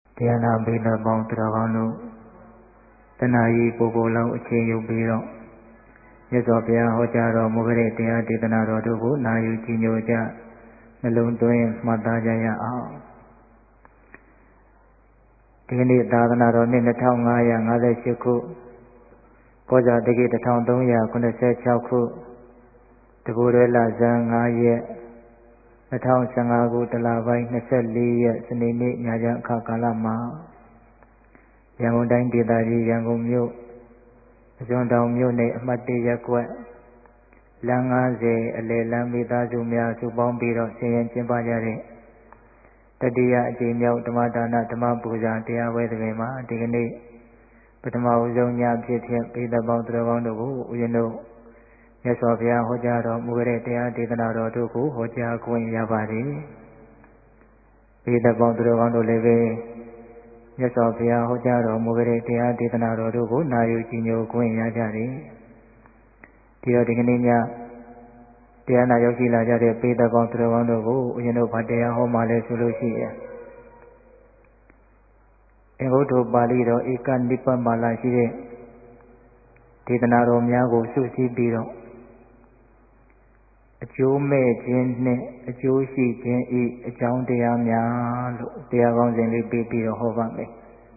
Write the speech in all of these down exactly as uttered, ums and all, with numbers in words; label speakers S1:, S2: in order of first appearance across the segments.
S1: တရားနာပိဋကပေါင်းတော်ကောင်းတို့တဏှာကြီးပို့ပို့လောက်အချိန်ယူပြီးတော့မြတ်စွာဘုရားဟောကြားတော်မူခဲ့တဲ့တရားဒေသနာတော်တို့ကိုနာယူကြည်ညိုကြနှလုံးသွင်းမှတ်သားကြရအောင်ဒီကနေ့သာသနာတော်နှစ်နှစ်nghìn၅ရာ၅၈ခုကောဇာတက္ကီတစ်သုံးရာခုနှစ်ဆယ်ခြောက်ခုတကူရဲလဇန်၅ရက်၂၀၁၅ခုတလပိုင်း၂၄ရက်စနေနေ့ညချမ်းအခါကာလမှာရန်ကုန်တိုင်းဒေသကြီးရန်ကုန်မြို့အစွန်တောင်မြို့နယ်အမှတ်၁ရပ်ကွက်လမ်း၅၀အလယ်လမ်းမိသားစုများစုပေါင်းပြီးတော့ဆင်ရင်ကျင်းပကြတဲ့တတိယအကြိမ်မြောက်ဓမ္မဒါနဓမ္မပူဇာတရားပွဲတွင်မှာဒီကနေ့ပထမဦးဆုံးညဖြစ်ဖြစ်ပိဋကပေါင်းသူတော်ကောင်းတို့ကိုဦးဇင်းတို့မြတ်စွာဘုရားဟောကြားတော်မူတဲ့တရားဒေသနာတော်တို့ကိုဟောကြားခွင့်ရပါတယ်ပိဋကပေါင်းသူတော်ကောင်းတို့လည်းပဲမြတ်စွာဘုရားဟောကြားတော်မူတဲ့တရားဒေသနာတော်တို့ကိုနာယူကြည်ညိုခွင့်ရကြတယ်ဒီတော့ဒီကနေ့ညတရားနာရောက်ရှိလာကြတဲ့ပိဋကပေါင်းသူတော်ကောင်းတို့ကိုဦးဇင်းတို့ဗတရားဟောမှလည်းဆိုလို့ရှိရင်အင်္ဂုတ္တပါဠိတော်ဧကနိပ္ပမာလာရှိတဲ့ဒေသနာတော်များကိုစုစည်းပြီးတော့အကျိုးမဲ့ခြင်းနှင့်အကျိုးရှိခြင်းဤအကြောင်းတရားများလို့တရားကောင်းစဉ်လေးပြီးပြီးတော့ဟောပါမယ်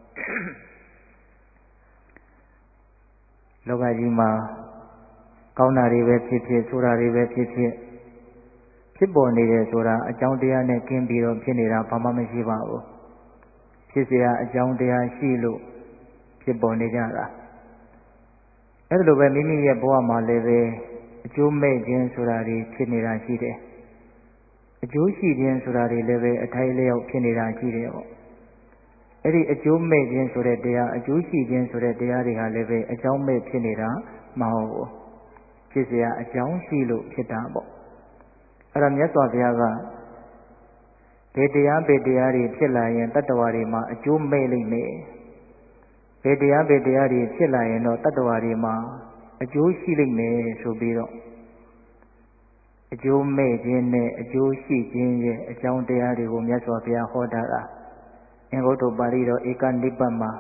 S1: လောကကြီးမှာကောင်းတာတွေပဲဖြစ်ဖြစ်ဆိုးတာတွေပဲဖြစ်ဖြစ်ဖြစ်ပေါ်နေတယ်ဆိုတာအကြောင်းတရားနဲ့ကင်းပြီးတော့ဖြစ်နေတာဘာမှမရှိပါဘူးဖြစ်เสียအကြောင်းတရားရှိလို့ဖြစ်ပေါ်နေကြတာအဲ့ဒါလိုပဲမိမိရဲ့ဘဝမှာလည်းပဲအကျိုးမဲ့ခြင်းဆိုတာတွေဖြစ်နေတာရှိတယ်အကျိုးရှိခြင်းဆိုတာတွေလည်းပဲအထိုက်လျောက်ဖြစ်နေတာရှိတယ်ပေါ့အဲ့ဒီအကျိုးမဲ့ခြင်းဆိုတဲ့တရားအကျိုးရှိခြင်းဆိုတဲ့တရားတွေဟာလည်းပဲအကြောင်းမဲ့ဖြစ်နေတာမဟုတ်ဘူးဖြစ်เสียအကြောင်းရှိလို့ဖြစ်တာပေါ့အဲ့ဒါမြတ်စွာဘုရားကဘယ်တရားဘယ်တရားတွေဖြစ်လာရင်တတ္တဝါတွေမှာအကျိုးမဲ့လိမ့်မယ်ဘယ်တရားဘယ်တရားတွေဖြစ်လာရင်တော့တတ္တဝါတွေမှာအကျိုးရှိလိမ့်မယ်ဆိုပြီးတော့အကျိုးမဲ့ခြင်းနဲ့အကျိုးရှိခြင်းရဲ့အကြောင်းတရားတွေကိုမြတ်စွာဘုရားဟောတာကအင်္ဂုတ္တပါဠိတော်ဧကနိပ္ပမှာ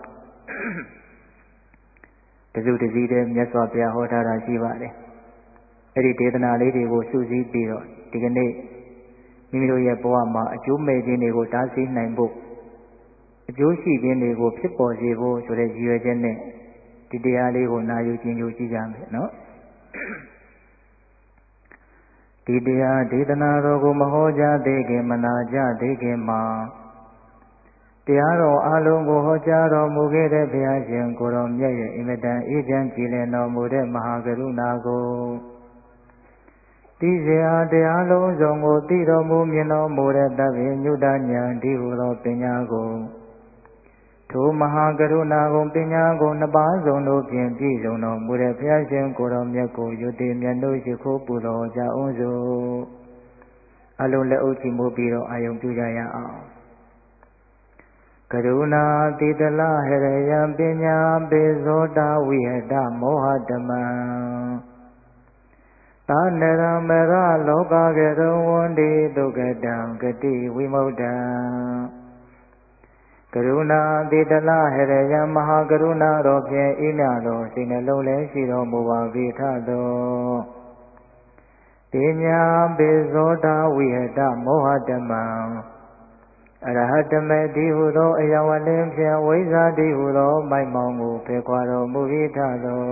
S1: တစုတစည်းတည်းမြတ်စွာဘုရားဟောထားတာရှိပါတယ်အဲ့ဒီဒေသနာလေးတွေကိုစုစည်းပြီးတော့ဒီကနေ့မိမိတို့ရဲ့ဘဝမှာအကျိုးမဲ့ခြင်းတွေကိုတားဆီးနိုင်ဖို့အကျိုးရှိခြင်းတွေကိုဖြစ်ပေါ်စေဖို့ဆိုတဲ့ရည်ရွယ်ချက်နဲ့ဒီတရားလေးကိုနာယူကျင်ကြိုကြည့်ကြမယ်နော်ဒီတရားဒေသနာတော်ကိုမဟောကြားသေးခင်မနာကြသေးခင်မှာတရားတော်အလုံးကိုဟောကြားတော်မူခဲ့တဲ့ဘုရားရှင်ကိုယ်တော်မြတ်ရဲ့အင်မတန်အေးချမ်းကြည်လင်တော်မူတဲ့မဟာကရုဏာကိုသိစေအားတရားလုံးစုံကိုသိတော်မူမြင်တော်မူတဲ့သဗ္ဗညုတဉာဏ်ဒီဟုသောပညာကိုထိုမဟာကရုဏာကိုပညာကိုနှစ်ပါးစုံတို့ဖြင့်ပြည့်စုံတော်မူတဲ့ဘုရားရှင်ကိုယ်တော်မြတ်ကိုယုတိမြတ်တို့ရှိခိုးပူတော်ကြအောင်စို့အလုံးလက်အုပ်ချီးမူပြီးတော့အာယုံပြုကြရအောင်ကရုဏာတိတလဟရယပညာပေဇောတာဝိဟတမောဟတမံသာနရမရလောကကရုံဝန္တိဒုက္ကတံဂတိဝိမု ക്ത ံကရုဏာတိတလဟရယမဟာကရုဏာတော်ဖြင့်ဤမြတော်စိတ်နှလုံးလည်းရှိတော်မူပါ၏ထသောပညာပေဇောတာဝိဟတမောဟတမံအရဟတမေတိဟုသောအယဝလင်းဖြင့်ဝိဇ္ဇာတိဟုသောမိုက်မောင်ကိုဖေခွာတော်မူ၏ထသော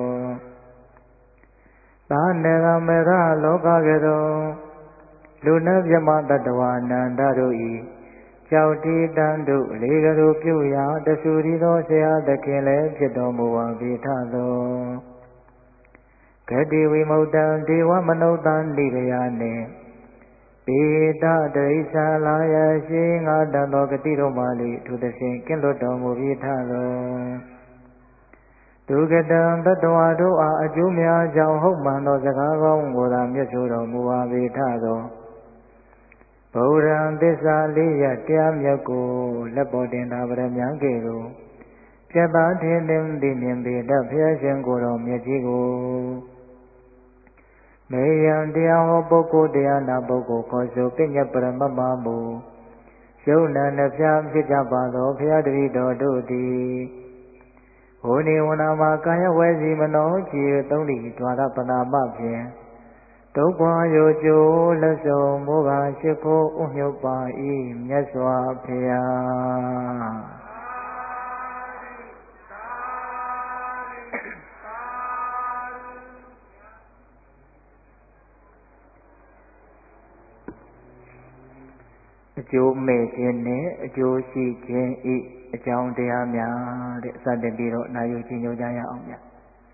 S1: သာနရမရလောကကရုံလူနှင့်မြမတတ္တဝါနန္ဒတို့၏ကြောက်တီတန်တို့လေကရုပြုရာတဆူရီသောဆရာသခင်လည်းဖြစ်တော်မူပါ၏ထသောဂတိဝိမု ക്ത ံဒေဝမနုဿန်နိဗ္ဗာန်နှင့်ပေတတရိစ္ဆာလာယရှိငါတန်သောဂတိတော်မှလေသူသဖြင့်ကင်းလွတ်တော်မူ၏ထသောဒုက္ကတံတတ္တဝါတို့အားအကျိုးများကြောင့်ဟုတ်မှန်သောစကားကောင်းကိုသာမြတ်ဆိုတော်မူပါ၏ထသောဗုဒ္ဓံသစ္စာလေးရတရားမြတ်ကိုလက်ပေါ်တင်သာဗရမန်ကဲ့သို့ပြတ်သားထင်သင်သိမြင်ပေတတ်ဘုရားရှင်ကိုယ်တော်မြတ်ကြီးကိုမေယံတရားဟောပုဂ္ဂိုလ်တရားနာပုဂ္ဂိုလ်ခေါ်ဆိုပညတ်ပရမမမူရှယုံနာနှပြဖြစ်ကြပါသောဘုရားတပည့်တော်တို့သည်ဟိုနေဝနာမှာကာယဝဲစီမနောကြည်သုံးလီဒွါရပနာမဖြင့်ဒုက္ခရိုကျိုးလက်စုံမိုးကရှိခိုးဥညုတ်ပါ၏မြတ်စွာဘုရားအကျိုးမဲ့ခြင်းနဲ့အကျိုးရှိခြင်းဤအကြောင်းတရားများတဲ့စတင်ပြီးတော့နာယူခြင်းညွှန်ကြားရအောင်များ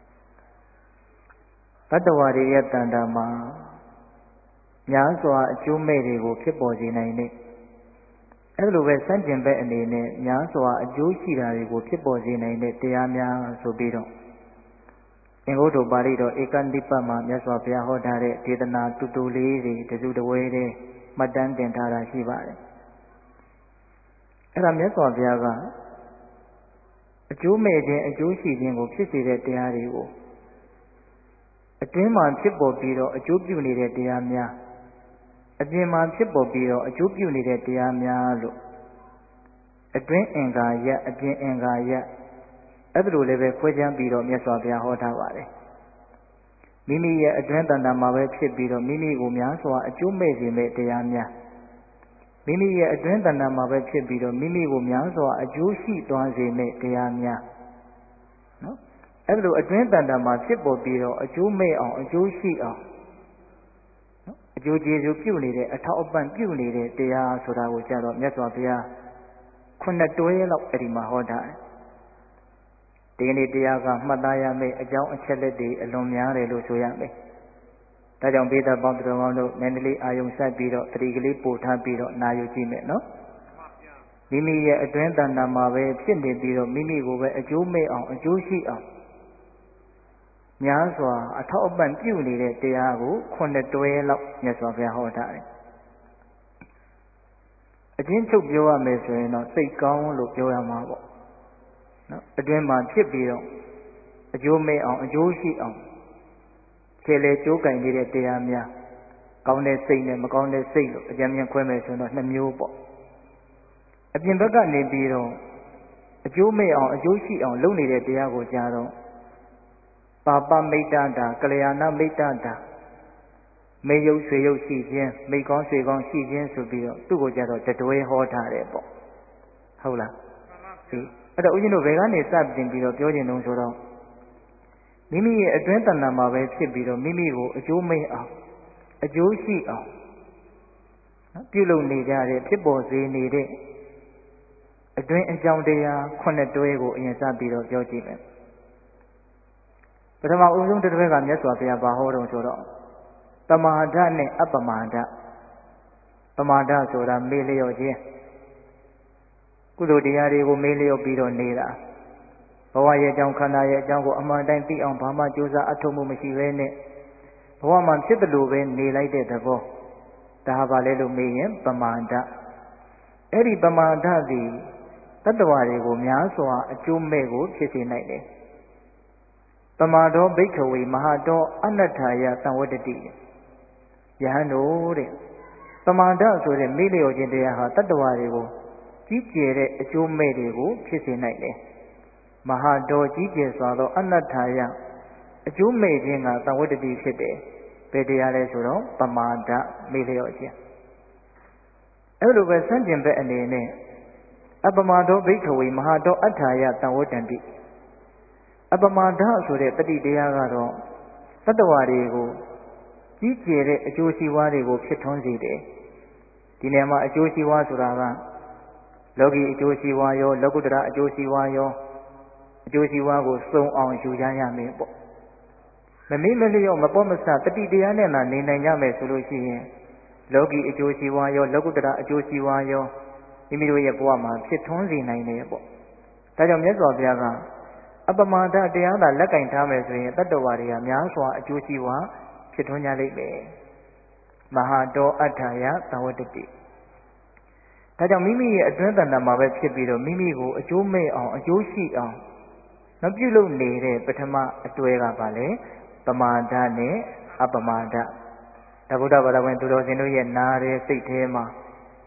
S1: တတ္တဝါတွေရဲ့တဏ္ဍာမှာများစွာအကျိုးမဲ့တွေကိုဖြစ်ပေါ်စေနိုင်တဲ့အဲ့လိုပဲစန့်ကျင်ဘက်အနေနဲ့များစွာအကျိုးရှိတာတွေကိုဖြစ်ပေါ်စေနိုင်တဲ့တရားများဆိုပြီးတော့အင်္ဂုတ္တပါဠိတော်ဧကနိပတ်မှာမြတ်စွာဘုရားဟောထားတဲ့ဒေသနာတူတူလေးတွေတစုတဝဲတဲ့မှတ်တမ်းတင်ထားတာရှိပါတယ်အဲ့ဒါမြတ်စွာဘုရားကအကျိုးမဲ့ခြင်းအကျိုးရှိခြင်းကိုဖြစ်စေတဲ့တရားတွေကိုအတွင်းမှာဖြစ်ပေါ်ပြီးတော့အကျိုးပြုနေတဲ့တရားများအပြင်မှာဖြစ်ပေါ်ပြီးတော့အကျိုးပြုနေတဲ့တရားများလို့အတွင်းအင်္ဂါရအပြင်အင်္ဂါရအဲ့ဒါလိုလည်းပဲခွဲခြားပြီးတော့မြတ်စွာဘုရားဟောထားပါတယ်မိမိရဲ့အတွင်းတဏ္ဍာမှာပဲဖြစ်ပြီးတော့မိမိကိုများစွာအကျိုးမဲ့စေမဲ့တရားများမိမိရဲ့အတွင်းတဏ္ဍာမှာပဲဖြစ်ပြီးတော့မိမိကိုများစွာအကျိုးရှိသွားစေမဲ့တရားများနော်အဲ့လိုအတွင်းတဏ္ဍာမှာဖြစ်ပေါ်ပြီးတော့အကျိုးမဲ့အောင်အကျိုးရှိအောင်နော်အကျိုးကျေးဇူးပြုနေတဲ့အထောက်အပံ့ပြုနေတဲ့တရားဆိုတာကိုကြတော့မြတ်စွာဘုရားခုနှစ်တွဲလောက်အဲ့ဒီမှာဟောတာဒီကနေ့တရားကမှတ်သားရမယ့်အကြောင်းအချက်လက်တွေအလွန်များတယ်လို့ဆိုရမယ်။ဒါကြောင့်ဘေးသက်ပေါင်းတော်ကောင်းတို့နည်းနည်းလေးအာယုံစိုက်ပြီးတော့တတိကလေးပို့ထားပြီးတော့နာယူကြည့်မယ်နော်။မိမိရဲ့အတွင်းတဏ္ဍာမှာပဲဖြစ်နေပြီးတော့မိမိကိုပဲအကျိုးမဲ့အောင်အကျိုးရှိအောင်များစွာအထောက်အပံ့ပြုနေတဲ့တရားကိုခုနှစ်တွဲလောက်မြတ်စွာဘုရားဟောထားတယ်။အချင်းချုပ်ပြောရမယ်ဆိုရင်တော့စိတ်ကောင်းလို့ပြောရမှာပေါ့။နော်အတွင်းမှာဖြစ်ပြီးတော့အကျိုးမဲ့အောင်အကျိုးရှိအောင်ခြေလေကျိုးကင်နေတဲ့တရားများကောင်းတဲ့စိတ်နဲ့မကောင်းတဲ့စိတ်လို့အကြံဉာဏ်ခွဲမယ်ဆိုတော့နှစ်မျိုးပေါ့အပြင်ဘက်ကနေပြီးတော့အကျိုးမဲ့အောင်အကျိုးရှိအောင်လုပ်နေတဲ့တရားကိုကြားတော့ပါပမိတ်တတာကလျာဏမိတ်တတာမေယုတ်ဆွေယုတ်ရှိခြင်းမိကောင်းဆွေကောင်းရှိခြင်းဆိုပြီးတော့သူ့ကိုကြတော့တတွဲဟောထားတယ်ပေါ့ဟုတ်လားဒီအဲ့တော့ဦးဇင်းတို့ဘယ်ကနေစတင်ပြီးတော့ပြောကျင်တုံးဆိုတော့မိမိရဲ့အတွင်းတဏ္ဍာမှာပဲဖြစ်ပြီးတော့မိမိကိုအကျိုးမဲ့အောင်အကျိုးရှိအောင်နော်ပြုလုပ်နေကြတဲ့ဖြစ်ပေါ်စေနေတဲ့အတွင်းအကြောင်းတရားခုနှစ်တွဲကိုအရင်စပြီးတော့ပြောကြည့်မယ်ပထမဦးဆုံးတစ်တွဲကမြတ်စွာဘုရားဘာဟောတုံးဆိုတော့ပမာဒနဲ့အပမာဒပမာဒဆိုတာမေ့လျော့ခြင်းကုသိုလ်တရားတွေကိုမေးလျော့ပြီးတော့နေတာဘဝရဲ့အကြောင်းခန္ဓာရဲ့အကြောင်းကိုအမှန်တိုင်းသိအောင်ဘာမှကြိုးစားအထောက်မှုမရှိဘဲနဲ့ဘဝမှာဖြစ်တယ်လို့ပဲနေလိုက်တဲ့သဘောဒါဟာဘာလဲလို့မေးရင်ပမာဒအဲ့ဒီပမာဒသည်တတ္တဝါတွေကိုများစွာအကျိုးမဲ့ကိုဖြစ်စေနိုင်တယ်ပမာဒောဘိက္ခဝေမဟာတောအနတ္ထာယသံဝတ္တတိယဟန်တို့တဲ့ပမာဒဆိုတဲ့မေးလျော့ခြင်းတရားဟာတတ္တဝါတွေကိုကြီးကျယ်တဲ့အကျိုးမဲ့တွေကိုဖြစ်စေနိုင်တယ်။မဟာတော်ကြီးကျယ်စွာသောအနတ္ထာယအကျိုးမဲ့ခြင်းကသံဝတ္တတိဖြစ်တယ်။ဘယ်တရားလဲဆိုတော့ပမာဒမေ့လျော့ခြင်း။အဲလိုပဲစံကျင်ဘက်အနေနဲ့အပမာဒောဘိက္ခဝေမဟာတော်အဋ္ဌာယသံဝတ္တန္တိအပမာဒဆိုတဲ့တတိတရားကတော့တတ္တဝါတွေကိုကြီးကျယ်တဲ့အကျိုးစီးပွားတွေကိုဖြစ်ထွန်းစေတယ်။ဒီနေရာမှာအကျိုးစီးပွားဆိုတာကလောကီအကျိုးစီးပွားရောလောကုတ္တရာအကျိုးစီးပွားရောအကျိုးစီးပွားကိုစုံအောင်ယူကြရမယ်ပေါ့မမေ့မလျော့မပေါ်မဆတတိတရားနဲ့မှနေနိုင်ကြမယ်ဆိုလို့ရှိရင်လောကီအကျိုးစီးပွားရောလောကုတ္တရာအကျိုးစီးပွားရောမိမိတို့ရဲ့ဘဝမှာဖြစ်ထွန်းစေနိုင်တယ်ပေါ့ဒါကြောင့်မြတ်စွာဘုရားကအပမာဒတရားသာလက်ကင်ထားမယ်ဆိုရင်တတ္တဝါတွေကများစွာအကျိုးစီးပွားဖြစ်ထွန်းကြလိမ့်မယ်မဟာတောအဋ္ဌာယသံဝတ္တတိဒါကြောင့်မိမိရဲ့အတွင်းတဏ္ဍာမှာပဲဖြစ်ပြီးတော့မိမိကိုအကျိုးမဲ့အောင်အကျိုးရှိအောင်မပြုလုပ်နေတဲ့ပထမအတွဲကပါလေပမာဒနဲ့အပမာဒဒါဗုဒ္ဓဘာသာဝင်သူတော်စင်တို့ရဲ့နားရဲစိတ်ထဲမှာ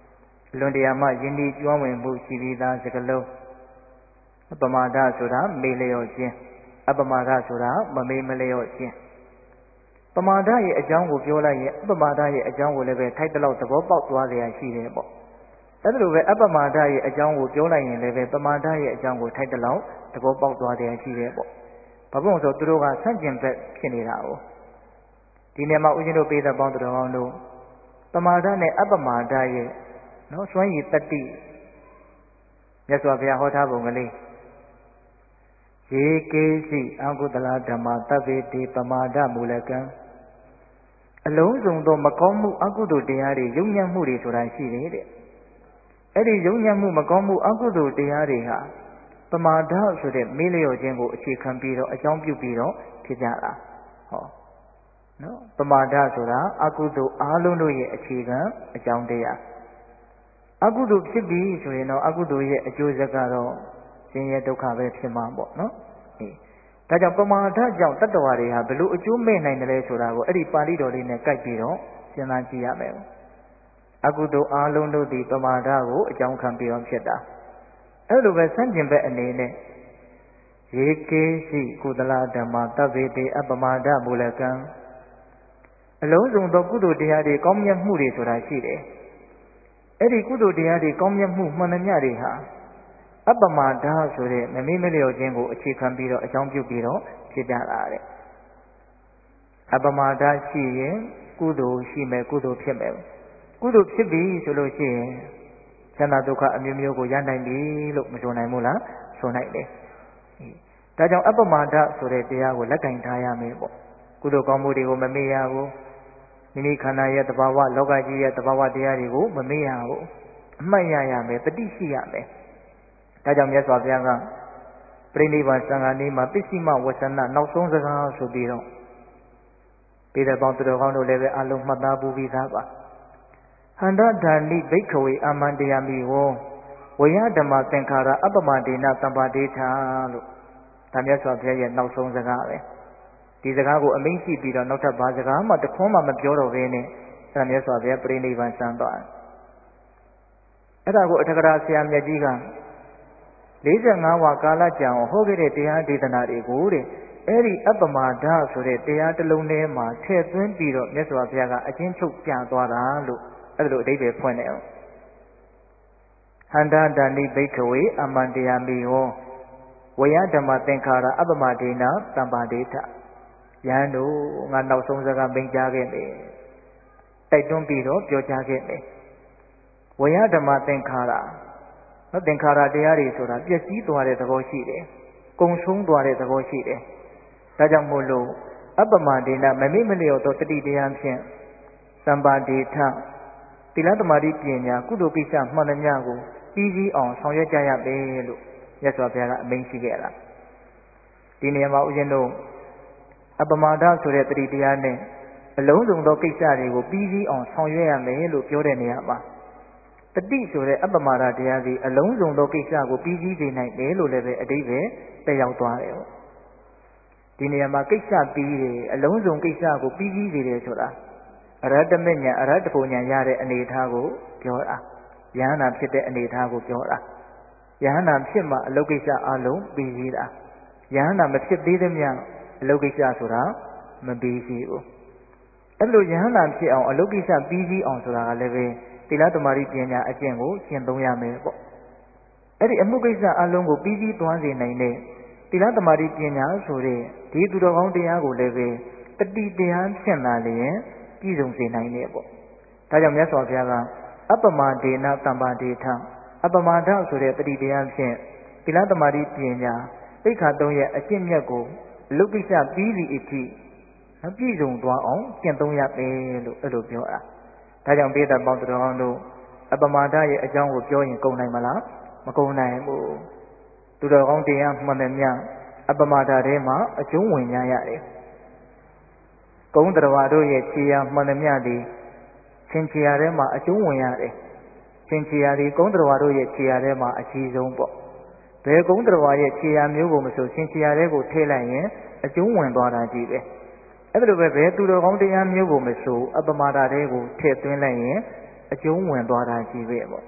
S1: လွန်တရားမှယဉ်ဒီကျွမ်းဝင်မှုရှိပြီးသားစကားလုံးအပမာဒဆိုတာမေ့လျော့ခြင်းအပမာဒဆိုတာမမေ့မလျော့ခြင်းပမာဒရဲ့အကြောင်းကိုပြောလိုက်ရင်အပမာဒရဲ့အကြောင်းကိုလည်းပဲထိုက်တလောက်သဘောပေါက်သွားကြရရှိတယ်ပေါ့အဲ့ဒါလိုပဲအပမာဒရဲ့အကြောင်းကိုပြောလိုက်ရင်လည်းပဲပမာဒရဲ့အကြောင်းကိုထိုက်တလောက်သဘောပေါက်သွားကြရရှိတယ်ပေါ့ဘာဖြစ်လို့ဆိုသူတို့ကဆန့်ကျင်ဘက်ဖြစ်နေတာ哦ဒီနေ့မှာဦးဇင်းတို့ပေးတဲ့ပေါင်းတော်ကောင်းတို့ပမာဒနဲ့အပမာဒရဲ့နော်စွမ်းရည်တတိမြတ်စွာဘုရားဟောထားပုံကလေးရေကေစီအကုသလဓမ္မတဗ္ဗေတိပမာဒမူလကံအလုံးစုံသောမကောင်းမှုအကုသိုလ်တရားတွေယုံညံ့မှုတွေဆိုတာရှိတယ်တဲ့အဲ့ဒီယုံညံ့မှုမကောင်းမှုအကုသိုလ်တရားတွေဟာပမာဒဆိုတဲ့မေးလျော့ခြင်းကိုအခြေခံပြီးတော့အကြောင်းပြုပြီးတော့ဖြစ်ကြတာဟောနော်ပမာဒဆိုတာအကုသိုလ်အားလုံးတို့ရဲ့အခြေခံအကြောင်းတရားအကုသိုလ်ဖြစ်ပြီဆိုရင်တော့အကုသိုလ်ရဲ့အကျိုးဆက်ကတော့ဆင်းရဲဒုက္ခပဲဖြစ်မှာပေါ့နော်အေးဒါကြောင့်ပမာဒကြောင့်တတ္တဝါတွေဟာဘလို့အကျိုးမဲ့နိုင်တယ်လဲဆိုတာကိုအဲ့ဒီပါဠိတော်လေးနဲ့ကိုက်ပြီးတော့စဉ်းစားကြည့်ရမယ်အကုသိုလ်အားလုံးတို့ဒီပမာဒကိုအကြောင်းခံပြီးတော့ဖြစ်တာအဲ့လိုပဲစန့်ကျင်ဘက်အနေနဲ့ရေကေရှိကုသလဓမ္မတဗ္ဗေတိအပမာဒမူလကံအလုံးစုံသောကုသိုလ်တရားတွေကောင်းမြတ်မှုတွေဆိုတာရှိတယ်အဲ့ဒီကုသိုလ်တရားတွေကောင်းမြတ်မှုမှန်သမျှတွေဟာအပမာဒဆိုတဲ့မမေ့မလျော့ခြင်းကိုအခြေခံပြီးတော့အကြောင်းပြုပြီးတော့ဖြစ်ကြတာတဲ့အပမာဒရှိရင်ကုသိုလ်ရှိမယ်ကုသိုလ်ဖြစ်မယ်ကုသိုလ်ဖြစ်ပြီဆိုလို့ရှိရင်ချမ်းသာဒုက္ခအမျိုးမျိုးကိုရနိုင်ပြီလို့မဆိုနိုင်ဘူးလားဆိုနိုင်တယ်ဒါကြောင့်အပမာဒဆိုတဲ့တရားကိုလက်ကင်ထားရမယ်ပေါ့ကုသိုလ်ကောင်းမှုတွေကိုမမေ့ရဘူးမိမိခန္ဓာရဲ့သဘာဝလောကကြီးရဲ့သဘာဝတရားတွေကိုမမေ့ရဘူးအမှတ်ရရမယ်တတိရှိရမယ်ဒါကြောင့်မြတ်စွာဘုရားကပြိဋိဘံသံဃာနေ့မှာပစ္စည်းမဝဆနနောက်ဆုံးစကားဆိုပြီးတော့ပြည်တဲ့ပေါင်းသူတော်ကောင်းတို့လည်းပဲအလုံးမှတ်သားပူပြီးသားပါဟန္တဓာနိဘိက္ခဝေအမန္တယာမိဝောဝယဓမ္မသင်္ခါရအပမဒေနသံပါဒေထာလို့ဒါမြတ်စွာဘုရားရဲ့နောက်ဆုံးစကားပဲဒီစကားကိုအမိန့်ရှိပြီးတော့နောက်ထပ်ဘာစကားမှတခွန်းမှမပြောတော့ဘဲနဲ့အဲ့ဒါမြတ်စွာဘုရားပြိဋိဘံစံသွားအဲ့ဒါကိုအထက်ကရာဆရာမြတ်ကြီးကလေးဆယ်ငါးဝါကာလကြာအောင်ဟောခဲ့တဲ့တရားဒေသနာတွေကိုတဲ့အဲ့ဒီအပမာဒဆိုတဲ့တရားတစ်လုံးထဲမှာထည့်သွင်းပြီးတော့မြတ်စွာဘုရားကအချင်းချုပ်ပြသွားတာလို့အဲ့လိုအဓိပ္ပာယ်ဖွင့်နေအောင်ဟန္တာဒာနိဘိက္ခဝေအမန္တယာမိဟောဝယဓမ္မသင်္ခါရအပမဒေနသံပါဒေထယဟန်တို့ငါနောက်ဆုံးစကားမိန့်ကြားခဲ့တယ်တိုက်တွန်းပြီးတော့ပြောကြားခဲ့တယ်ဝယဓမ္မသင်္ခါရနော်သင်္ခါရတရားတွေဆိုတာပျက်စီးသွားတဲ့သဘောရှိတယ်ကုံဆုံးသွားတဲ့သဘောရှိတယ်ဒါကြောင့်မို့လို့အပမဒေနမမေ့မလျော့သောတတိတရားဖြင့်သံပါဒေထသီလသမารိပညာကုသိုလ်ကိစ္စမှန်သမျှကိုပြီးပြီးအောင်ဆောင်ရွက်ကြရမယ်လို့မြတ်စွာဘုရားကအမိန့်ရှိခဲ့တာဒီနေရာမှာဦးဇင်းတို့အပမာဒဆိုတဲ့တတိတရားနဲ့အလုံးစုံသောကိစ္စတွေကိုပြီးပြီးအောင်ဆောင်ရွက်ရမယ်လို့ပြောတဲ့နေရာမှာတတိဆိုတဲ့အပမာဒတရားစီအလုံးစုံသောကိစ္စကိုပြီးပြီးစေနိုင်တယ်လို့လည်းပဲအဓိပ္ပာယ်တက်ရောက်သွားတယ်ပေါ့ဒီနေရာမှာကိစ္စပြီးတယ်အလုံးစုံကိစ္စကိုပြီးပြီးစေတယ်ဆိုတာအရဟတမေညာအရဟတပုံညာရတဲ့အနေအထားကိုပြောတာယဟန္တာဖြစ်တဲ့အနေအထားကိုပြောတာယဟန္တာဖြစ်မှအလုတ်ကိစ္စအလုံးပြီးပြီးတာယဟန္တာမဖြစ်သေးသမျှအလုတ်ကိစ္စဆိုတာမပြီးရှိဘူးအဲ့လိုယဟန္တာဖြစ်အောင်အလုတ်ကိစ္စပြီးပြီးအောင်ဆိုတာကလည်းပဲသီလသမารိပညာအကျင့်ကိုကျင့်သုံးရမယ်ပေါ့အဲ့ဒီအမှုကိစ္စအလုံးကိုပြီးပြီးသွားစေနိုင်တဲ့သီလသမารိပညာဆိုတဲ့ဒီသူတော်ကောင်းတရားကိုလည်းပဲတတိတရားဖြစ်လာလျင်ပြည့်စုံစေနိုင်တယ်ပေါ့ဒါကြောင့်မြတ်စွာဘုရားကအပမဒေနသံပါဒေထအပမဒဆိုတဲ့တတိတရားဖြင့်သီလသမารိပညာသိက္ခာသုံးရဲ့အကျင့်မြတ်ကိုအလုကိစ္စပြီးစီအထိမပြည့်စုံသွားအောင်ကျင့်သုံးရမယ်လို့အဲ့လိုပြောတာဒါကြောင့်ပိဋကပေါင်းတော်ကောင်းတို့အပမာဒရဲ့အကြောင်းကိုပြောရင်ကုန်နိုင်မလားမကုန်နိုင်ဘူးသူတော်ကောင်းတရားမှန်တယ်များအပမာဒထဲမှာအကျုံးဝင်ရရတယ်ကုန်းတော်တို့ရဲ့ခြေရာမှန်တယ်များသည်ချင်းခြေရာထဲမှာအကျုံးဝင်ရတယ်ချင်းခြေရာဒီကုန်းတော်တို့ရဲ့ခြေရာထဲမှာအကြီးဆုံးပေါ့ဘယ်ကုန်းတော်ရဲ့ခြေရာမျိုးကိုမဆိုချင်းခြေရာထဲကိုထည့်လိုက်ရင်အကျုံးဝင်သွားတာကြီးပဲအဲ့လိုပဲဘယ်သူတော်ကောင်းတရားမျိုးကိုမဆိုအပမာဒတွေကိုထည့်သွင်းလိုက်ရင်အကျုံးဝင်သွားတာကြီးပဲပေါ့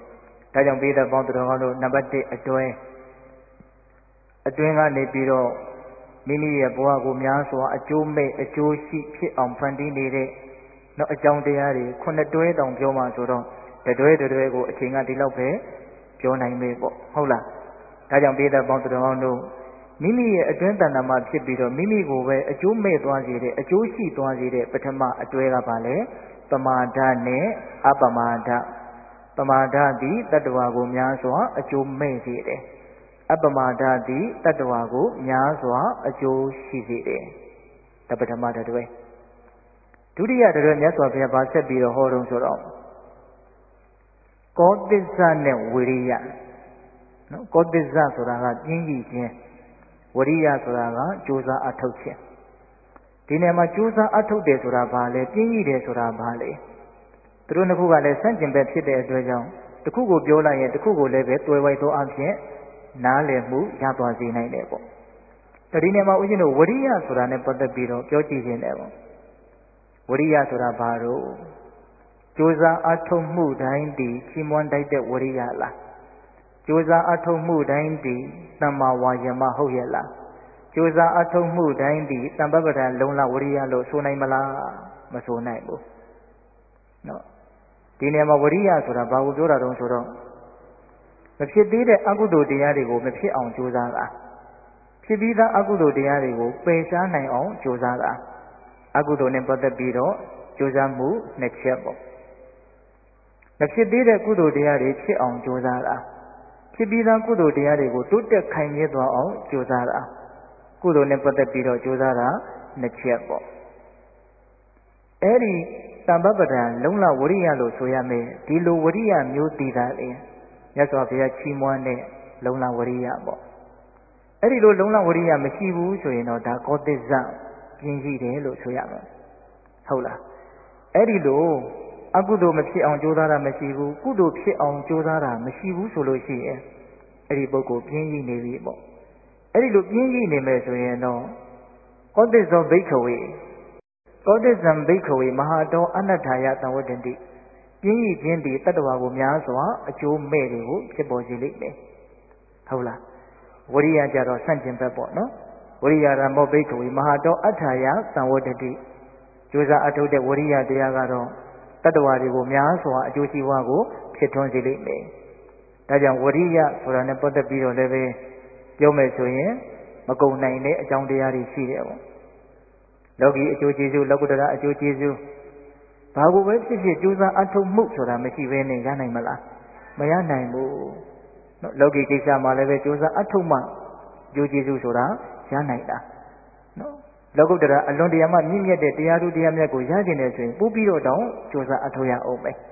S1: ဒါကြောင့်ပိဋကပေါင်းသူတော်ကောင်းတို့နံပါတ်တစ်အတွဲအတွင်းကနေပြီးတော့မိမိရဲ့ဘဝကိုများစွာအကျိုးမဲ့အကျိုးရှိဖြစ်အောင်ဖန်တီးနေတဲ့နော်အကြောင်းတရားတွေခုနှစ်တွဲတောင်ပြောမှဆိုတော့တတွဲတတွဲကိုအချိန်ကဒီလောက်ပဲပြောနိုင်မေပေါ့ဟုတ်လားဒါကြောင့်ပိဋကပေါင်းသူတော်ကောင်းတို့မိမိရဲ့အတွင်းတဏ္ဍာမှာဖြစ်ပြီးတော့မိမိကိုပဲအကျိုးမဲ့သွားစေတဲ့အကျိုးရှိသွားစေတဲ့ပထမအတွဲကပါလေပမာဒနဲ့အပမာဒပမာဒသည်တတ္တဝါကိုများစွာအကျိုးမဲ့စေတယ်အပမာဒသည်တတ္တဝါကိုများစွာအကျိုးရှိစေတယ်တပထမတွဲဒုတိယတွဲမြတ်စွာဘုရားဗာဆက်ပြီးတော့ဟောတုံးဆိုတော့ကောသစ္စာနဲ့ဝိရိယနော်ကောသစ္စာဆိုတာကပြင်းကြီးခြင်းဝိရိယဆိုတာကကြိုးစားအထောက်ခြင်းဒီနေရာမှာကြိုးစားအထောက်တယ်ဆိုတာဘာလဲပြင်းကြီးတယ်ဆိုတာဘာလဲသူတို့နှစ်ခုကလည်းဆန့်ကျင်ဘက်ဖြစ်တဲ့အတွက်ကြောင့်တစ်ခုကိုပြောလိုက်ရင်တစ်ခုကိုလည်းပဲတွယ်ဝိုက်သောအဖြစ်နားလည်မှုရသွားစေနိုင်တယ်ပေါ့။ဒီနေရာမှာဦးဇင်းတို့ဝိရိယဆိုတာနဲ့ပတ်သက်ပြီးတော့ပြောကြည့်ခြင်းတယ်ပေါ့။ဝိရိယဆိုတာဘာလို့ကြိုးစားအထောက်မှုတိုင်းဒီချီးမွမ်းတိုက်တဲ့ဝိရိယလား။ကြိုးစားအထောက်မှုတိုင်းဒီတမ္မာဝါယမဟုတ်ရဲ့လား။ကြိုးစားအထောက်မှုတိုင်းဒီတမ္ပပဒလုံလဝိရိယလို့ဆိုနိုင်မလားမဆိုနိုင်ဘူး။နော်ဒီနေရာမှာဝရိယဆိုတာဘာကိုပြောတာတုံးဆိုတော့မဖြစ်သေးတဲ့အကုသိုလ်တရားတွေကိုမဖြစ်အောင်ကြိုးစားတာဖြစ်ပြီးသားအကုသိုလ်တရားတွေကိုပယ်ရှားနိုင်အောင်ကြိုးစားတာအကုသိုလ်နဲ့ပတ်သက်ပြီးတော့ကြိုးစားမှုနှစ်ချက်ပေါ့မဖြစ်သေးတဲ့ကုသိုလ်တရားတွေဖြစ်အောင်ကြိုးစားတာဖြစ်ပြီးသားကုသိုလ်တရားတွေကိုတိုးတက်ခိုင်မြဲသွားအောင်ကြိုးစားတာကုသိုလ်နဲ့ပတ်သက်ပြီးတော့ကြိုးစားတာနှစ်ချက်ပေါ့အဲ့ဒီတမ္ပပဒံလုံလဝရိယလို့ဆိုရမယ်ဒီလိုဝရိယမျိုးတည်တာလေမြတ်စွာဘုရားချီးမွမ်းတဲ့လုံလဝရိယပေါ့အဲ့ဒီလိုလုံလဝရိယမရှိဘူးဆိုရင်တော့ဒါကောသစ္စာပြင်းရှိတယ်လို့ဆိုရမယ်ဟုတ်လားအဲ့ဒီလိုအကုသိုလ်မဖြစ်အောင်ကြိုးစားတာမရှိဘူးကုသိုလ်ဖြစ်အောင်ကြိုးစားတာမရှိဘူးဆိုလို့ရှိရင်အဲ့ဒီပုဂ္ဂိုလ်ပြင်းရှိနေပြီပေါ့အဲ့ဒီလိုပြင်းရှိနေမယ်ဆိုရင်တော့ကောသစ္စောဘိက္ခဝေကောသစ္ဇံဘိက္ခဝေမဟာတောအနတ္ထာယသံဝတ္တန္တိပြင်းရည်ခြင်းသည်တတ္တဝါကိုများစွာအကျိုးမဲ့တွေကိုဖြစ်ပေါ်စေလိမ့်မယ်ဟုတ်လားဝရိယကြတော့ဆန့်ကျင်ဘက်ပေါ့နော်ဝရိယရမောဘိက္ခဝေမဟာတောအဋ္ဌာယသံဝတ္တတိကျိုးစားအထုတ်တဲ့ဝရိယတရားကတော့တတ္တဝါတွေကိုများစွာအကျိုးရှိဝါကိုဖြစ်ထွန်းစေလိမ့်မယ်ဒါကြောင့်ဝရိယဆိုတာနဲ့ပတ်သက်ပြီးတော့လည်းပဲပြောမယ်ဆိုရင်မကုန်နိုင်တဲ့အကြောင်းတရားတွေရှိတယ်ပေါ့လောကီအကျိုးကျေးဇူးလောကုတ္တရာအကျိုးကျေးဇူးဘာကိုပဲဖြစ်ဖြစ်ကြိုးစားအထုတ်မှုဆိုတာမရှိဘဲနဲ့ရနိုင်မလားမရနိုင်ဘူးနော်လောကီကိစ္စမှာလည်းပဲကြိုးစားအထုတ်မှအကျိုးကျေးဇူးဆိုတာရနိုင်တာနော်လောကုတ္တရာအလွန်တရာမှမြင့်မြတ်တဲ့တရားသူတရားမြတ်ကိုရကျင်တယ်ဆိုရင်ပို့ပြီးတော့တောင်းကြိုးစားအထုတ်ရအောင်ပဲ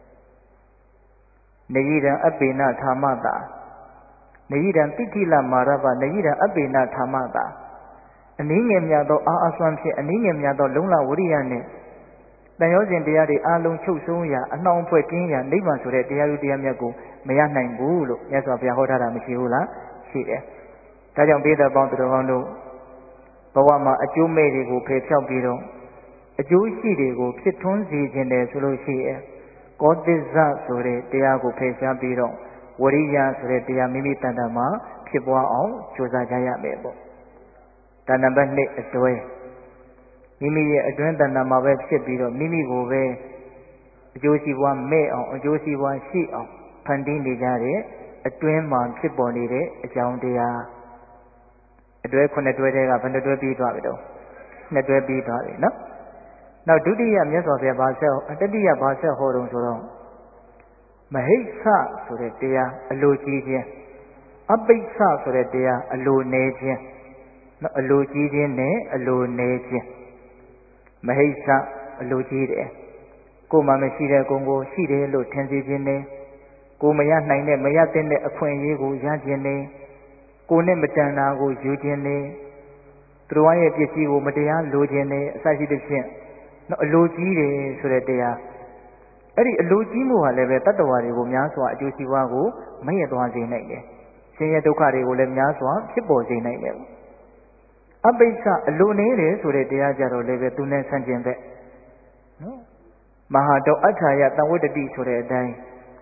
S1: နေယိတံအပေနထာမတာနေယိတံတိတိလမာရပနေယိတံအပေနထာမတာအနည်းငယ်များသောအာအစွမ်းဖြင့်အနည်းငယ်များသောလုံလဝရိယနဲ့တန်ရောစဉ်တရားတွေအလုံးချုပ်ဆုံးရာအနှောင်ဖွဲ့ကင်းရာနိဗ္ဗာန်ဆိုတဲ့တရားဥတရားမြတ်ကိုမရနိုင်ဘူးလို့မြတ်စွာဘုရားဟောထားတာမရှိဘူးလားရှိတယ်။ဒါကြောင့်ပိဋကပေါင်းသူတော်ကောင်းတို့ဘဝမှာအကျိုးမဲ့တွေကိုဖယ်ဖြောက်ပြီးတော့အကျိုးရှိတွေကိုဖြစ်ထွန်းစေခြင်းတယ်ဆိုလို့ရှိရင်ကောသစ္စာဆိုတဲ့တရားကိုဖယ်ရှားပြီးတော့ဝရိယဆိုတဲ့တရားမိမိတန်တမှာဖြစ်ပွားအောင်ကြိုးစားကြရမယ်ပေါ့။ဒါနံပါတ်နှစ်အတွဲမိမိရဲ့အတွင်းတဏ္ဍာမှာပဲဖြစ်ပြီးတော့မိမိကိုပဲအကျိုးရှိပွားမဲ့အောင်အကျိုးရှိပွားရှိအောင်ဖန်တီးနေကြတဲ့အတွင်းမှာဖြစ်ပေါ်နေတဲ့အကြောင်းတရားအတွဲခုနှစ်တွဲတဲကဘယ်နှတွဲပြီးသွားပြီတော့နှစ်တွဲပြီးသွားပြီနော်နောက်ဒုတိယမြတ်စွာဘုရားဘာဆက်တတိယဘာဆက်ဟောတုံးဆိုတော့မဟိစ္ဆဆိုတဲ့တရားအလိုကြီးခြင်းအပိစ္ဆဆိုတဲ့တရားအလိုနေခြင်းနော်အလိုကြီးခြင်းနဲ့အလိုနေခြင်းမဟိစ္ဆအလိုကြီးတယ်ကိုယ်မှမရှိတဲ့ကုံကိုရှိတယ်လို့ထင်စေခြင်းနဲ့ကိုယ်မရနိုင်တဲ့မရတဲ့အခွင့်အရေးကိုရခြင်းနဲ့ကိုယ်နဲ့မတန်တာကိုယူခြင်းနဲ့သူတော်ရဲ့ပစ္စည်းကိုမတရားလိုခြင်းနဲ့အစရှိသဖြင့်နော်အလိုကြီးတယ်ဆိုတဲ့တရားအဲ့ဒီအလိုကြီးမှုဟာလည်းပဲတတ္တဝါတွေကိုများစွာအကျိုးစီးပွားကိုမရသွားစေနိုင်တယ်ဆင်းရဲဒုက္ခတွေကိုလည်းများစွာဖြစ်ပေါ်စေနိုင်တယ်အပိစ္ဆအလိုနေတယ်ဆိုတဲ့တရားကြတော့လည်းပဲသူနဲ့ဆန့်ကျင်ဘက်နော်မဟာတောအဋ္ဌာယတံဝတ္တတိဆိုတဲ့အတိုင်း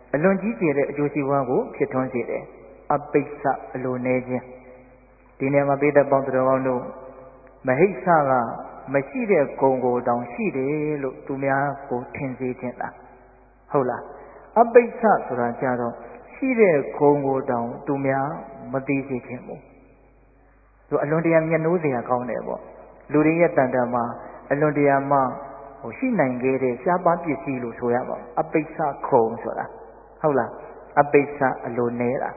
S1: အလွန်ကြီးကျယ်တဲ့အကျိုးစီးပွားကိုဖြစ်ထွန်းစေတယ်အပိစ္ဆအလိုနေခြင်းဒီနေရာမှာပိဋကပေါင်းတော်ကောင်းတို့မဟိစ္ဆကမရှိတဲ့ဂုံကိုတောင်ရှိတယ်လို့သူများကိုထင်စေခြင်းလားဟုတ်လားအပိစ္ဆဆိုတာကြတော့ရှိတဲ့ဂုံကိုတောင်သူများမသိစေခြင်းဘူးသူအလွန်တရာမျက်နှိုးစရာကောင်းတယ်ပေါ့လူတွေရဲ့တန်တရာမှာအလွန်တရာမှဟိုရှိနိုင်ခဲ့တဲ့ရှားပါးပစ္စည်းလို့ဆိုရပါဘူးအပိစ္ဆခုံဆိုတာဟုတ်လားအပိစ္ဆအလိုနေတာ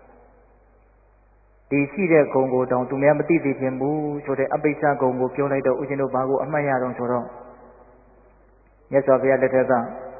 S1: ဒီရှိတဲ့ဂုံကိုတောင်သူများမသိသိခြင်းဘူးဆိုတဲ့အပိစ္ဆဂုံကိုပြောလိုက်တော့ဦးဇင်းတို့ဘာကိုအမှတ်ရတော့ဆိုတော့မြတ်စွာဘုရားလက်ထက်က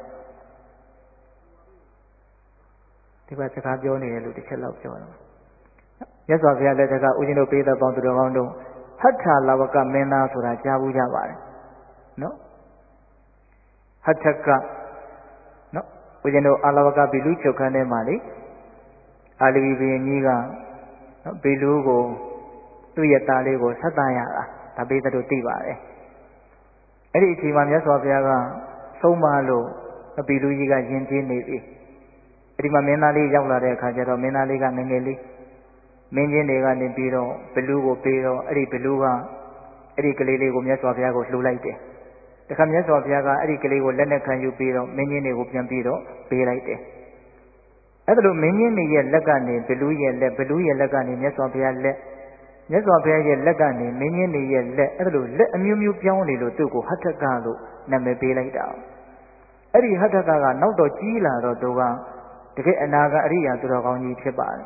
S1: ဒီဘက်စကားပြောနေတယ်လို့တစ်ချက်လောက်ပြောတော့မြတ်စွာဘုရားလက်ထက်ကဦးဇင်းတို့ပေးတဲ့ပေါင်းသူတော်ကောင်းတို့ဟဋ္ဌာလဝကမင်းသားဆိုတာကြားဘူးကြပါတယ်နော်ဟဋ္ဌကနော်ဦးဇင်းတို့အာလဝကဘီလူချုပ်ခန်းထဲမှာလေအာလဝီဘုရင်ကြီးကနော်ဘီလူကိုသူ့ရဲ့သားလေးကိုဆက်သားရတာဒါပေးတဲ့တို့သိပါတယ်အဲ့ဒီအချိန်မှာမြတ်စွာဘုရားကဆုံးမလို့ဘီလူကြီးကယဉ်ကျေးနေပြီအဲ့ဒီမှာမင်းသားလေးရောက်လာတဲ့အခါကျတော့မင်းသားလေးကငငယ်လေးမင်းချင်းတွေကနေပြီးတော့ဘလူးကိုပေးတော့အဲ့ဒီဘလူးကအဲ့ဒီကလေးလေးကိုမြတ်စွာဘုရားကိုလှူလိုက်တယ်တခါမြတ်စွာဘုရားကအဲ့ဒီကလေးကိုလက်နဲ့ခံယူပြီးတော့မင်းချင်းတွေကိုပြန်ပြီးတော့ပေးလိုက်တယ်အဲ့ဒါလိုမင်းချင်းတွေရဲ့လက်ကနေဘလူးရဲ့လက်ဘလူးရဲ့လက်ကနေမြတ်စွာဘုရားလက်မြတ်စွာဘုရားရဲ့လက်ကနေမင်းချင်းတွေရဲ့လက်အဲ့ဒါလိုလက်အမျိုးမျိုးပြောင်းနေလို့သူ့ကိုဟဋ္ဌကလို့နာမည်ပေးလိုက်တာအဲ့ဒီဟဋ္ဌကကနောက်တော့ကြီးလာတော့သူကတကယ်အနာကအရိယာသူတော်ကောင်းကြီးဖြစ်ပါတယ်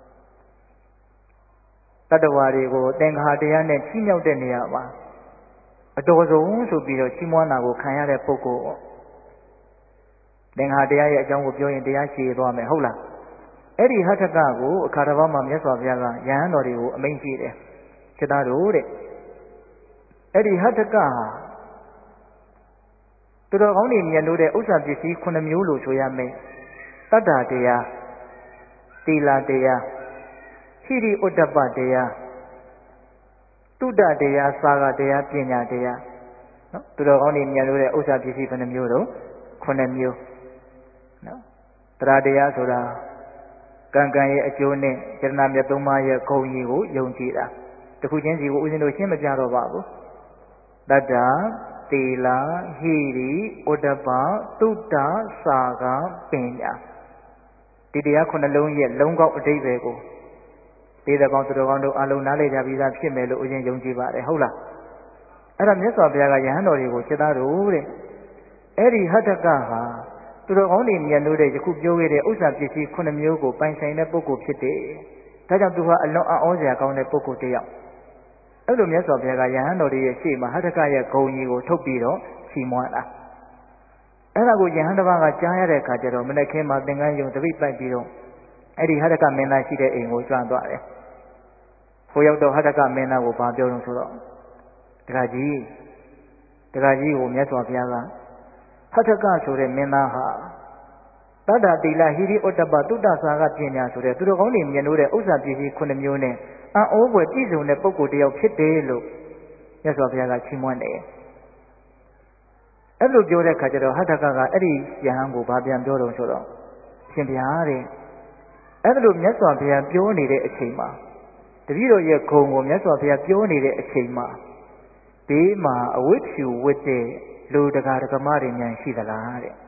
S1: တတ္တဝါတွေကိုသင်္ခါတရားနဲ့ချီးမြှောက်တဲ့နေရာမှာအတော်ဆုံးဆိုပြီးတော့ချီးမွမ်းတာကိုခံရတဲ့ပုဂ္ဂိုလ်ပေါ့သင်္ခါတရားရဲ့အကြောင်းကိုပြောရင်တရားရှည်သွားမယ်ဟုတ်လားအဲ့ဒီဟဋ္ဌကကိုအခါတစ်ပါးမှာမြတ်စွာဘုရားကယဟန်တော်တွေကိုအမိန့်ရှိတယ်ခြေသားတို့တဲ့အဲ့ဒီဟဋ္ဌကဟာသူတော်ကောင်းတွေမြင်လို့တဲ့ဥစ္စာပစ္စည်းခုနှစ်မျိုးလို့ဆိုရမယ်တတ္တတရားသီလတရားဟိရိဥတ္တပတရားတုဒ္ဒတရားစာဂတရားပညာတရားနော်သူတော်ကောင်းတွေမြင်လို့တဲ့ဥစ္စာပစ္စည်းဘယ်နှမျိုးတော့ခုနှစ်မျိုးနော်တရားတရားဆိုတာကံကံရဲ့အကျိုးနဲ့စေတနာမြတ်သုံးပါးရဲ့ဂုဏ်ကြီးကိုယုံကြည်တာတခုချင်းစီကိုဦးဇင်းတို့ရှင်းမပြတော့ပါဘူးတတ္တသီလဟိရိဥတ္တပတုဒ္ဒစာဂပညာဒီတရားခုနှလုံးရဲ့လုံးကောက်အဓိပ္ပာယ်ကိုဒီတဲ့ပေါင်းသူတော်ကောင်းတို့အလုံးနားလည်ကြပြီးသားဖြစ်မယ်လို့ဦးဇင်းယုံကြည်ပါတယ်ဟုတ်လားအဲ့ဒါမြတ်စွာဘုရားကယဟန်တော်တွေကိုခြေသားတို့တဲ့အဲ့ဒီဟဋ္ဌကဟာသူတော်ကောင်းတွေမြတ်လို့တဲ့ယခုပြောခဲ့တဲ့ဥစ္စာပစ္စည်းခုနှစ်မျိုးကိုပိုင်ဆိုင်တဲ့ပုဂ္ဂိုလ်ဖြစ်တယ်ဒါကြောင့်သူကအလွန်အောစရာကောင်းတဲ့ပုဂ္ဂိုလ်တစ်ယောက်အဲ့လိုမြတ်စွာဘုရားကယဟန်တော်တွေရဲ့ရှေ့မှာဟဋ္ဌကရဲ့ဂုဏ်ကြီးကိုထုတ်ပြီးတော့ချီးမွမ်းတာအဲ့ဒါကိုယဟန်တစ်ပါးကကြားရတဲ့အခါကျတော့မနေ့ကမှသင်္ကန်းယုံတပိတ်ပိုက်ပြီးတော့အဲ့ဒီဟဋ္ဌကမင်းသားရှိတဲ့အိမ်ကိုကြွသွားတယ်ဟိုရောက်တော့ဟဋ္ဌကမင်းသားကိုဘာပြောလို့ဆိုတော့တခါကြီးတခါကြီးကိုမြတ်စွာဘုရားကဟဋ္ဌကဆိုတဲ့မင်းသားဟာတတ္တသီလဟိရိဥတ္တပတုတ္တစာဂပညာဆိုတဲ့သူတော်ကောင်းတွေမြင်လို့တဲ့ဥစ္စာပစ္စည်းခုနှစ်မျိုးနဲ့အံ့ဩဖွယ်ပြည့်စုံတဲ့ပုဂ္ဂိုလ်တစ်ယောက်ဖြစ်တယ်လို့မြတ်စွာဘုရားကချီးမွမ်းတယ်အဲ့လိုပြောတဲ့အခါကျတော့ဟဋ္ဌကကအဲ့ဒီယဟန်ကိုဘာပြန်ပြောတော့ဆိုတော့ရှင်ဘုရားတဲ့အဲ့ဒါလိုမြတ်စွာဘုရားပြောနေတဲ့အချိန်မှာတပည့်တော်ရဲ့ဂုဏ်ကိုမြတ်စွာဘုရားပြောနေတဲ့အချိန်မှာဘေးမှာအဝိဖြူဝတ်တဲ့လူတကာဒကမတွေများရှိသလားတဲ့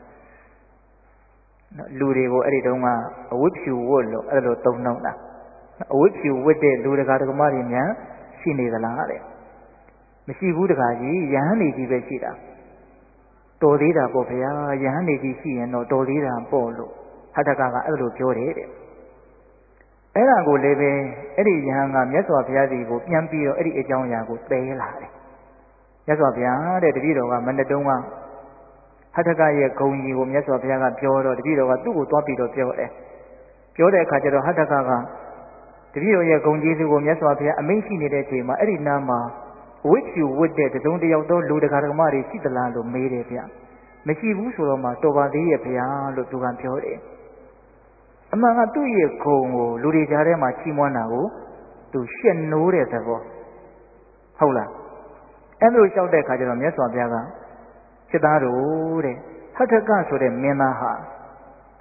S1: လူတွေကိုအဲ့ဒီတုန်းကအဝိဖြူဝတ်လို့အဲ့လိုသုံးနှုန်းတာအဝိဖြူဝတ်တဲ့လူတကာဒကမတွေများရှိနေသလားတဲ့မရှိဘူးတကာကြီးယဟန်နေကြီးပဲရှိတာတော်သေးတာပေါ့ဗျာယဟန်နေကြီးရှိရင်တော့တော်သေးတာပေါ့လို့ဟဋ္ဌကကအဲ့လိုပြောတယ်တဲ့အဲ့ဒါကိုလည်းပဲအဲ့ဒီယဟန်ကမြတ်စွာဘုရားစီကိုပြန်ပြီးတော့အဲ့ဒီအကြောင်းအရာကိုသဲလာတယ်မြတ်စွာဘုရားတဲ့တပည့်တော်ကမနေ့တုန်းကဟဋ္ဌကရဲ့ဂုဏ်ကြီးကိုမြတ်စွာဘုရားကပြောတော့တပည့်တော်ကသူ့ကိုသွားပြီးတော့ပြောတယ်ပြောတဲ့အခါကျတော့ဟဋ္ဌကကတပည့်တော်ရဲ့ဂုဏ်ကြီးစုကိုမြတ်စွာဘုရားအမိန့်ရှိနေတဲ့အချိန်မှာအဲ့ဒီနားမှာဝိဖြူဝတ်တဲ့တုံးတယောက်သောလူတကာဓမ္မတွေရှိသလားလို့မေးတယ်ဗျမရှိဘူးဆိုတော့မှတော်ပါသေးရဲ့ဗျာလို့သူကပြောတယ်အမှန်ကသူ့ရဲ့ဂုဏ်ကိုလူတွေကြားထဲမှာချီးမွမ်းတာကိုသူရှက်နိုးတဲ့သဘောဟုတ်လားအဲ့လိုလျှောက်တဲ့အခါကျတော့မြတ်စွာဘုရားကစိတ်သားတို့တဲ့ဟဋ္ဌကဆိုတဲ့မင်းသားဟာ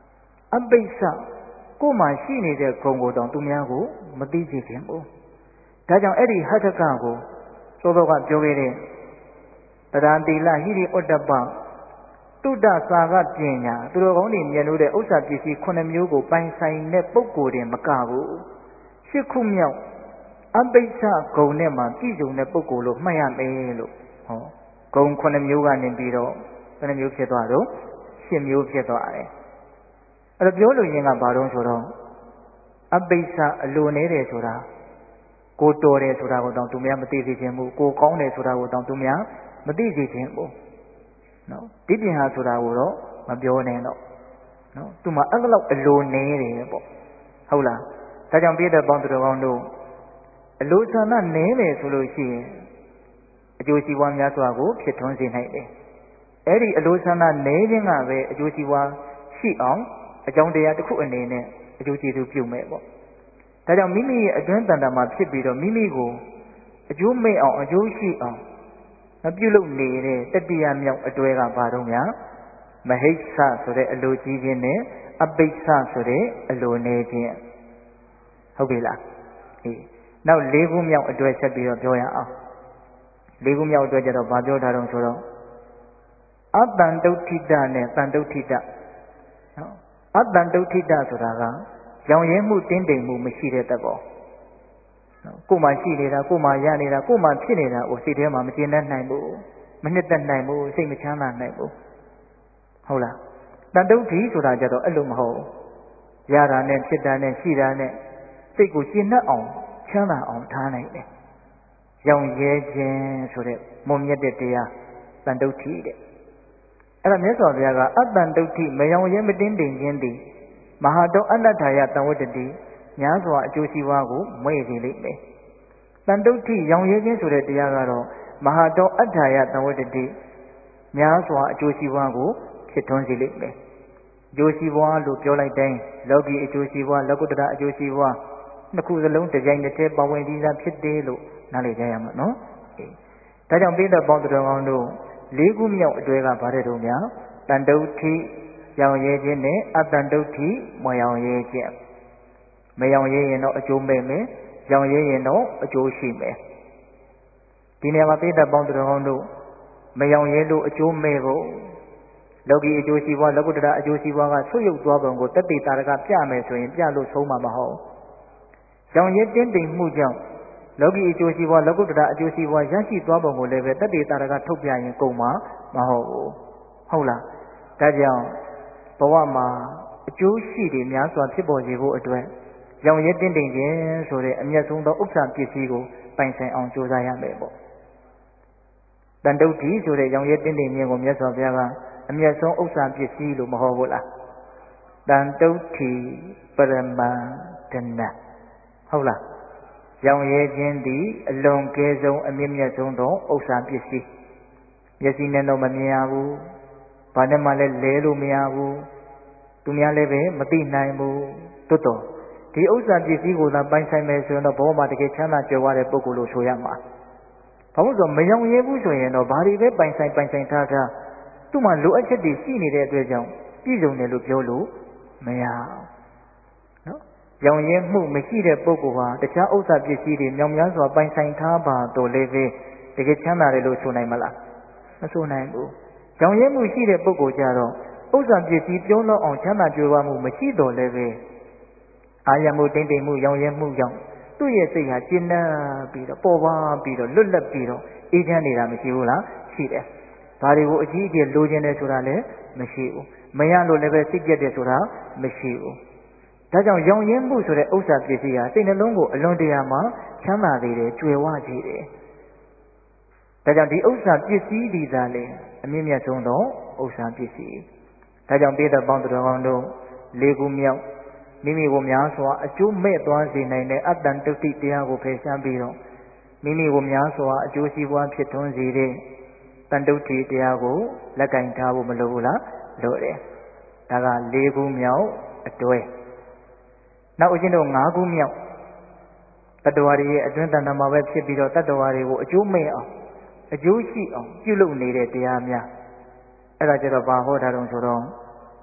S1: အပိစ္ဆကိုယ်မှာရှိနေတဲ့ဂုဏ်ကိုတောင်သူများကိုမသိစေခြင်းဘူးဒါကြောင့်အဲ့ဒီဟတ္တကကိုသောသောကပြောခဲ့တဲ့တရံတိလဟိရိဩတ္တပတုဒ္ဒစာကပညာသူတော်ကောင်းတွေမြင်လို့တဲ့ဥစ္စာပစ္စည်းခုနှစ်မျိုးကိုပိုင်ဆိုင်တဲ့ပုဂ္ဂိုလ်တွေမကဘူးရှစ်ခုမြောက်အပိစ္ဆဂုဏ်နဲ့မှပြည့်စုံတဲ့ပုဂ္ဂိုလ်လို့မှတ်ရမယ်လို့ဟောဂုဏ်ခုနှစ်မျိုးကနေပြီးတော့ဘယ်နှမျိုးဖြစ်သွားတော့ရှစ်မျိုးဖြစ်သွားတယ်အဲ့တော့ပြောလို့ရင်းကဘာလို့ဆိုတော့အပိစ္ဆအလိုနေတယ်ဆိုတာကိုတော်တယ်ဆိုတာကိုတောင်သူများမသိစေခြင်းဘူးကိုကောင်းတယ်ဆိုတာကိုတောင်သူများမသိစေခြင်းဘူးနော်ဒီပြင်ဟာဆိုတာကိုတော့မပြောနဲ့တော့နော်သူမှအဲ့လောက်အလိုနေတယ်ပေါ့ဟုတ်လားဒါကြောင့်ပြည့်တဲ့ပေါင်းသူတော်ကောင်းတို့အလိုဆန္ဒနည်းတယ်ဆိုလို့ရှိရင်အကျိုးစီးပွားများစွာကိုဖြစ်ထွန်းစေနိုင်တယ်အဲ့ဒီအလိုဆန္ဒနည်းခြင်းကပဲအကျိုးစီးပွားရှိအောင်အကြောင်းတရားတစ်ခုအနေနဲ့အကျိုးကျေးဇူးပြုမယ်ပေါ့ဒါကြောင့်မိမိရဲ့အတွင်းတန်တာမှာဖြစ်ပြီးတော့မိမိကိုအကျိုးမဲ့အောင်အကျိုးရှိအောင်မပြုလုပ်နေတဲ့တတိယမြောက်အတွဲကဘာတော့များမဟိစ္ဆဆိုတဲ့အလိုကြီးခြင်းနဲ့အပိစ္ဆဆိုတဲ့အလိုနေခြင်းဟုတ်ပြီလားအေးနောက်လေးခုမြောက်အတွဲဆက်ပြီးတော့ပြောရအောင်လေးခုမြောက်အတွဲကျတော့ဘာပြောထားတော့ဆိုတော့အတ္တန်တုဋ္ဌိတနဲ့တန်တုဋ္ဌိတနော်အတ္တန်တုဋ္ဌိတဆိုတာကရောင်ရဲမှုတင်းတိမ်မှုမရှိတဲ့သဘောနော်ကိုယ်မှရှိနေတာကိုယ်မှရနေတာကိုယ်မှဖြစ်နေတာကိုစိတ်ထဲမှာမကျေနပ်နိုင်ဘူးမနှစ်သက်နိုင်ဘူးစိတ်မချမ်းသာနိုင်ဘူးဟုတ်လားတန်တုဋ္ဌိဆိုတာကြတော့အဲ့လိုမဟုတ်ရတာနဲ့ဖြစ်တာနဲ့ရှိတာနဲ့စိတ်ကိုကျေနပ်အောင်ချမ်းသာအောင်ထားနိုင်တယ်ရောင်ရဲခြင်းဆိုတဲ့မွန်မြတ်တဲ့တရားတန်တုဋ္ဌိတဲ့အဲ့ဒါမြတ်စွာဘုရားကအတ္တန်တုဋ္ဌိမရောင်ရဲမတင်းတိမ်ခြင်းသည်မဟာတောအနတ္ထာယတံဝတ္တတိညာစွာအကျိုးစီးပွားကိုမွေ့စေလိမ့်မယ်တန်တုဋ္ဌိရောင်ရဲခြင်းဆိုတဲ့တရားကတော့မဟာတောအတ္ထာယတံဝတ္တတိညာစွာအကျိုးစီးပွားကိုဖြစ်ထွန်းစေလိမ့်မယ်အကျိုးစီးပွားလို့ပြောလိုက်တိုင်းလောကီအကျိုးစီးပွားလောကုတ္တရအကျိုးစီးပွားနှစ်ခုစလုံးတစ်ကြိမ်တစ်ထဲပါဝင်ပြီးသားဖြစ်တယ်လို့နားလည်ကြရမှာနော်အေးဒါကြောင့်ပိဋကပေါင်းတော်ကောင်းတို့လေးခုမြောက်အတွဲကဗါတဲ့တို့များတန်တုဋ္ဌိရောင်ရဲခြင်းနဲ့အတ္တန်တုဋ္ဌိမရောင်ရဲခြင်းမရောင်ရဲရင်တော့အကျိုးမဲ့မယ်ရောင်ရဲရင်တော့အကျိုးရှိမယ်ဒီနေရာမှာပိဋကပေါင်းတော်ကောင်းတို့မရောင်ရဲလို့အကျိုးမဲ့ဖို့လောကီအကျိုးစီးပွားလောကုတ္တရအကျိုးစီးပွားကဆွတ်ယုတ်သွားပုံကိုတတိတာရကပြမယ်ဆိုရင်ပြလို့ဆုံးမှာမဟုတ်ရောင်ရဲတင်းတိမ်မှုကြောင့်လောကီအကျိုးစီးပွားလောကုတ္တရအကျိုးစီးပွားရရှိသွားပုံကိုလည်းပဲတတိတာရကထုတ်ပြရင်ကုန်မှာမဟုတ်ဘူးဟုတ်လားဒါကြောင့်ဘဝမှာအကျိုးရှိတွေများစွာဖြစ်ပေါ်စေဖို့အတွက်ရောင်ရဲတင်းတိမ်ခြင်းဆိုတဲ့အမျက်ဆုံးသောဥစ္စာပစ္စည်းကိုပိုင်ဆိုင်အောင်ကြိုးစားရမယ်ပေါ့တန်တုဋ္ဌိဆိုတဲ့ရောင်ရဲတင်းတိမ်ခြင်းကိုမြတ်စွာဘုရားကအမျက်ဆုံးဥစ္စာပစ္စည်းလို့မဟုတ်ဘူးလားတန်တုဋ္ဌိပရမန္တနာဟုတ်လားရောင်ရဲခြင်းသည်အလွန်ကဲဆုံးအမြင့်မြတ်ဆုံးသောဥစ္စာပစ္စည်းမျက်စိနဲ့တော့မမြင်ရဘူးဘာနဲ့မှလည်းလဲလို့မရဘူးသူများလည်းပဲမသိနိုင်ဘူးတွတ်တော်ဒီဥစ္စာပစ္စည်းကိုသာပိုင်ဆိုင်မယ်ဆိုရင်တော့ဘဝမှာတကယ်ချမ်းသာကြွယ်ဝတဲ့ပုဂ္ဂိုလ်လို့ဆိုရမှာဘာလို့ဆိုမရောင်ရဲဘူးဆိုရင်တော့ဘာတွေပဲပိုင်ဆိုင်ပိုင်ဆိုင်ထားထားသူ့မှာလိုအပ်ချက်တွေရှိနေတဲ့အတွက်ကြောင့်ပြည့်စုံတယ်လို့ပြောလို့မရနော်ရောင်ရဲမှုမရှိတဲ့ပုဂ္ဂိုလ်ဟာတခြားဥစ္စာပစ္စည်းတွေမြောင်များစွာပိုင်ဆိုင်ထားပါတော့လည်းပဲတကယ်ချမ်းသာတယ်လို့ဆိုနိုင်မလားမဆိုနိုင်ဘူးရောင်ရဲမှုရှိတဲ့ပုဂ္ဂိုလ်ကြတော့ဥစ္စာပစ္စည်းပြောလို့အောင်ချမ်းသာကြွယ်ဝမှုမရှိတော့လည်းပဲအာရမှုတိမ့်တိမ်မှုရောင်ရဲမှုကြောင့်သူ့ရဲ့စိတ်ဟာကျဉ်းနှံ့ပြီးတော့ပေါ်ပါပြီးတော့လွတ်လပ်ပြီးတော့အေးချမ်းနေတာမရှိဘူးလားရှိတယ်ဘာတွေကိုအကြီးအကျယ်လိုချင်တယ်ဆိုတာလည်းမရှိဘူးမရလို့လည်းပဲစိတ်ပြတ်တယ်ဆိုတာမရှိဘူးဒါကြောင့်ရောင်ရင်းမှုဆိုတဲ့ဥစ္စာပစ္စည်းဟာစိတ်နှလုံးကိုအလွန်တရာမှချမ်းသာစေတယ်ကြွယ်ဝစေတယ်ဒါကြောင့်ဒီဥစ္စာပစ္စည်းဒီသာလေအမြင့်မြတ်ဆုံးသောဥစ္စာပစ္စည်းဒါကြောင့်ပိဋကပေါင်းတော်ကောင်းတို့လေးခုမြောက်မိမိကိုများစွာအကျိုးမဲ့သွားစေနိုင်တဲ့အတ္တန်တုဋ္ဌိတရားကိုဖယ်ရှားပြီးတော့မိမိကိုများစွာအကျိုးစီးပွားဖြစ်ထွန်းစေတဲ့တန်တုဋ္ဌိတရားကိုလက်ကင်ထားဖို့မလိုဘူးလားလိုတယ်ဒါကလေးခုမြောက်အတွဲနောက်ဦးဇင်းတို့ငါးခုမြောက်တတ္တဝါတွေရဲ့အတွင်းတဏ္ဍာမှာပဲဖြစ်ပြီးတော့တတ္တဝါတွေကိုအကျိုးမဲ့အောင်အကျိုးရှိအောင်ပြုလုပ်နေတဲ့တရားများအဲ့ဒါကြတော့ဘာဟောတာတုံးဆိုတော့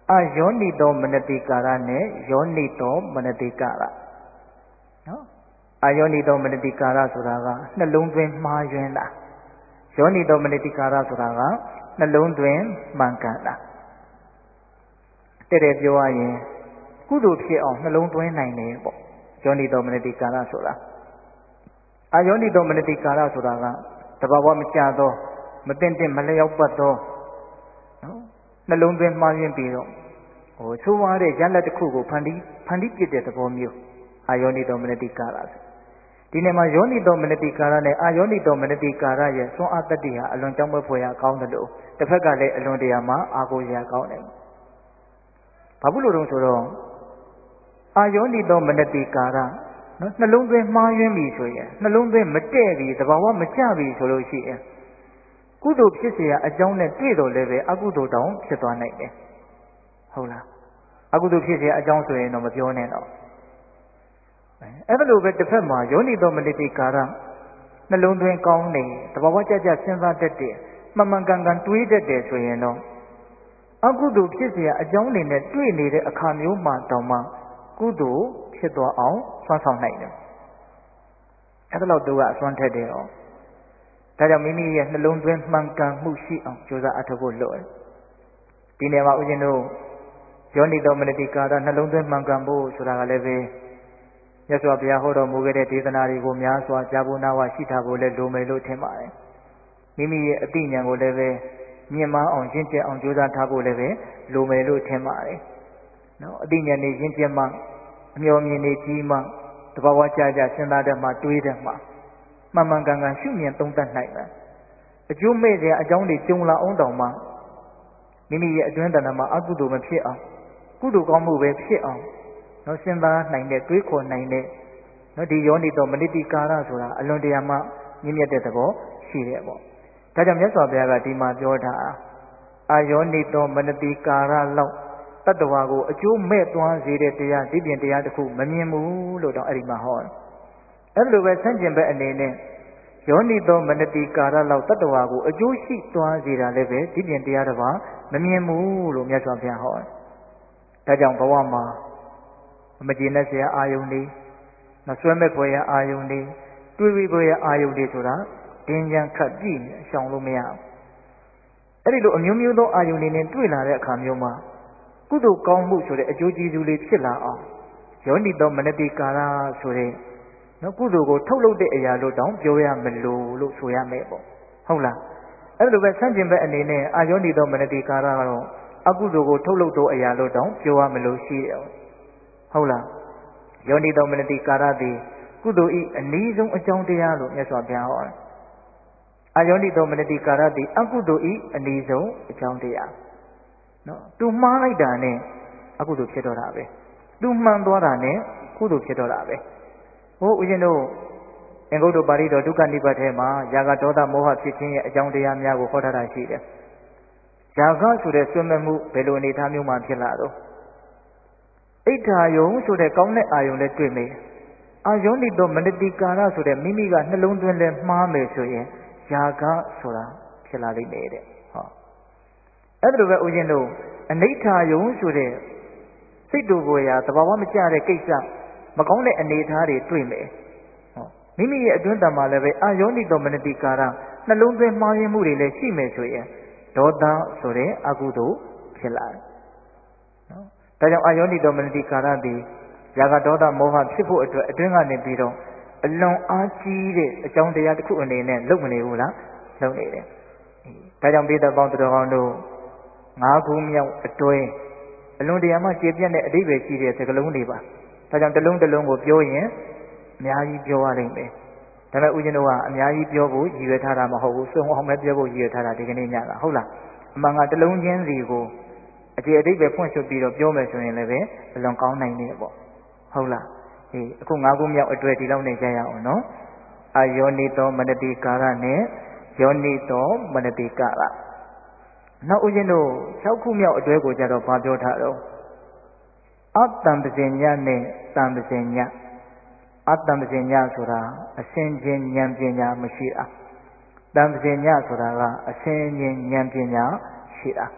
S1: အာယောနိတောမနတိကာရနဲ့ယောနိတောမနတိကာရနော်အာယောနိတောမနတိကာရဆိုတာကနှလုံးသွင်းမှားယွင်းတာယောနိတောမနတိကာရဆိုတာကနှလုံးသွင်းမှန်ကန်တာတဲ့တဲ့ပြောရရင်ကုသိုလ်ဖြစ်အောင်နှလုံးသွင်းနိုင်တယ်ပေါ့ယောနိတောမနတိကာရဆိုတာအာယောနိတောမနတိကာရဆိုတာကတဘာဝမကြသောမတင်တင်မလျောက်ပတ်သောနော်နှလုံးသွင်းမှားယွင်းပြီးတော့ဟိုဆိုးဝါးတဲ့ရလတ်တစ်ခုကိုဖန်တီးဖန်တီးပြတဲ့သဘောမျိုးအာယောနိတောမနတိကာရဆိုဒီနေ့မှာယောနိတောမနတိကာရနဲ့အာယောနိတောမနတိကာရရဲ့စွမ်းအားတတ္တိဟာအလွန်ကြောင့်မဲ့ဖွယ်ရာကောင်းတယ်လို့တစ်ဖက်ကလည်းအလွန်တရာမှာအာကိုရာကောင်းတယ်ဘာဖြစ်လို့လဲဆိုတော့အာယောနိတောမနတိကာရနော်နှလုံးသွင်းမှားယွင်းပြီဆိုရင်နှလုံးသွင်းမတည့်ပြီသဘာဝမကျပြီဆိုလို့ရှိရင်ကုသိုလ်ဖြစ်เสียအကြောင်းနဲ့တွေ့တော်လည်းပဲအကုသိုလ်တောင်ဖြစ်သွားနိုင်တယ်ဟုတ်လားအကုသိုလ်ဖြစ်เสียအကြောင်းဆိုရင်တော့မပြောနဲ့တော့အဲ့ဒါလိုပဲတစ်ဖက်မှာယောနိတောမနတိကာရနှလုံးသွင်းကောင်းနေသဘာဝကျကျစဉ်းစားတတ်တယ်မှန်မှန်ကန်ကန်တွေးတတ်တယ်ဆိုရင်တော့အကုသိုလ်ဖြစ်เสียအကြောင်းနေနဲ့တွေ့နေတဲ့အခါမျိုးမှတောင်မှကုသိုလ်ဖြစ်သွားအောင်ဆွမ်းဆောင်နိုင်တယ်အဲ့ဒါတော့သူကအစွမ်းထက်တယ်တော့ဒါကြောင့်မိမိရဲ့နှလုံးသွင်းမှန်ကန်မှုရှိအောင်ကြိုးစားအထောက်ဖို့လိုတယ်ဒီနေ့မှာဦးဇင်းတို့ယောနိတောမနတိကာရနှလုံးသွင်းမှန်ကန်ဖို့ဆိုတာကလည်းပဲမြတ်စွာဘုရားဟောတော်မူခဲ့တဲ့ဒေသနာတွေကိုများစွာကြားဖို့နာဝရှိတာကိုလည်းလိုမယ်လို့ထင်ပါတယ်မိမိရဲ့အသိဉာဏ်ကိုလည်းပဲမြင့်မားအောင်ရင့်ကျက်အောင်ကြိုးစားထားဖို့လည်းပဲလိုမယ်လို့ထင်ပါတယ်နော်အသိဉာဏ်နဲ့ရင့်ကျက်မှအမျှော်မြင်နေကြီးမှတဘာဝကြကြစဉ်းစားတတ်မှတွေးတတ်မှမှန်မှန်ကန်ကန်ရှုမြင်သုံးသပ်နိုင်တယ်အကျိုးမဲ့စရာအကြောင်းတွေကြုံလာအောင်တောင်မှမိမိရဲ့အတွင်းတဏ္ဍာမှာအကုသိုလ်မဖြစ်အောင်ကုသိုလ်ကောင်းမှုပဲဖြစ်အောင်နော်စဉ်းစားနိုင်တဲ့တွေးခေါ်နိုင်တဲ့နော်ဒီယောနိတောမနတိကာရဆိုတာအလွန်တရာမှမြင့်မြတ်တဲ့သဘောရှိတယ်ပေါ့ဒါကြောင့်မြတ်စွာဘုရားကဒီမှာပြောတာအာယောနိတောမနတိကာရလောက်တတ္တဝါကိုအကျိုးမဲ့သွားစေတဲ့တရားဒီပြင်တရားတစ်ခုမမြင်ဘူးလို့တော့အဲ့ဒီမှာဟောတယ်အဲ့လိုပဲဆန့်ကျင်ဘက်အနေနဲ့ယောနိတောမနတိကာရလောက်တတ္တဝါကိုအကျိုးရှိသွားစေတာလည်းပဲဒီပြင်တရားတစ်ပါးမမြင်ဘူးလို့မြတ်စွာဘုရားဟောတယ်ဒါကြောင့်ဘဝမှာမကျေနပ်စရာအာယုန်တွေမဆွဲမဲ့ဖွယ်ရာအာယုန်တွေတွေးပြီးဖွယ်ရာအာယုန်တွေဆိုတာတင်းကြံခတ်ပြည့်ရှောင်လို့မရဘူးအဲ့ဒီလိုအမျိုးမျိုးသောအာယုန်တွေနဲ့တွေ့လာတဲ့အခါမျိုးမှာကုသိုလ်ကောင်းမှုဆိုတဲ့အကျိုးကျေးဇူးလေးဖြစ်လာအောင်ယောနိတောမနတိကာရဆိုတဲ့နော်ကုသိုလ်ကိုထုတ်လုပ်တဲ့အရာလို့တောင်ပြောရမလို့လို့ဆိုရမယ်ပေါ့ဟုတ်လားအဲ့လိုပဲဆန့်ကျင်ဘက်အနေနဲ့အာယောနိတောမနတိကာရကတော့အကုသိုလ်ကိုထုတ်လုပ်သောအရာလို့တောင်ပြောရမလို့ရှိတယ်ဟုတ်လားယောနိတောမနတိကာရသည်ကုသိုလ်ဤအနည်းဆုံးအကြောင်းတရားလို့မြတ်စွာဘုရားဟောတယ်အာယောနိတောမနတိကာရသည်အကုသိုလ်ဤအနည်းဆုံးအကြောင်းတရားနော်သူမှားလိုက်တာနဲ့အကုသိုလ်ဖြစ်တော့တာပဲသူမှန်သွားတာနဲ့ကုသိုလ်ဖြစ်တော့တာပဲဟိုဦးဇင်းတို့အင်္ဂုတ္တပါဠိတော်ဒုက္ခနိဗ္ဗာန်ထဲမှာယာဂဒေါသမောဟဖြစ်ခြင်းရဲ့အကြောင်းတရားများကိုဟောထားတာရှိတယ်ယာဂဆိုတဲ့ဆွေးနွေးမှုဘယ်လိုအနေအထားမျိုးမှဖြစ်လာတော့ဣဋ္ဌာယုံဆိုတဲ့ကောင်းတဲ့အာယုံလည်းတွေ့မယ်အာယောနိတောမနတိကာရဆိုတဲ့မိမိကနှလုံးသွင်းလဲမှားမယ်ဆိုရင်ယာဂဆိုတာဖြစ်လာလိမ့်မယ်တဲ့ဟောအဲ့ဒါလိုပဲဦးဇင်းတို့အနိဋ္ဌာယုံဆိုတဲ့စိတ်တူကိုရာသဘာဝမကျတဲ့ကိစ္စမကောင်းတဲ့အနေအထားတွေတွေ့မယ်ဟောမိမိရဲ့အတွင်းတန်မှာလည်းပဲအာယောနိတောမနတိကာရနှလုံးသွင်းမှားယွင်းမှုတွေလည်းရှိမယ်ဆိုရင်ဒေါသဆိုတဲ့အကုသိုလ်ဖြစ်လာတယ်နော်ဒါကြောင့်အာယောနိတောမနတိကာရသည်ယာဂဒေါသမောဟဖြစ်ဖို့အတွက်အတွင်းကနေပြီးတော့အလွန်အားကြီးတဲ့အကြောင်းတရားတစ်ခုအနေနဲ့လုပ်မနေဘူးလားလုပ်နေတယ်ဒါကြောင့်ပိဋကပေါင်းတော်ကောင်းတို့ငါးခုမြောက်အတွဲအလွန်တရာမှကျေပြတ်တဲ့အဓိပ္ပာယ်ရှိတဲ့စကားလုံးတွေပါဒါကြောင့်တစ်လုံးတစ်လုံးကိုပြောရင်အများကြီးပြောရလိမ့်မယ်ဒါပေမဲ့ဦးဇင်းတို့ကအများကြီးပြောဖို့ရည်ရွယ်ထားတာမဟုတ်ဘူးစုံအောင်ပဲပြောဖို့ရည်ရွယ်ထားတာဒီကနေ့ညကဟုတ်လားအမှန်ကတစ်လုံးချင်းစီကိုအခြေအဓိပ္ပာယ်ဖွင့်ဆိုပြီးတော့ပြောမယ်ဆိုရင်လည်းပဲအလွန်ကောင်းနိုင်တယ်ပေါ့ဟုတ်လားအေးအခုငါးခုမြောက်အတွဲဒီလောက်နဲ့ကြာရအောင်နော်အာယောနိတောမနတိကာရနဲ့ယောနိတောမနတိကာရနောက်ဦးဇင်းတို့၆ခုမြောက်အတွဲကိုကြတော့ဗာပြောထားတော့အတ္တံပဇင်ညနဲ့တံပဇင်ညအတ္တံပဇင်ညဆိုတာအစင်ချင်းဉာဏ်ပညာမရှိတာတံပဇင်ညဆိုတာကအစင်ချင်းဉာဏ်ပညာရှိတာစ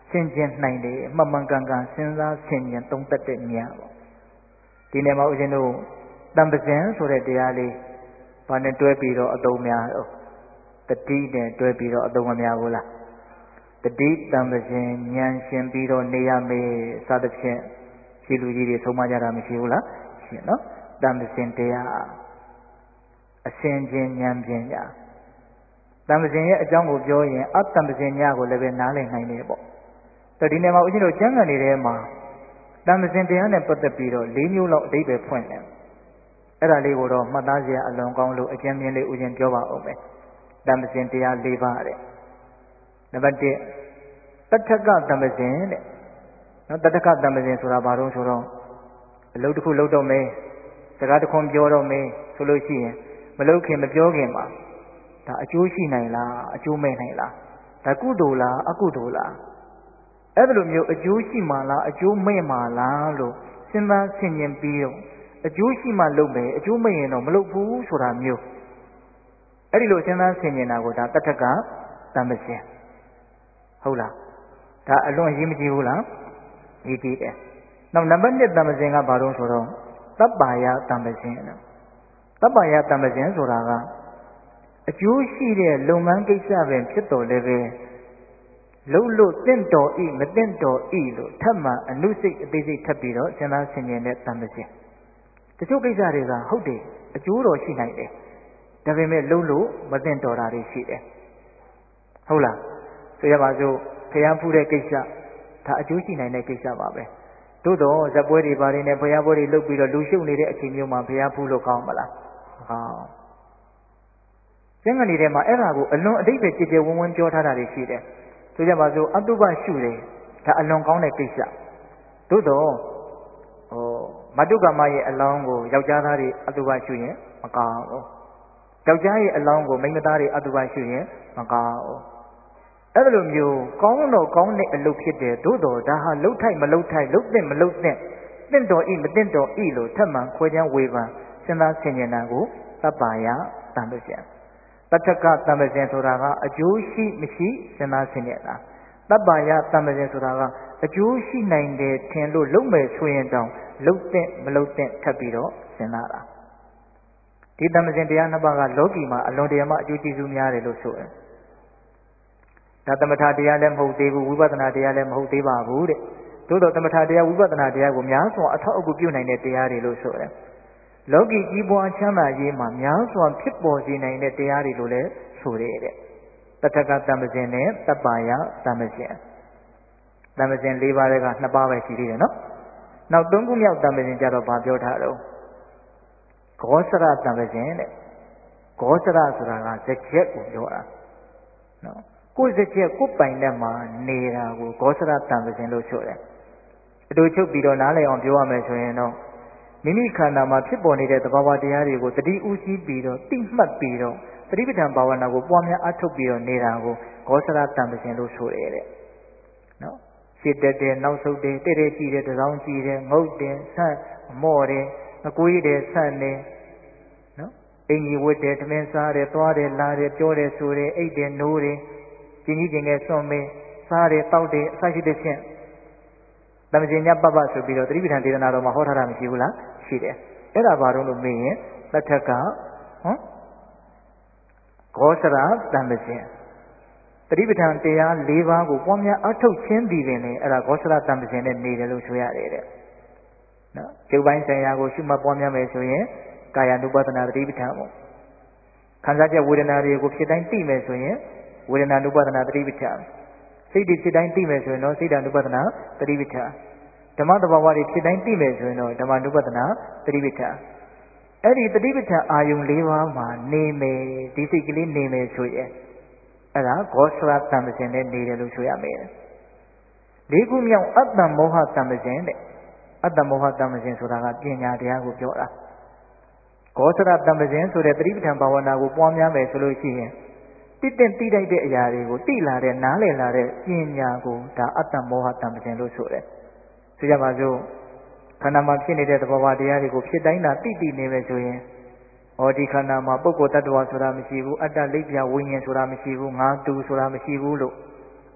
S1: ဆင်ခြင်နိုင်တယ်မှန်မှန်ကန်ကန်စဉ်းစားဆင်ခြင်သုံးသပ်တဲ့ဉာဏ်ပေါ့ဒီနေ့မှာဦးဇင်းတို့တံပဇင်ဆိုတဲ့တရားလေးဘာနဲ့တွဲပြီးတော့အသုံးများတော့တတိနဲ့တွဲပြီးတော့အသုံးမများဘူးလားတတိတံပဇင်ဉာဏ်ရှင်ပြီးတော့နေရမေးစသဖြင့်ရှိလူကြီးတွေဆုံးမကြတာမရှိဘူးလားရှင်နော်တံပဇင်တရားအစင်ချင်းဉာဏ်ပညာတံပဇင်ရဲ့အကြောင်းကိုပြောရင်အတံပဇင်ညာကိုလည်းပဲနားလည်နိုင်တယ်ပေါ့ဒါဒီနေ့မှာဦးဇင်းတို့ကျမ်းဂန်တွေထဲမှာတံပဇင်တရားနဲ့ပတ်သက်ပြီးတော့၄မျိုးလောက်အဓိပ္ပာယ်ဖွင့်တယ်အဲ့ဒါလေးကိုတော့မှတ်သားစရာအလွန်ကောင်းလို့အကျဉ်းမြင်လေးဦးဇင်းပြောပါဦးမယ်တံပဇင်တရား၄ပါးတဲ့နံပါတ်၁တထကတံပဇင်တဲ့နော်တထကတံပဇင်ဆိုတာဘာလို့ဆိုတော့အလုပ်တစ်ခုလုပ်တော့မယ်စကားတစ်ခွန်းပြောတော့မယ်ဆိုလို့ရှိရင်မလုပ်ခင်မပြောခင်မှာဒါအကျိုးရှိနိုင်လားအကျိုးမဲ့နိုင်လားဒါကုသိုလ်လားအကုသိုလ်လားအဲ့ဒါလိုမျိုးအကျိုးရှိမှလားအကျိုးမဲ့မှလားလို့စဉ်းစားဆင်ခြင်ပြီးတော့အကျိုးရှိမှလုပ်မယ်အကျိုးမဲ့ရင်တော့မလုပ်ဘူးဆိုတာမျိုးအဲ့ဒီလိုစဉ်းစားဆင်ခြင်တာကိုဒါတထကတံပဇင်ဟုတ်လားဒါအလွန်ရေးမကြည့်ဘူးလားရေးကြည့်တယ်နောက်နံပါတ်၂တံပဇင်ကဘာလို့ဆိုတော့သဗ္ဗာယတံပဇင်သဗ္ဗာယတံပဇင်ဆိုတာကအကျိုးရှိတဲ့လုပ်ငန်းကိစ္စပင်ဖြစ်တော်လည်းပဲလုံးလို့တင့်တော်ဤမတင့်တော်ဤလို့ထပ်မံအနုစိတ်အသေးစိတ်ထပ်ပြီးတော့စဉ်းစားဆင်ခြင်တဲ့တံပဇင်တချို့ကိစ္စတွေကဟုတ်တယ်အကျိုးတော်ရှိနိုင်တယ်ဒါပေမဲ့လုံးလို့မတင့်တော်တာတွေရှိတယ်ဟုတ်လားဆိုရပါစို့ဖျားဖူးတဲ့ကိစ္စဒါအကျိုးရှိနိုင်တဲ့ကိစ္စပါပဲသို့တော့ဇပွဲတွေဘာတွေနဲ့ဖျားပွဲတွေလုပ်ပြီးတော့လူရှုပ်နေတဲ့အချိန်မျိုးမှာဖျားဖူးလို့ကောင်းမလားဟောကျန်ကနေထဲမှာအဲ့ဒါကိုအလွန်အဓိပ္ပာယ်ကြည်ကြဲဝန်းဝန်းပြောထားတာတွေရှိတယ်ဆိုကြပါစို့အတုပရှုတယ်ဒါအလွန်ကောင်းတဲ့ကိစ္စသို့တော့ဟိုမတုကမရဲ့အလောင်းကိုယောက်ျားသားတွေအတုပရှုရင်မကောင်းဘူးယောက်ျားရဲ့အလောင်းကိုမိန်းမသားတွေအတုပရှုရင်မကောင်းဘူးအဲ့လိုမျိုးကောင်းတော့ကောင်းတဲ့အလုပ်ဖြစ်တယ်သို့တော့ဒါဟာလှုပ်ထိုက်မလှုပ်ထိုက်လှုပ်တဲ့မလှုပ်တဲ့တင့်တော်ဤမတင့်တော်ဤလို့ထပ်မံခွဲခြားဝေဖန်စဉ်းစားဆင်ခြင်တာကိုသဗ္ဗာယတံပဇင်တထကတံပဇင်ဆိုတာကအကျိုးရှိမရှိစဉ်းစားဆင်ခြင်တာသဗ္ဗာယတံပဇင်ဆိုတာကအကျိုးရှိနိုင်တယ်ထင်လို့လုပ်မယ်ဆိုရင်တောင်လှုပ်တဲ့မလှုပ်တဲ့ထပ်ပြီးတော့စဉ်းစားတာဒီတံပဇင်တရားနှစ်ပါးကလောကီမှာအလွန်တရာမှအကျိုးကျေးဇူးများတယ်လို့ဆိုတယ်ဒါသမထတရားလည်းမဟုတ်သေးဘူးဝိပဿနာတရားလည်းမဟုတ်သေးပါဘူးတဲ့သို့တော့သမထတရားဝိပဿနာတရားကိုများစွာအထောက်အကူပြုနိုင်တဲ့တရားတွေလို့ဆိုတယ်လောကီကြီးပွားချမ်းသာရေးမှာများစွာဖြစ်ပေါ်စေနိုင်တဲ့တရားတွေလို့လည်းဆိုတယ်တဲ့တထကတံပဇင်နဲ့သဗ္ဗာယတံပဇင်တံပဇင်၄ပါးကနှစ်ပါးပဲရှိသေးတယ်နော်နောက်သုံးခုမြောက်တံပဇင်ကြတော့ဗာပြောထားတော့ဂောစရတံပဇင်တဲ့ဂောစရဆိုတာကဇက်ချက်ကိုပြောတာနော်ကိုယ်စက်ချက်ကိုယ်ပိုင်တဲ့မှာနေတာကိုဂောစရတံပဇင်လို့ဆိုတယ်အတူချုပ်ပြီးတော့နားလည်အောင်ပြောရမယ်ဆိုရင်တော့မိမိခန္ဓာမှာဖြစ်ပေါ်နေတဲ့သဘာဝတရားတွေကိုတတိဥစည်းပြီးတော့တိမှတ်ပြီးတော့သတိပဋ္ဌာန်ဘာဝနာကိုပွားများအထုတ်ပြီးတော့နေတာကိုဂောစရတံပဇင်လို့ဆိုရတဲ့နော်ရှစ်တက်တယ်နောက်ဆုတ်တယ်တဲ့တဲ့ကြည့်တယ်တစောင်းကြည့်တယ်ငုတ်တယ်ဆန့်မော့တယ်ငကိုးတယ်ဆန့်တယ်နော်အင်ကြီးဝတ်တယ်ထမင်းစားတယ်သွားတယ်လာတယ်ပြောတယ်ဆိုတယ်အိတ်တယ်နိုးတယ်ကျင်ကြီးကျင်ငယ်စွန့်မင်းစားတယ်တောက်တယ်အစရှိတဲ့ဖြင့်တမင်ညပပဆိုပြီးတော့သတိပဋ္ဌာန်ဒေသနာတော်မှာဟောထားတာမရှိဘူးလားရှိတယ်အဲ့ဒါဘာလို့လို့မေးရင်တထကဟမ်ဂောစရတံပဇင်သတိပဋ္ဌာန်တရား၄ပါးကိုပွားများအထုတ်ခြင်းဒီပင်လေအဲ့ဒါဂောစရတံပဇင်နဲ့နေတယ်လို့ဆိုရတယ်တဲ့နော်ကျုပ်ပိုင်းဆိုင်ရာကိုရှုမှတ်ပွားများမယ်ဆိုရင်ကာယ ानु ပဒနာသတိပဋ္ဌာန်ပေါ့ခံစားချက်ဝေဒနာတွေကိုဖြစ်တိုင်းသိမယ်ဆိုရင်ဝေဒနာ ानु ပဒနာသတိပဋ္ဌာန်စိတ်တွေဖြစ်တိုင်းသိမယ်ဆိုရင်တော့စိတ် ानु ပဒနာသတိပဋ္ဌာန်ဓမ္မသဘာဝတွေဖြစ်တိုင်းသိမယ်ဆိုရင်တော့ဓမ္မ ानु ပဒနာသတိပဋ္ဌာန်အဲ့ဒီသတိပဋ္ဌာန်အာယုံ၄ပါးမှာနေမယ်ဒီစိတ်ကလေးနေမယ်ဆိုရင်အဲ့ဒါဂောစရတံပဇင်နဲ့နေတယ်လို့ဆိုရမယ်လေးခုမြောက်အတ္တမောဟတံပဇင်တဲ့အတ္တမောဟတံပဇင်ဆိုတာကပညာတရားကိုပြောတာဂောစရတံပဇင်ဆိုတဲ့သတိပဋ္ဌာန်ဘာဝနာကိုပွားများမယ်ဆိုလို့ရှိရင်တိတဲ့တိတိုက်တဲ့အရာတွေကိုတိလာတဲ့နားလည်လာတဲ့ပညာကိုဒါအတ္တမောဟတံပဇင်လို့ဆိုတယ်ဆိုကြပါစို့ခန္ဓာမှာဖြစ်နေတဲ့သဘောဝတရားတွေကိုဖြစ်တိုင်းသာတိတိနေမယ်ဆိုရင်ဟောဒီခန္ဓာမှာပုဂ္ဂိုလ်တ attva ဆိုတာမရှိဘူးအတ္တလိပ်ပြဝိညာဉ်ဆိုတာမရှိဘူးငါသူဆိုတာမရှိဘူးလို့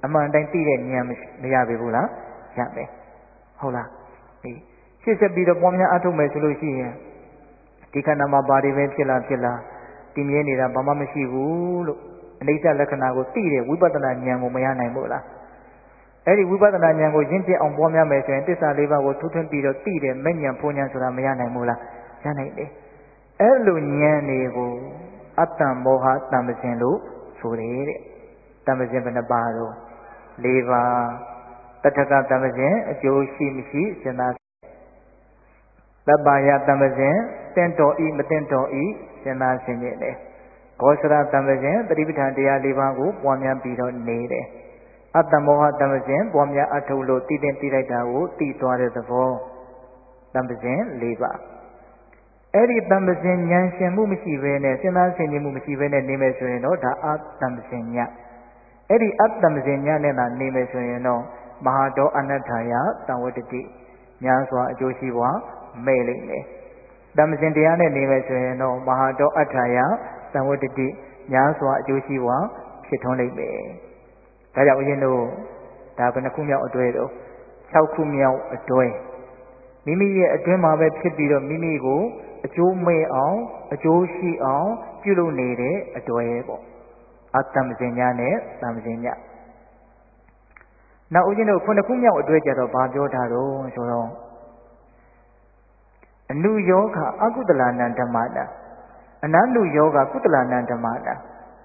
S1: အမှန်တိုင်းသိတဲ့ဉာဏ်မရပြီဘူးလားရမယ်ဟုတ်လားအေးရှင်းဆက်ပြီးတော့ပွားများအထုတ်မယ်ဆိုလို့ရှိရင်ဒီခန္ဓာမှာဘာတွေပဲဖြစ်လာဖြစ်လာတည်မြဲနေတာဘာမှမရှိဘူးလို့အနိစ္စလက္ခဏာကိုသိတဲ့ဝိပဿနာဉာဏ်ကိုမရနိုင်ဘူးလားအဲ့ဒီဝိပဿနာဉာဏ်ကိုရင့်ကျက်အောင်ပွားများမယ်ဆိုရင်သစ္စာလေးပါးကိုထူးထွင်းပြီးတော့သိတဲ့မဲ့ဉာဏ်ဖွဉာဏ်ဆိုတာမရနိုင်ဘူးလားရနိုင်တယ်အဲ့လိုဉာဏ်တွေကိုအတ္တမောဟတမ္ပဇင်လို့ဆိုတယ်တဲ့တမ္ပဇင်ဘယ်နှပါတော့၄ပါးတထကတမ္ပဇင်အကျိုးရှိမရှိစဉ်းစားတပ္ပါယတမ္ပဇင်တင့်တော်ဤမတင့်တော်ဤစဉ်းစားဆင်ခြင်တယ်ဂောစရတမ္ပဇင်သတိပဋ္ဌာန်တရား၄ပါးကိုပွားများပြီးတော့နေတယ်အတ္တမောဟတမ္ပဇင်ပွားများအထုတ်လို့တည်တင်တည်လိုက်တာကိုတည်သွားတဲ့သဘောတမ္ပဇင်၄ပါးအဲ့ဒီတမ္ပဇင်ဉာဏ်ရှင်မှုမရှိဘဲနဲ့စဉ်းစားဆင်ခြင်မှုမရှိဘဲနဲ့နေမယ်ဆိုရင်တော့ဒါအတ္တမ္ပဇင်ညအဲ့ဒီအတ္တမ္ပဇင်ညနဲ့သာနေမယ်ဆိုရင်တော့မဟာတောအနတ္ထာယတံဝတ္တိညာစွာအကျိုးရှိပွားမဲ့လိမ့်မယ်တမ္ပဇင်တရားနဲ့နေမယ်ဆိုရင်တော့မဟာတောအတ္ထာယတံဝတ္တိညာစွာအကျိုးရှိပွားဖြစ်ထွန်းလိမ့်မယ်ဒါကြောင့်ဦးဇင်းတို့ဒါဘယ်နှခုမြောက်အတွဲတော့၆ခုမြောက်အတွဲမိမိရဲ့အတွင်းမှာပဲဖြစ်ပြီးတော့မိမိကိုအကျိုးမဲ့အောင်အကျိုးရှိအောင်ပြုလုပ်နေတဲ့အတွဲပေါ့အတ္တမဇင်ညာနဲ့တမ္ပဇင်ညာနောက်ဦးဇင်းတို့ခုနှစ်ခုမြောက်အတွဲကြတော့ဘာပြောတာတော့ဆိုတော့အနုယောဂအကုသလနံဓမ္မနာအနနုယောဂကုသလနံဓမ္မနာ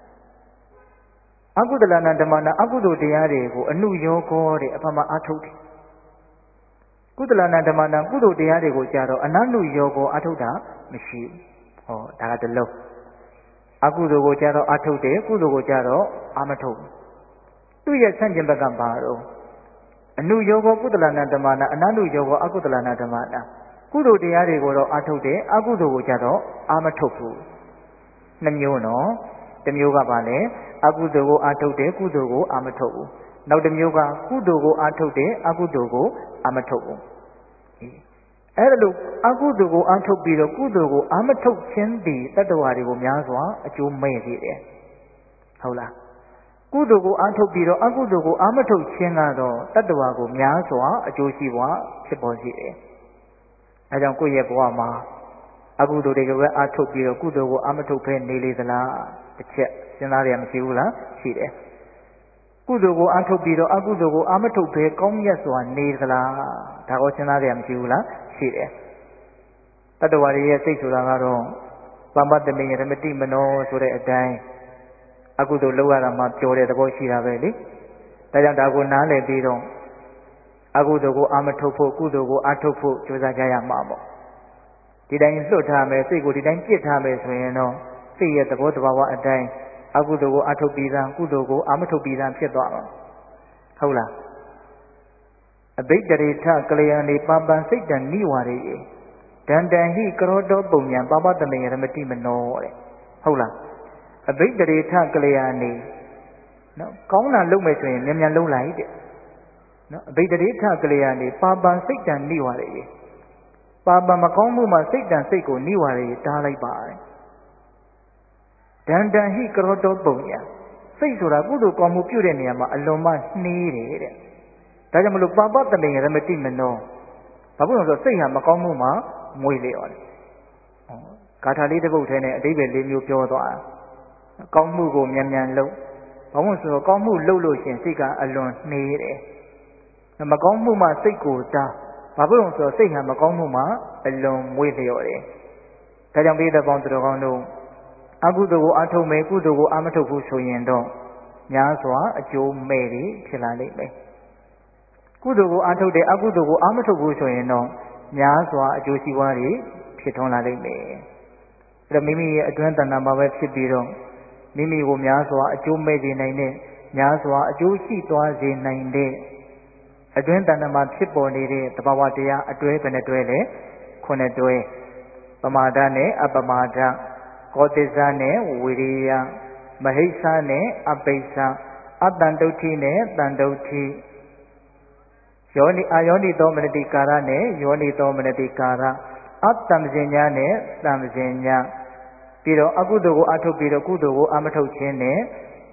S1: အကုသလနံဓမ္မနာအကုသိုလ်တရားတွေကိုအနုယောဂောတဲ့အဖမအထုတ်တယ်ကုသလနံဓမ္မနာကုသိုလ်တရားတွေကိုကြတော့အနနုယောဂောအထုတ်တာမရှိဘူးဟောဒါကတလုံးအကုသိုလ်ကိုကြတော့အထုတ်တယ်ကုသိုလ်ကိုကြတော့အာမထုတ်ဘူးသူ့ရဲ့ဆန့်ကျင်ဘက်ကဘာတော့အနုယောဂောကုသလနံဓမ္မနာအနနုယောဂောအကုသလနံဓမ္မနာကုသိုလ်တရားတွေကိုတော့အထုတ်တယ်အကုသိုလ်ကိုကြတော့အာမထုတ်ဘူးနှမျိုးနော်တစ်မျိုးကပါလေအကုသိုလ်ကိုအာထုတ်တယ်ကုသိုလ်ကိုအာမထုတ်ဘူးနောက်တစ်မျိုးကကုသိုလ်ကိုအာထုတ်တယ်အကုသိုလ်ကိုအာမထုတ်ဘူးအဲ့ဒါလို့အကုသိုလ်ကိုအာထုတ်ပြီးတော့ကုသိုလ်ကိုအာမထုတ်ခြင်းဒီတတ္တဝါတွေကိုများစွာအကျိုးမဲ့စေတယ်ဟုတ်လားကုသိုလ်ကိုအာထုတ်ပြီးတော့အကုသိုလ်ကိုအာမထုတ်ခြင်းကတော့တတ္တဝါကိုများစွာအကျိုးရှိပွားဖြစ်ပေါ်စေတယ်အဲကြောင့်ကိုယ့်ရဲ့ဘဝမှာအကုသိုလ်တွေကိုပဲအာထုတ်ပြီးတော့ကုသိုလ်ကိုအာမထုတ်ဖဲနေလေသလားတစ်ချက်စဉ်းစားရမရှိဘူးလားရှိတယ်ကုသိုလ်ကိုအာထုတ်ပြီးတော့အကုသိုလ်ကိုအာမထုတ်ဖဲကောင်းမြတ်စွာနေသလားဒါကိုစဉ်းစားရမရှိဘူးလားရှိတယ်တတ္တဝါတွေရဲ့စိတ်ဆိုတာကတော့ပမ္ပတမေရမတိမနောဆိုတဲ့အတိုင်းအကုသိုလ်လောက်ရတာမှပျော်တဲ့သဘောရှိတာပဲလေဒါကြောင့်ဒါကိုနားလည်ပြီးတော့အကုသိုလ်ကိုအာမထုတ်ဖို့ကုသိုလ်ကိုအာထုတ်ဖို့ကြိုးစားကြရမှာပေါ့ဒီတိုင်းလွတ်ထားမယ်စိတ်ကိုဒီတိုင်းပြစ်ထားမယ်ဆိုရင်တော့စိတ်ရဲ့သဘောတဘာဝအတိုင်းအကုသိုလ်ကိုအာထုတ်ပြီးသားကုသိုလ်ကိုအာမထုတ်ပြီးသားဖြစ်သွားမှာဟုတ်လားအဘိဓရေထကလျာဏီပပံစိတ်တံနိဝါရေဒန္တံဟိကရောတောပုံညာပပတမေရမတိမနောတဲ့ဟုတ်လားအဘိဓရေထကလျာဏီနော်ကောင်းတာလုပ်မယ်ဆိုရင်မြန်မြန်လုပ်လိုက်တဲ့နော်အဘိဓရေထကလျာဏီပပံစိတ်တံနိဝါရေပါပံမကောင်းမှုမှာစိတ်တံစိတ်ကိုနိဝါရေတားလိုက်ပါတယ်ဒန္တံဟိကရောတောပုံညာစိတ်ဆိုတာကုသိုလ်ကောင်းမှုပြုတဲ့နေရာမှာအလွန်မှနှေးတယ်တဲ့ဒါကြောင့်မလို့ပါပတမေရမတိမနောဘာဖြစ်လို့လဲဆိုစိတ်ဟာမကောင်းမှုမှာမွေလျော်တယ်ဂါထာလေးတစ်ပုဒ်ထဲနဲ့အဓိပ္ပာယ်လေးမျိုးပြောသွားတာကောင်းမှုကိုမြန်မြန်လုပ်ဘာလို့ဆိုတော့ကောင်းမှုလုပ်လို့ရှင်စိတ်ကအလွန်နှေးတယ်မကောင်းမှုမှစိတ်ကိုတားဘာဖြစ်လို့ဆိုတော့စိတ်ဟာမကောင်းမှုမှအလွန်မွေလျော်တယ်ဒါကြောင့်ပိဋကပေါင်းသူတော်ကောင်းတို့အကုသိုလ်ကိုအထုတ်မယ်ကုသိုလ်ကိုအာမထုတ်ဘူးဆိုရင်တော့များစွာအကျိုးမဲ့တွေဖြစ်လာလိမ့်မယ်ကုသိုလ်ကိုအာထုတ်တယ်အကုသိုလ်ကိုအာမထုတ်ဘူးဆိုရင်တော့များစွာအကျိုးစီးပွားတွေဖြစ်ထွန်းလာလိမ့်မယ်အဲ့တော့မိမိရဲ့အတွင်းတဏ္ဍာမှာပဲဖြစ်ပြီးတော့မိမိကိုများစွာအကျိုးမဲ့စေနိုင်တဲ့များစွာအကျိုးရှိသွားစေနိုင်တဲ့အတွင်းတဏ္ဍာမှာဖြစ်ပေါ်နေတဲ့သဘာဝတရားအတွဲဘယ်နှတွဲလဲခုနှစ်တွဲပမာဒနဲ့အပမာဒကောသစ္စနဲ့ဝိရိယမဟိစ္ဆနဲ့အပိစ္ဆအတ္တန်တုဋ္ဌိနဲ့တန်တုဋ္ဌိယောနိအာယောနိသောမနတိကာရနဲ့ယောနိသောမနတိကာရအတ္တမဇင်ညာနဲ့တမ္မဇင်ညာပြီးတော့အကုသိုလ်ကိုအထုတ်ပြီးတော့ကုသိုလ်ကိုအာမထုတ်ခြင်းနဲ့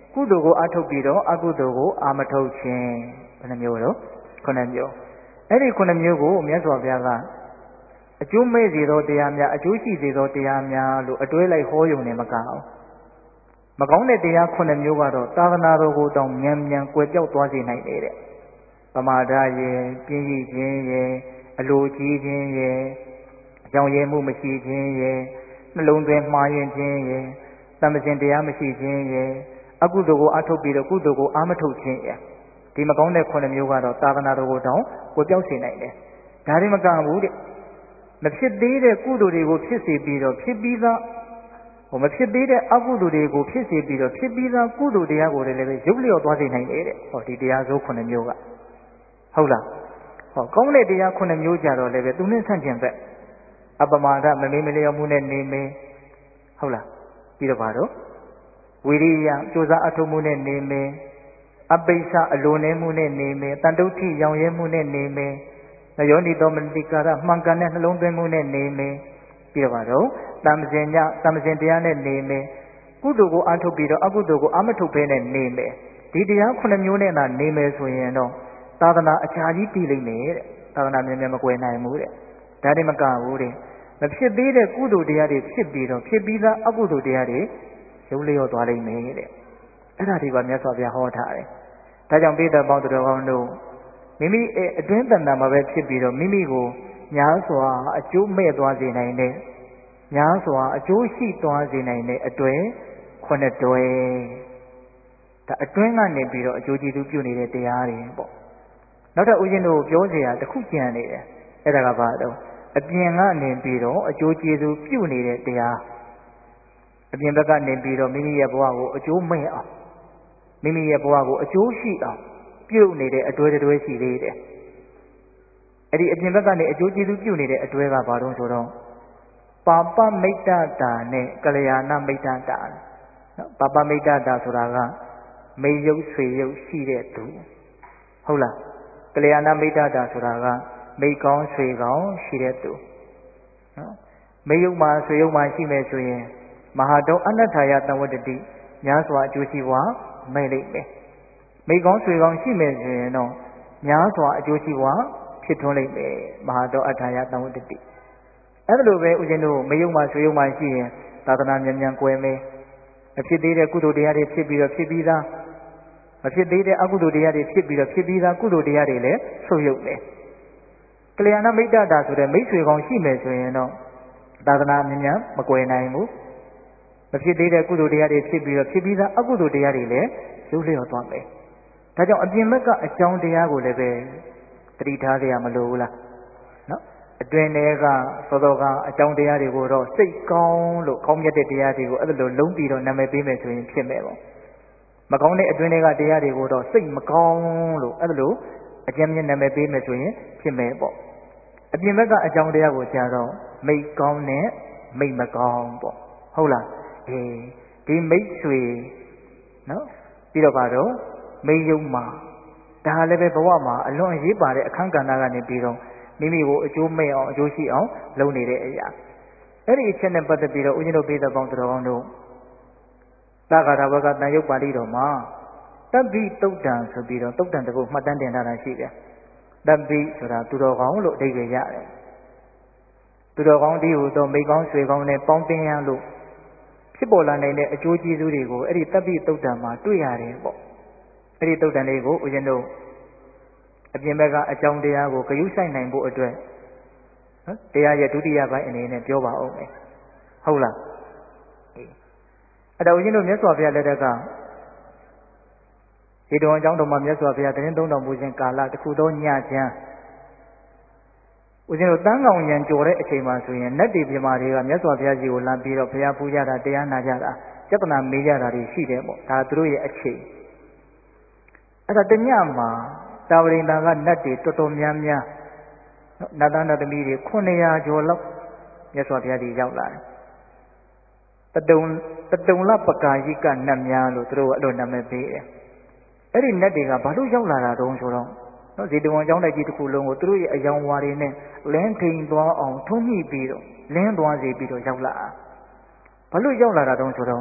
S1: ကုသိုလ်ကိုအထုတ်ပြီးတော့အကုသိုလ်ကိုအာမထုတ်ခြင်းဘယ်နှမျိုးတော့ခုနှစ်မျိုးအဲ့ဒီခုနှစ်မျိုးကိုမြတ်စွာဘုရားကအကျိုးမဲ့စေသောတရားများအကျိုးရှိစေသောတရားများလို့အတွဲလိုက်ဟောယုံနေမကအောင်မကောင်းတဲ့တရားခုနှစ်မျိုးကတော့သာသနာတော်ကိုတောင်မြန်မြန်ကွယ်ပြောက်သွားစေနိုင်တယ်တဲ့ပမာဒရဲ့ပြင်းရည်ခြင်းရဲ့အလိုကြီးခြင်းရဲ့အကြောင်းရင်းမှုမရှိခြင်းရဲ့နှလုံးသွင်းမှားယွင်းခြင်းရဲ့တမ္ပစင်တရားမရှိခြင်းရဲ့အကုသိုလ်ကိုအထုတ်ပြီးတော့ကုသိုလ်ကိုအာမထုတ်ခြင်းရဲ့ဒီမကောင်းတဲ့ခုနှစ်မျိုးကတော့သာသနာတော်ကိုတောင်ကွယ်ပြောက်စေနိုင်တယ်ဒါတွေမကဘူးတဲ့မဖြစ်သေးတဲ့ကုသိုလ်တွေကိုဖြစ်စေပြီးတော့ဖြစ်ပြီးသားဟိုမဖြစ်သေးတဲ့အကုသိုလ်တွေကိုဖြစ်စေပြီးတော့ဖြစ်ပြီးသားကုသိုလ်တရားကိုလည်းပဲရုပ်လျော့သွားစေနိုင်တယ်တဲ့ဟောဒီတရားစိုးခုနှစ်မျိုးကဟုတ်လားဟောကောင်းတဲ့တရားခုနှစ်မျိုးကြတော့လည်းပဲသူနဲ့ဆန့်ကျင်ဘက်အပမာဒမမေးမလျော့မှုနဲ့နေမေးဟုတ်လားပြီးတော့ပါတော့ဝိရိယကြိုးစားအထုံးမှုနဲ့နေမေးအပိစ္ဆအလိုနေမှုနဲ့နေမေးတန်တုဋ္ဌိရောင်ရဲမှုနဲ့နေမေးနယောနိသောမနတိကာရမှန်ကန်တဲ့နှလုံးသွင်းမှုနဲ့နေမေးပြီးတော့ပါတော့တမ္ပစင်ညတမ္ပစင်တရားနဲ့နေမေးကုသိုလ်ကိုအထုတ်ပြီးတော့အကုသိုလ်ကိုအမထုတ်ဘဲနဲ့နေမေးဒီတရားခုနှစ်မျိုးနဲ့သာနေမယ်ဆိုရင်တော့သာသနာအချာကြီးတည်လိမ့်မယ်တဲ့သာသနာမြန်မြန်မကွယ်နိုင်ဘူးတဲ့ဒါတွေမကဘူးတဲ့မဖြစ်သေးတဲ့ကုသိုလ်တရားတွေဖြစ်ပြီးတော့ဖြစ်ပြီးသားအကုသိုလ်တရားတွေရုပ်လျော့သွားလိမ့်မယ်တဲ့အဲ့ဒါဒီပါမြတ်စွာဘုရားဟောထားတယ်ဒါကြောင့်ပိဋကပေါင်းတော်ကောင်းတို့မိမိအတွင်းတဏ္ဍာမှာပဲဖြစ်ပြီးတော့မိမိကိုညာစွာအကျိုးမဲ့သွားစေနိုင်တဲ့ညာစွာအကျိုးရှိသွားစေနိုင်တဲ့အတွေ့ခုနှစ်တွဲဒါအတွင်းကနေပြီးတော့အကျိုးကျေးဇူးပြုနေတဲ့တရားတွေပေါ့နောက်တော့ဦးဇင်းတို့ပြောเสียတစ်ခုကြံနေတယ်အဲ့ဒါကဘာတော့အပြင်ကနေပြီးတော့အကျိုးကျေးဇူးပြုနေတဲ့တရားအပြင်ဘက်ကနေပြီးတော့မိမိရဲ့ဘဝကိုအကျိုးမဲ့အောင်မိမိရဲ့ဘဝကိုအကျိုးရှိအောင်ပြုနေတဲ့အတွေ့အတွေ့ရှိသေးတယ်အဲ့ဒီအပြင်ဘက်ကနေအကျိုးကျေးဇူးပြုနေတဲ့အတွေ့ကဘာတော့ဆိုတော့ပါပမိတ်တတာနဲ့ကလျာဏမိတ်တတာနော်ပါပမိတ်တတာဆိုတာကမေယုတ်ဆွေယုတ်ရှိတဲ့သူဟုတ်လားကလျာဏမိတ်တတာဆိုတာကမိကောင်းဆွေကောင်းရှိတဲ့သူနော်မေယုတ်မှာဆွေယုတ်မှာရှိမယ်ဆိုရင်မဟာတောအနတ္ထာယတံဝတ္တိများစွာအကျိုးရှိပွားမဲ့လိမ့်မယ်မိကောင်းဆွေကောင်းရှိမယ်ဆိုရင်တော့များစွာအကျိုးရှိပွားဖြစ်ထွန်းလိမ့်မယ်မဟာတောအဋ္ဌာယတံဝတ္တိအဲ့လိုပဲဦးဇင်းတို့မယုံမှဆွေယုံမှရှိရင်သာသနာမြန်မြန်ကွယ်မယ်မဖြစ်သေးတဲ့ကုသိုလ်တရားတွေဖြစ်ပြီးတော့ဖြစ်ပြီးသားမဖြစ်သေးတဲ့အကုသိုလ်တရားတွေဖြစ်ပြီးတော့ဖြစ်ပြီးသားကုသိုလ်တရားတွေလည်းဆုပ်ယုပ်မယ်ကလျာဏမိတ်တတာဆိုတဲ့မိတ်ဆွေကောင်းရှိမယ်ဆိုရင်တော့သာသနာမြန်မြန်မကွယ်နိုင်ဘူးမဖြစ်သေးတဲ့ကုသိုလ်တရားတွေဖြစ်ပြီးတော့ဖြစ်ပြီးသားအကုသိုလ်တရားတွေလည်းရုပ်လျော့သွားမယ်ဒါကြောင့်အပြင်ဘက်ကအကြောင်းတရားကိုလည်းပဲတတိထားရမလို့ဘူးလားနော်အတွင်းထဲကသောတော်ကအကြောင်းတရားတွေကိုတော့စိတ်ကောင်းလို့ကောင်းမြတ်တဲ့တရားတွေကိုအဲ့လိုလုံးပြီးတော့နာမည်ပေးမယ်ဆိုရင်ဖြစ်မယ်ပေါ့မကောင်းတဲ့အတွင်းထဲကတရားတွေကိုတော့စိတ်မကောင်းလို့အဲ့လိုအကျဉ်းမြင့်နာမည်ပေးမယ်ဆိုရင်ဖြစ်မယ်ပေါ့အပြင်ဘက်ကအကြောင်းတရားကိုကြာတော့မိတ်ကောင်းနဲ့မိတ်မကောင်းပေါ့ဟုတ်လားအေးဒီမိတ်ဆွေနော်ပြီးတော့ပါတော့မိတ်ယုံမှာဒါလည်းပဲဘဝမှာအလွန်အရေးပါတဲ့အခန်းကဏ္ဍကနေပြီးတော့မိမိကိုအကျိုးမဲ့အောင်အကျိုးရှိအောင်လုပ်နေတဲ့အရာအဲ့ဒီအချက်နဲ့ပတ်သက်ပြီးတော့ဦးဇင်းတို့ပြည်သက်ပေါင်းတော်ကောင်းတို့သာဂါရဘကတန်ရုပ်ပါဠိတော်မှာတပ္ပိတုတ်တံဆိုပြီးတော့တုတ်တံတကုတ်မှတ်တမ်းတင်ထားတာရှိတယ်တပ္ပိဆိုတာသူတော်ကောင်းလို့အဓိပ္ပာယ်ရတယ်သူတော်ကောင်းဒီဟူသောမိကောင်းဆွေကောင်းနဲ့ပေါင်းသင်းရလို့ဖြစ်ပေါ်လာနိုင်တဲ့အကျိုးကျေးဇူးတွေကိုအဲ့ဒီတပ္ပိတုတ်တံမှာတွေ့ရတယ်ပေါ့အဲ့ဒီတုတ်တန်လေးကိုဦးဇင်းတို့အပြင်ဘက်ကအကြောင်းတရားကိုဂရုစိုက်နိုင်ဖို့အတွက်နော်တရားရဲ့ဒုတိယပိုင်းအနေနဲ့ပြောပါဦးမယ်ဟုတ်လားအဲ့ဒါဦးဇင်းတို့မြတ်စွာဘုရားလက်ထက်ကဒီတော်အကြောင်းတော်မှာမြတ်စွာဘုရားတရင်သုံးတော်မူခြင်းကာလတစ်ခုသောညချမ်းဦးဇင်းတို့တန်းကောင်ရံကြော်တဲ့အချိန်မှာဆိုရင်နတ်တွေပြမာတွေကမြတ်စွာဘုရားကြီးကိုလာပြီးတော့ဘုရားပူဇော်တာတရားနာကြတာစက်ပနာမေးကြတာတွေရှိတယ်ပေါ့ဒါသူတို့ရဲ့အချိန်အဲ့ဒါတညမှာတာဝရိန္ဒာကနတ်တွေတော်တော်များများနတ်သားနတ်သမီးတွေခုနှစ်ရာကျော်လောက်မြတ်စွာဘုရားကြီးရောက်လာတယ်တတုံတတုံလပကာယိကနတ်များလို့သူတို့အဲ့လိုနာမည်ပေးတယ်အဲ့ဒီနတ်တွေကဘာလို့ရောက်လာတာတုံးဆိုတော့နော်ဇေတဝန်ကျောင်းတိုက်ကြီးတစ်ခုလုံးကိုသူတို့ရဲ့အယောင်ဝါတွေနဲ့လင်းထိန်သွားအောင်ထုံးညှိပြီးတော့လင်းသွားစေပြီးတော့ရောက်လာဘာလို့ရောက်လာတာတုံးဆိုတော့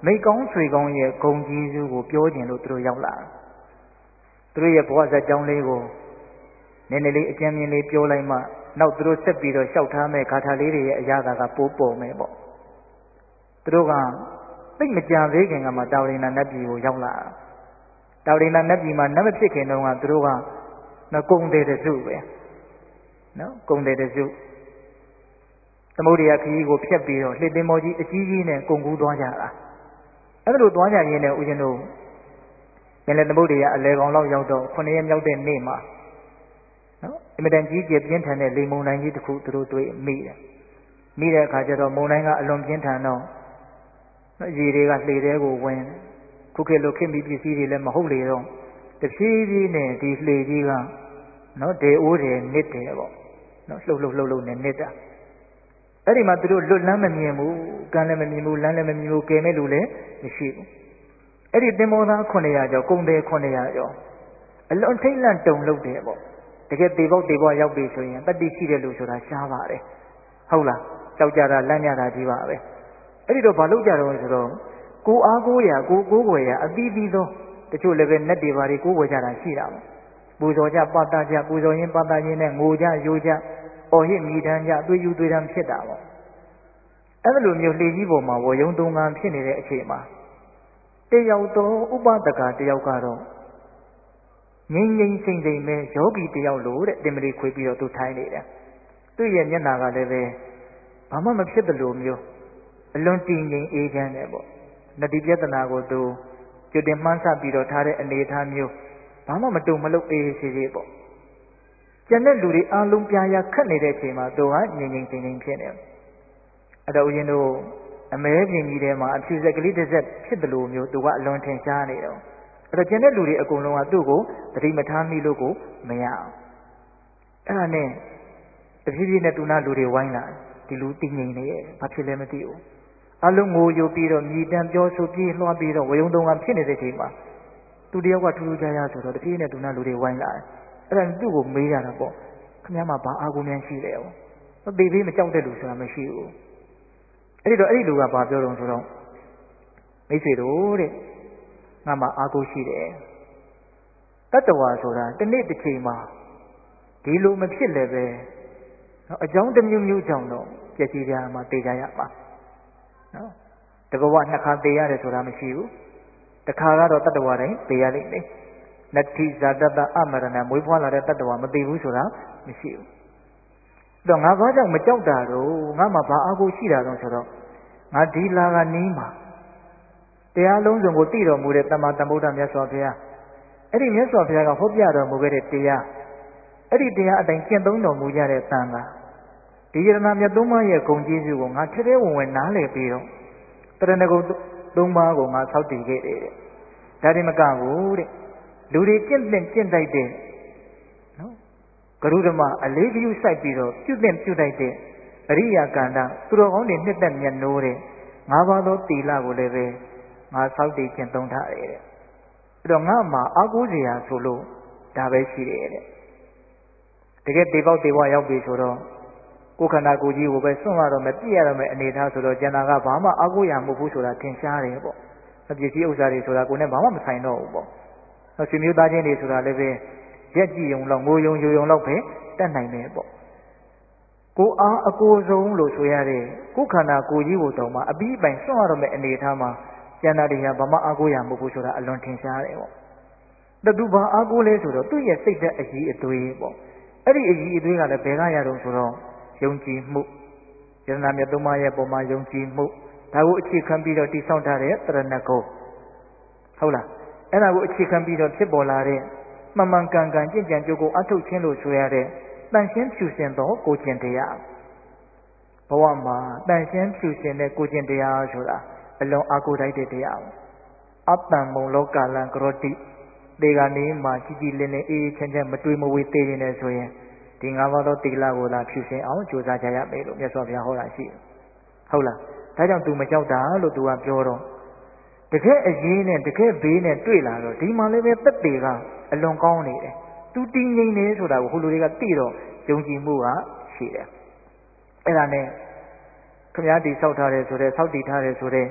S1: မိကောင်းဆွေကောင်းရဲ့ဂုံကြီးစုကိုပြောခြင်းလို့သူတို့ရောက်လာသူတို့ရဲ့ဘဝဇာတ်ကြောင်းလေးကိုနည်းနည်းလေးအကျဉ်းမြင်လေးပြောလိုက်မှနောက်သူတို့ဆက်ပြီးတော့လျှောက်ထားမဲ့ဂါထာလေးတွေရဲ့အရာသာကပိုးပေါ်မယ်ပေါ့သူတို့ကသိမကြသေးခင်ကမှတာဝရိဏနတ်ပြည်ကိုရောက်လာတာဝရိဏနတ်ပြည်မှာနတ်မဖြစ်ခင်တုန်းကသူတို့ကနော်ကုံတယ်တစုပဲနော်ကုံတယ်တစုသမုဒ္ဒရာခရီးကိုဖြတ်ပြီးတော့လှေသင်္ဘောကြီးအကြီးကြီးနဲ့ကုံကူးသွားကြတာအဲ့လိုသွားကြရင်းနဲ့ဦးဇင်းတို့ပင်လယ်သမုဒ္ဒရာအလဲကောင်လောက်ရောက်တော့ခုနှစ်ရက်မြောက်တဲ့နေ့မှာနော်အင်မတန်ကြီးကျယ်ပြင်းထန်တဲ့လေမုန်တိုင်းကြီးတစ်ခုသူတို့တွေ့မိတယ်မိတဲ့အခါကျတော့မုန်တိုင်းကအလွန်ပြင်းထန်တော့နော်ရေတွေကလှေထဲကိုဝင်ခုခေတ်လိုခေတ်မီပစ္စည်းတွေလည်းမဟုတ်လေတော့တဖြည်းဖြည်းနဲ့ဒီလှေကြီးကနော်ဒေအိုးတယ်နစ်တယ်ပေါ့နော်လှုပ်လှုပ်လှုပ်လှုပ်နဲ့နစ်တာအဲ့ဒီမှာသူတို့လွတ်လန်းမမြင်ဘူးကမ်းလည်းမမြင်ဘူးလမ်းလည်းမမြင်ဘူးကဲမဲ့လူလည်းမရှိဘူးအဲ့ဒီသင်္ဘောသားခုနှစ်ရာကျော်ကုန်တယ်ခုနှစ်ရာကျော်အလွန်ထိတ်လန့်တုန်လှုပ်တယ်ပေါ့တကယ်တေပေါက်တေပေါက်ရောက်ပြီဆိုရင်တတိရှိတဲ့လူဆိုတာရှားပါတယ်ဟုတ်လားကြောက်ကြတာလန့်ကြတာကြီးပါပဲအဲ့ဒီတော့ဘာလုပ်ကြတော့ဆိုတော့ကိုအားကိုးရာကိုကိုးွယ်ရာအသီးသီးသောတချို့လည်းပဲနတ်တွေဘာတွေကိုးွယ်ကြတာရှိတာပေါ့ပူဇော်ကြပတ်တာကြပူဇော်ရင်းပတ်တာရင်းနဲ့ငိုကြယိုကြအော်ဟစ်မိတမ်းကြသွေးယူသွေးတမ်းဖြစ်တာပေါ့အဲ့လိုမျိုးလှေကြီးပေါ်မှာဝယုံသုံးကန်ဖြစ်နေတဲ့အချိန်မှာတယောက်တော့ဥပဒကတယောက်ကတော့ငိမ့်ငိမ့်စိမ့်စိမ့်ပဲယောဂီတယောက်လို့တဲ့တင်မလီခွေပြီးတော့သူထိုင်းနေတယ်သူ့ရဲ့မျက်နှာကလည်းပဲဘာမှမဖြစ်သလိုမျိုးအလွန်တည်ငြိမ်အေးချမ်းတယ်ပေါ့နတိပြဿနာကိုသူကြွတင်မှန်းဆပြီးတော့ထားတဲ့အနေအထားမျိုးဘာမှမတုံမလုပ်အေးဆေးဆေးပေါ့ကျန်တဲ့လူတွေအားလုံးပြာရခတ်နေတဲ့အချိန်မှာသူကငြိမ်ငြိမ်တည်ငြိမ်ဖြစ်နေတယ်အဲ့တော့ဦးဇင်းတို့အမဲပြင်ကြီးထဲမှာအဖြူစက်ကလေးတစ်စက်ဖြစ်တယ်လို့မျိုးသူကအလွန်ထင်ရှားနေတယ်အဲ့တော့ကျန်တဲ့လူတွေအကုန်လုံးကသူ့ကိုသတိမထားမိလို့ကိုမရအောင်အဲ့ဒါနဲ့တဖြည်းဖြည်းနဲ့သူနာလူတွေဝိုင်းလာဒီလူတည်ငြိမ်နေရဲ့ဘာဖြစ်လဲမသိဘူးအလုံးငိုယိုပြီးတော့မြည်တမ်းပြောဆိုပြီးလွှားပြီးတော့ဝယုံတုံကဖြစ်နေတဲ့ချိန်မှာသူတယောက်ကထူးထူးခြားခြားဆိုတော့တဖြည်းနဲ့သူနာလူတွေဝိုင်းလာတယ်အဲ့ဒါသူ့ကိုမေးရတာပေါ့ခင်ဗျားမှာဘာအာကိုမြန်ရှိလဲဟောမသိသေးမကြောက်တဲ့လူဆိုတာမရှိဘူးအဲ့ဒီတော့အဲ့ဒီလူကဘာပြောတော့ဆိုတော့မိတ်ဆွေတို့တဲ့ငါမှအာကိုရှိတယ်တတ္တဝါဆိုတာတနေ့တစ်ချိန်မှာဒီလိုမဖြစ်လည်းပဲနော်အကြောင်းတစ်မျိုးမျိုးကြောင့်တော့ပြည့်စည်ကြမှာတေးကြရမှာနော်တဘဝနှစ်ခါတေးရတယ်ဆိုတာမရှိဘူးတစ်ခါကတော့တတ္တဝါတိုင်းတေးရလိမ့်မယ်နတ္ထိဇာတတအမရဏမွေးဖွားလာတဲ့တတ္တဝါမသိဘူးဆိုတာမရှိဘူးတော့ငါဘာကြောင့်မကြောက်တာတော့ငါမှဘာအာကိုရှိတာတော့ဆိုတော့ငါဒီလာကနီးမှာတရားလုံးစုံကိုသိတော်မူတဲ့တမ္မာသမ္ဗုဒ္ဓမြတ်စွာဘုရားအဲ့ဒီမြတ်စွာဘုရားကဟောပြတော်မူခဲ့တဲ့တရားအဲ့ဒီတရားအတိုင်းကျင့်သုံးတော်မူကြတဲ့သံဃာဒီယရဏမြတ်သုံးပါးရဲ့ဂုဏ်ကျေးဇူးကိုငါထဲထဲဝင်ဝင်နားလည်ပြီးတော့တရဏဂုံသုံးပါးကိုငါဆောက်တည်ခဲ့တယ်တဲ့ဒါဒီမကဘူးတဲ့လူတွေကျင့်သင့်ကျင့်တိုက်တဲ့နော်ဂရုဓမ္မအလေးဂရုစိုက်ပြီးတော့ပြုသင့်ပြုတိုက်တဲ့အရိယာကန္တသူတော်ကောင်းတွေနှစ်သက်မြတ်နိုးတဲ့ငါးပါးသောသီလကိုလည်းပဲငါဆောက်တည်ကျင့်သုံးထားတယ်တဲ့အဲ့တော့ငါမှာအာကိုးစရာဆိုလို့ဒါပဲရှိတယ်တဲ့တကယ်တေပေါက်တေဝရောက်ပြီဆိုတော့ကိုယ်ခန္ဓာကိုယ်ကြီးကိုပဲစွန့်ရတော့မယ်ပြည့်ရတော့မယ်အနေထားဆိုတော့ကျန်တာကဘာမှအာကိုးရမဟုတ်ဘူးဆိုတာသင်ရှားတယ်ပေါ့ပစ္စည်းဥစ္စာတွေဆိုတာကိုယ်နဲ့ဘာမှမဆိုင်တော့ဘူးပေါ့နော်ဆွေမျိုးသားချင်းတွေဆိုတာလည်းပဲရက်ကြည့်ုံလောက်ငိုယုံယိုယုံလောက်ပဲတတ်နိုင်တယ်ပေါ့ကိုအားအကိုဆုံးလို့ဆိုရတဲ့ကိုယ်ခန္ဓာကိုယ်ကြီးကိုတောင်မှအပြီးပိုင်စွန့်ရတော့မယ်အနေထားမှာကျန်တာတွေကဘာမှအာကိုးရမဟုတ်ဘူးဆိုတာအလွန်ထင်ရှားတယ်ပေါ့တတူဘာအာကိုးလဲဆိုတော့သူ့ရဲ့စိတ်သက်အကြီးအသွေးပေါ့အဲ့ဒီအကြီးအသွေးကလည်းဘယ်ကရတော့ဆိုတော့ယုံကြည်မှုယရဏမြတ်သုံးပါးရဲ့ပုံမှာယုံကြည်မှုဒါကိုအခြေခံပြီးတော့တည်ဆောက်ထားတဲ့တရဏဂုံဟုတ်လားအဲ့ဒါကိုအခြေခံပြီးတော့ဖြစ်ပေါ်လာတဲ့မှန်မှန်ကန်ကန်ကြင်ကြံကြိုးကိုအထုတ်ခြင်းလို့ဆိုရတဲ့တန်ရှင်းဖြူစင်သောကိုကျင့်တရားဘဝမှာတန်ရှင်းဖြူစင်တဲ့ကိုကျင့်တရားဆိုတာအလွန်အာကိုတိုက်တဲ့တရားအတ္တမုံလောကလံကရောတိဒီကနေမှကြည်ကြည်လင်းလင်းအေးချမ်းချမ်းမတွေးမဝေသေးနေဆိုရင်ဒီငါးပါးသောတိလကိုသာဖြူစင်အောင်ကြိုးစားကြရမယ်လို့မြတ်စွာဘုရားဟောတာရှိတယ်ဟုတ်လားဒါကြောင့် तू မကြောက်တာလို့ तू ကပြောတော့တကယ်အရေးနဲ့တကယ်ဘေးနဲ့တွေ့လာတော့ဒီမှာလည်းပဲသက်တေကအလွန်ကောင်းနေတယ် तू တည်ငြိမ်နေဆိုတာကိုဟိုလူတွေကသိတော့ယုံကြည်မှုကရှိတယ်အဲ့ဒါနဲ့ခမည်းတီဆောက်ထားတယ်ဆိုတဲ့ဆောက်တည်ထားတယ်ဆိုတဲ့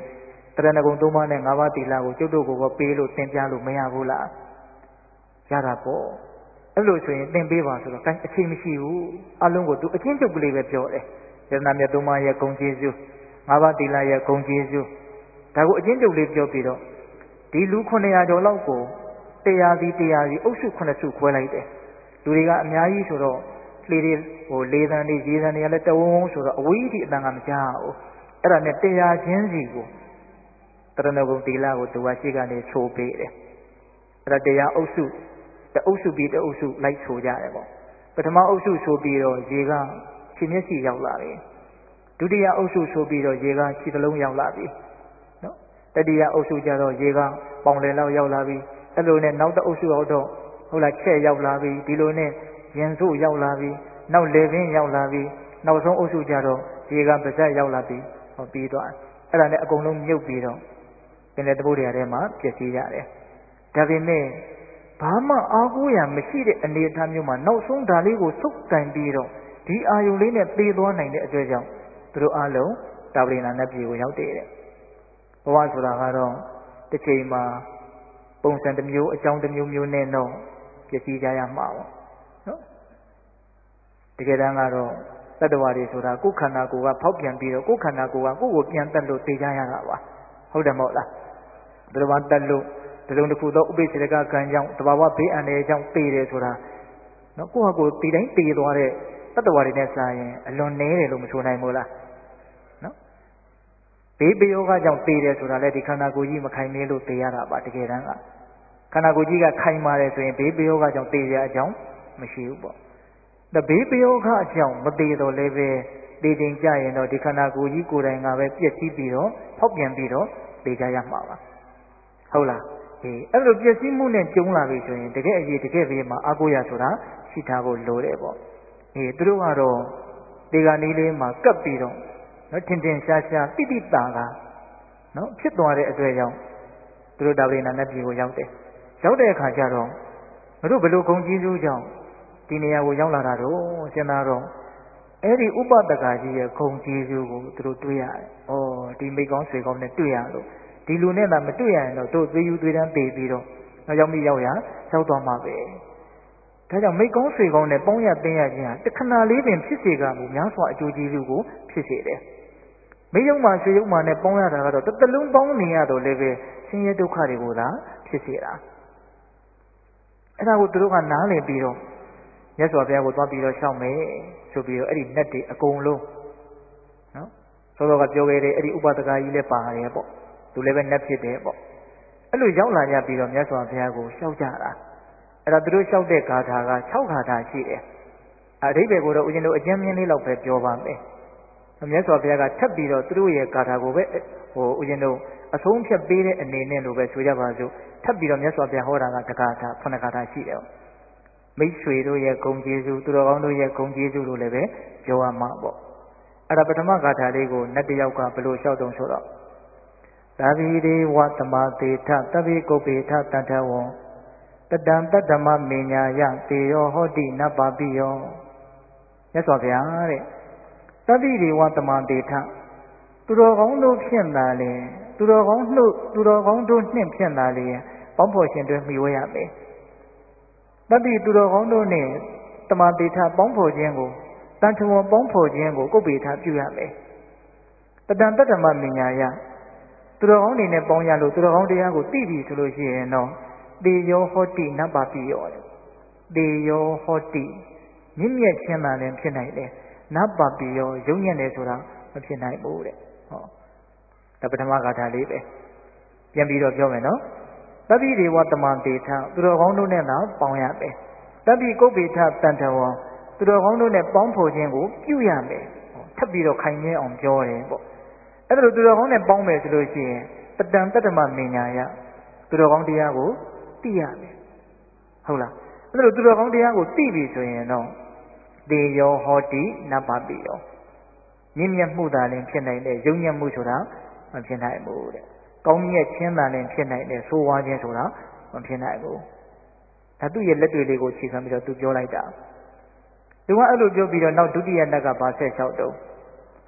S1: တရဏဂုံသုံးပါးနဲ့ငါးပါးသီလကိုကျုပ်တို့ကိုပေးလို့သင်ပြလို့မရဘူးလားရတာပေါ့အဲ့လိုဆိုရင်သင်ပေးပါဆိုတော့အချိန်မရှိဘူးအလုံးကိုသူအချင်းချုပ်ကလေးပဲပြောတယ်ယတနာမြတ်သုံးပါးရဲ့ဂုဏ်ကျေးဇူးငါးပါးသီလရဲ့ဂုဏ်ကျေးဇူးဒါကိုအချင်းချုပ်လေးပြောပြီးတော့ဒီလူခုနှစ်ရာကျော်လောက်ကိုတရားစီတရားစီအုပ်စုခုနှစ်စုခွဲလိုက်တယ်လူတွေကအများကြီးဆိုတော့လေတွေဟိုလေသံတွေရေသံတွေကလည်းတဝုံဝုံဆိုတော့အဝေးကြီးအတန်ကမကြားဘူးအဲ့ဒါနဲ့တရားချင်းစီကိုတရဏဂုံသီလကိုသူကရှိကနေဆိုပေးတယ်အဲ့ဒါတရားအုပ်စုတအုပ်စုပြီးတအုပ်စုလိုက်ဆိုကြတယ်ပေါ့ပထမအုပ်စုဆိုပြီးတော့ရေကခြေမျက်စိရောက်လာပြီဒုတိယအုပ်စုဆိုပြီးတော့ရေကခြေသလုံးရောက်လာပြီနော်တတိယအုပ်စုကျတော့ရေကပေါင်လယ်လောက်ရောက်လာပြီအဲ့လိုနဲ့နောက်တအုပ်စုတော့ဟုတ်လားချဲ့ရောက်လာပြီဒီလိုနဲ့ရင်စုရောက်လာပြီနောက်လေပင်ရောက်လာပြီနောက်ဆုံးအုပ်စုကျတော့ရေကပါးစပ်ရောက်လာပြီဟောပြီးတော့အဲ့ဒါနဲ့အကုန်လုံးမြုပ်ပြီးတော့ပင်လေတပုတ်တွေထဲမှာပြည့်စည်ရတယ်ဒါပေမဲ့ဘာမှအားကိုးရမရှိတဲ့အနေအထားမျိုးမှာနောက်ဆုံးဒါလေးကိုသုတ်တိုင်ပြီးတော့ဒီအာယုလေးနဲ့သေသွားနိုင်တဲ့အတွေ့အကြုံသူတို့အားလုံးတာဝတိနာနတ်ပြည်ကိုရောက်တယ်တဲ့ဘဝဆိုတာကတော့တစ်ချိန်မှာပုံစံတစ်မျိုးအကြောင်းတစ်မျိုးမျိုးနဲ့တော့ပြည့်စည်ကြရမှာပေါ့နော်တကယ်တမ်းကတော့တတ္တဝါတွေဆိုတာကိုယ်ခန္ဓာကိုယ်ကဖောက်ပြန်ပြီးတော့ကိုယ်ခန္ဓာကိုယ်ကကိုယ့်ကိုပြန်တက်လို့သိကြရတာပါဟုတ်တယ်မဟုတ်လားဘယ်လိုမှတက်လို့ဒီလိုတစ်ခုသောဥပိ္ပစေတကကံကြောင့်တဘာဝဘေးအန္တရာယ်ကြောင့်သိတယ်ဆိုတာနော်ကိုယ့်ဟာကိုယ်ဒီတိုင်းသိသွားတဲ့တတ္တဝါတွေနဲ့စာရင်အလွန်နည်းတယ်လို့မဆိုနိုင်ဘူးလားနော်ဘေးပယောဂကြောင့်သိတယ်ဆိုတာလည်းဒီခန္ဓာကိုယ်ကြီးမခိုင်နေလို့သိရတာပါတကယ်တမ်းကခန္ဓာကိုယ်ကြီးကခိုင်ပါတယ်ဆိုရင်ဘေးပယောဂကြောင့်သိရအကြောင်းမရှိဘူးပေါ့ဒါဘေးပယောဂအကြောင်းမသိတော့လည်းပဲသိတင်ကြရင်တော့ဒီခန္ဓာကိုယ်ကြီးကိုယ်တိုင်ကပဲပြည့်စည်ပြီးတော့ဖောက်ပြန်ပြီးတော့သိကြရမှာပါဟုတ်လားအေးအဲ့လိုပြည့်စည်မှုနဲ့ကျုံလာပြီဆိုရင်တကယ်အရေးတကယ်ဘေးမှာအာကိုရဆိုတာရှိထားဖို့လိုတယ်ပေါ့အေးသူတို့ကတော့ဒီကနေ့လေးမှာကပ်ပြီးတော့နော်ထင်ထင်ရှားရှားတိတိတာကနော်ဖြစ်သွားတဲ့အတွက်ကြောင့်သူတို့တာဝတိနာနတ်ပြည်ကိုရောက်တယ်ရောက်တဲ့အခါကျတော့မတို့ဘလို့ဂုံကြီးစုကြောင့်ဒီနေရာကိုရောက်လာတာတော့စဉ်းစားတော့အဲ့ဒီဥပဒကကြီးရဲ့ဂုံကြီးစုကိုသူတို့တွေ့ရတယ်ဩဒီမိကောင်းဆွေကောင်းနဲ့တွေ့ရလို့ဒီလူနဲ့သာမတွေ့ရရင်တော့တို့သေးယူသေးတန်းပေပြီးတော့နောက်ရောက်မိရောက်ရရောက်သွားမှာပဲဒါကြောင့်မိကောင်းဆွေကောင်းနဲ့ပေါင်းရသိရခြင်းဟာတခဏလေးပင်ဖြစ်စေကမူများစွာအကျိုးကျေးဇူးကိုဖြစ်စေတယ်မိယုံမှဆွေယုံမှနဲ့ပေါင်းရတာကတော့တစ်သလုံးပေါင်းနေရတော့လည်းပဲဆင်းရဲဒုက္ခတွေကိုသာဖြစ်စေတာအဲ့ဒါကိုသူတို့ကနားလည်ပြီးတော့မြတ်စွာဘုရားကိုသွားပြီးတော့ရှောက်မယ်ဆိုပြီးတော့အဲ့ဒီနတ်တွေအကုန်လုံးနော်သောတော်ကပြောခဲ့တဲ့အဲ့ဒီဥပဒကကြီးလည်းပါတယ်ပေါ့သူလည်းပဲနတ်ဖြစ်တယ်ပေါ့အဲ့လိုရောက်လာကြပြီးတော့မြတ်စွာဘုရားကိုရှောက်ကြတာအဲ့ဒါသူတို့ရှောက်တဲ့ဂါထာက၆ဂါထာရှိတယ်အဓိပ္ပာယ်ကိုတော့ဦးဇင်းတို့အကျဉ်းမြင့်လေးလောက်ပဲပြောပါမယ်မြတ်စွာဘုရားကထပ်ပြီးတော့သူတို့ရဲ့ဂါထာကိုပဲဟိုဦးဇင်းတို့အဆုံးဖြတ်ပေးတဲ့အနေနဲ့လို့ပဲဆိုကြပါစို့ထပ်ပြီးတော့မြတ်စွာဘုရားဟောတာကတဂါထာခုနှစ်ဂါထာရှိတယ်မိတ်ဆွေတို့ရဲ့ဂုဏ်ကျေးဇူးသူတော်ကောင်းတို့ရဲ့ဂုဏ်ကျေးဇူးလို့လည်းပဲပြောရမှာပေါ့အဲ့ဒါပထမဂါထာလေးကိုနတ်တယောက်ကဘယ်လိုလျှောက်တုံးဆိုတော့သဗ္ဗိဒေဝသမာသေထသဗ္ဗိကုပ္ပေထတတ္ထဝံတတံတတ္တမမေညာယတေရောဟောတိနပ္ပပိယောမြတ်စွာဘုရားတဲ့သဗ္ဗိဒေဝသမာသေထသူတော်ကောင်းတို့ဖြင့်သာလေသူတော်ကောင်းနှုတ်သူတော်ကောင်းတို့နှင့်ဖြင့်သာလေပေါင်းဖော်ရှင်တွေမှီဝဲရမယ်တတိသူတော်ကောင်းတို့နဲ့တမတေထပေါင်းဖော်ခြင်းကိုတန်ထဝံပေါင်းဖော်ခြင်းကိုကုပ္ပေထပြုရမယ်တတံတတ္တမမညာယသူတော်ကောင်းတွေနဲ့ပေါင်းရလို့သူတော်ကောင်းတရားကိုသိပြီဆိုလို့ရှိရင်တော့တေယောဟောတိနပ္ပပိယောတေယောဟောတိမြင့်မြတ်ခြင်းသာလည်းဖြစ်နိုင်တယ်နပ္ပပိယောယုံညံ့တယ်ဆိုတာမဖြစ်နိုင်ဘူးတဲ့ဟောဒါပထမဂါထာလေးပဲပြန်ပြီးတော့ပြောမယ်နော်တပိဒေဝတမံတေထသူတော်ကောင်းတို့နဲ့သာပေါင်းရမယ်တပိကုပ္ပေထတန်ထဝံသူတော်ကောင်းတို့နဲ့ပေါင်းဖော်ခြင်းကိုပြုရမယ်ထပ်ပြီးတော့ခိုင်မြဲအောင်ပြောတယ်ပေါ့အဲ့ဒါလိုသူတော်ကောင်းနဲ့ပေါင်းမယ်ဆိုလို့ရှိရင်တတံတတ္တမမညာယသူတော်ကောင်းတရားကိုသိရမယ်ဟုတ်လားအဲ့ဒါလိုသူတော်ကောင်းတရားကိုသိပြီဆိုရင်တော့တေယောဟောတိနပ္ပပိယောမြင့်မြတ်မှုသာလည်းဖြစ်နိုင်တဲ့ယုံညံ့မှုဆိုတာမဖြစ်နိုင်ဘူးတဲ့ကောင်းမြတ်ခြင်းသာလည်းဖြစ်နိုင်တဲ့ဆိုးဝါးခြင်းဆိုတာမဖြစ်နိုင်ဘူးဒါသူ့ရဲ့လက်တွေလေးကိုခြေခံပြီးတော့သူပြောလိုက်တာသူကအဲ့လိုပြောပြီးတော့နောက်ဒုတိယနတ်ကဘာဆက်လျှောက်တော့သ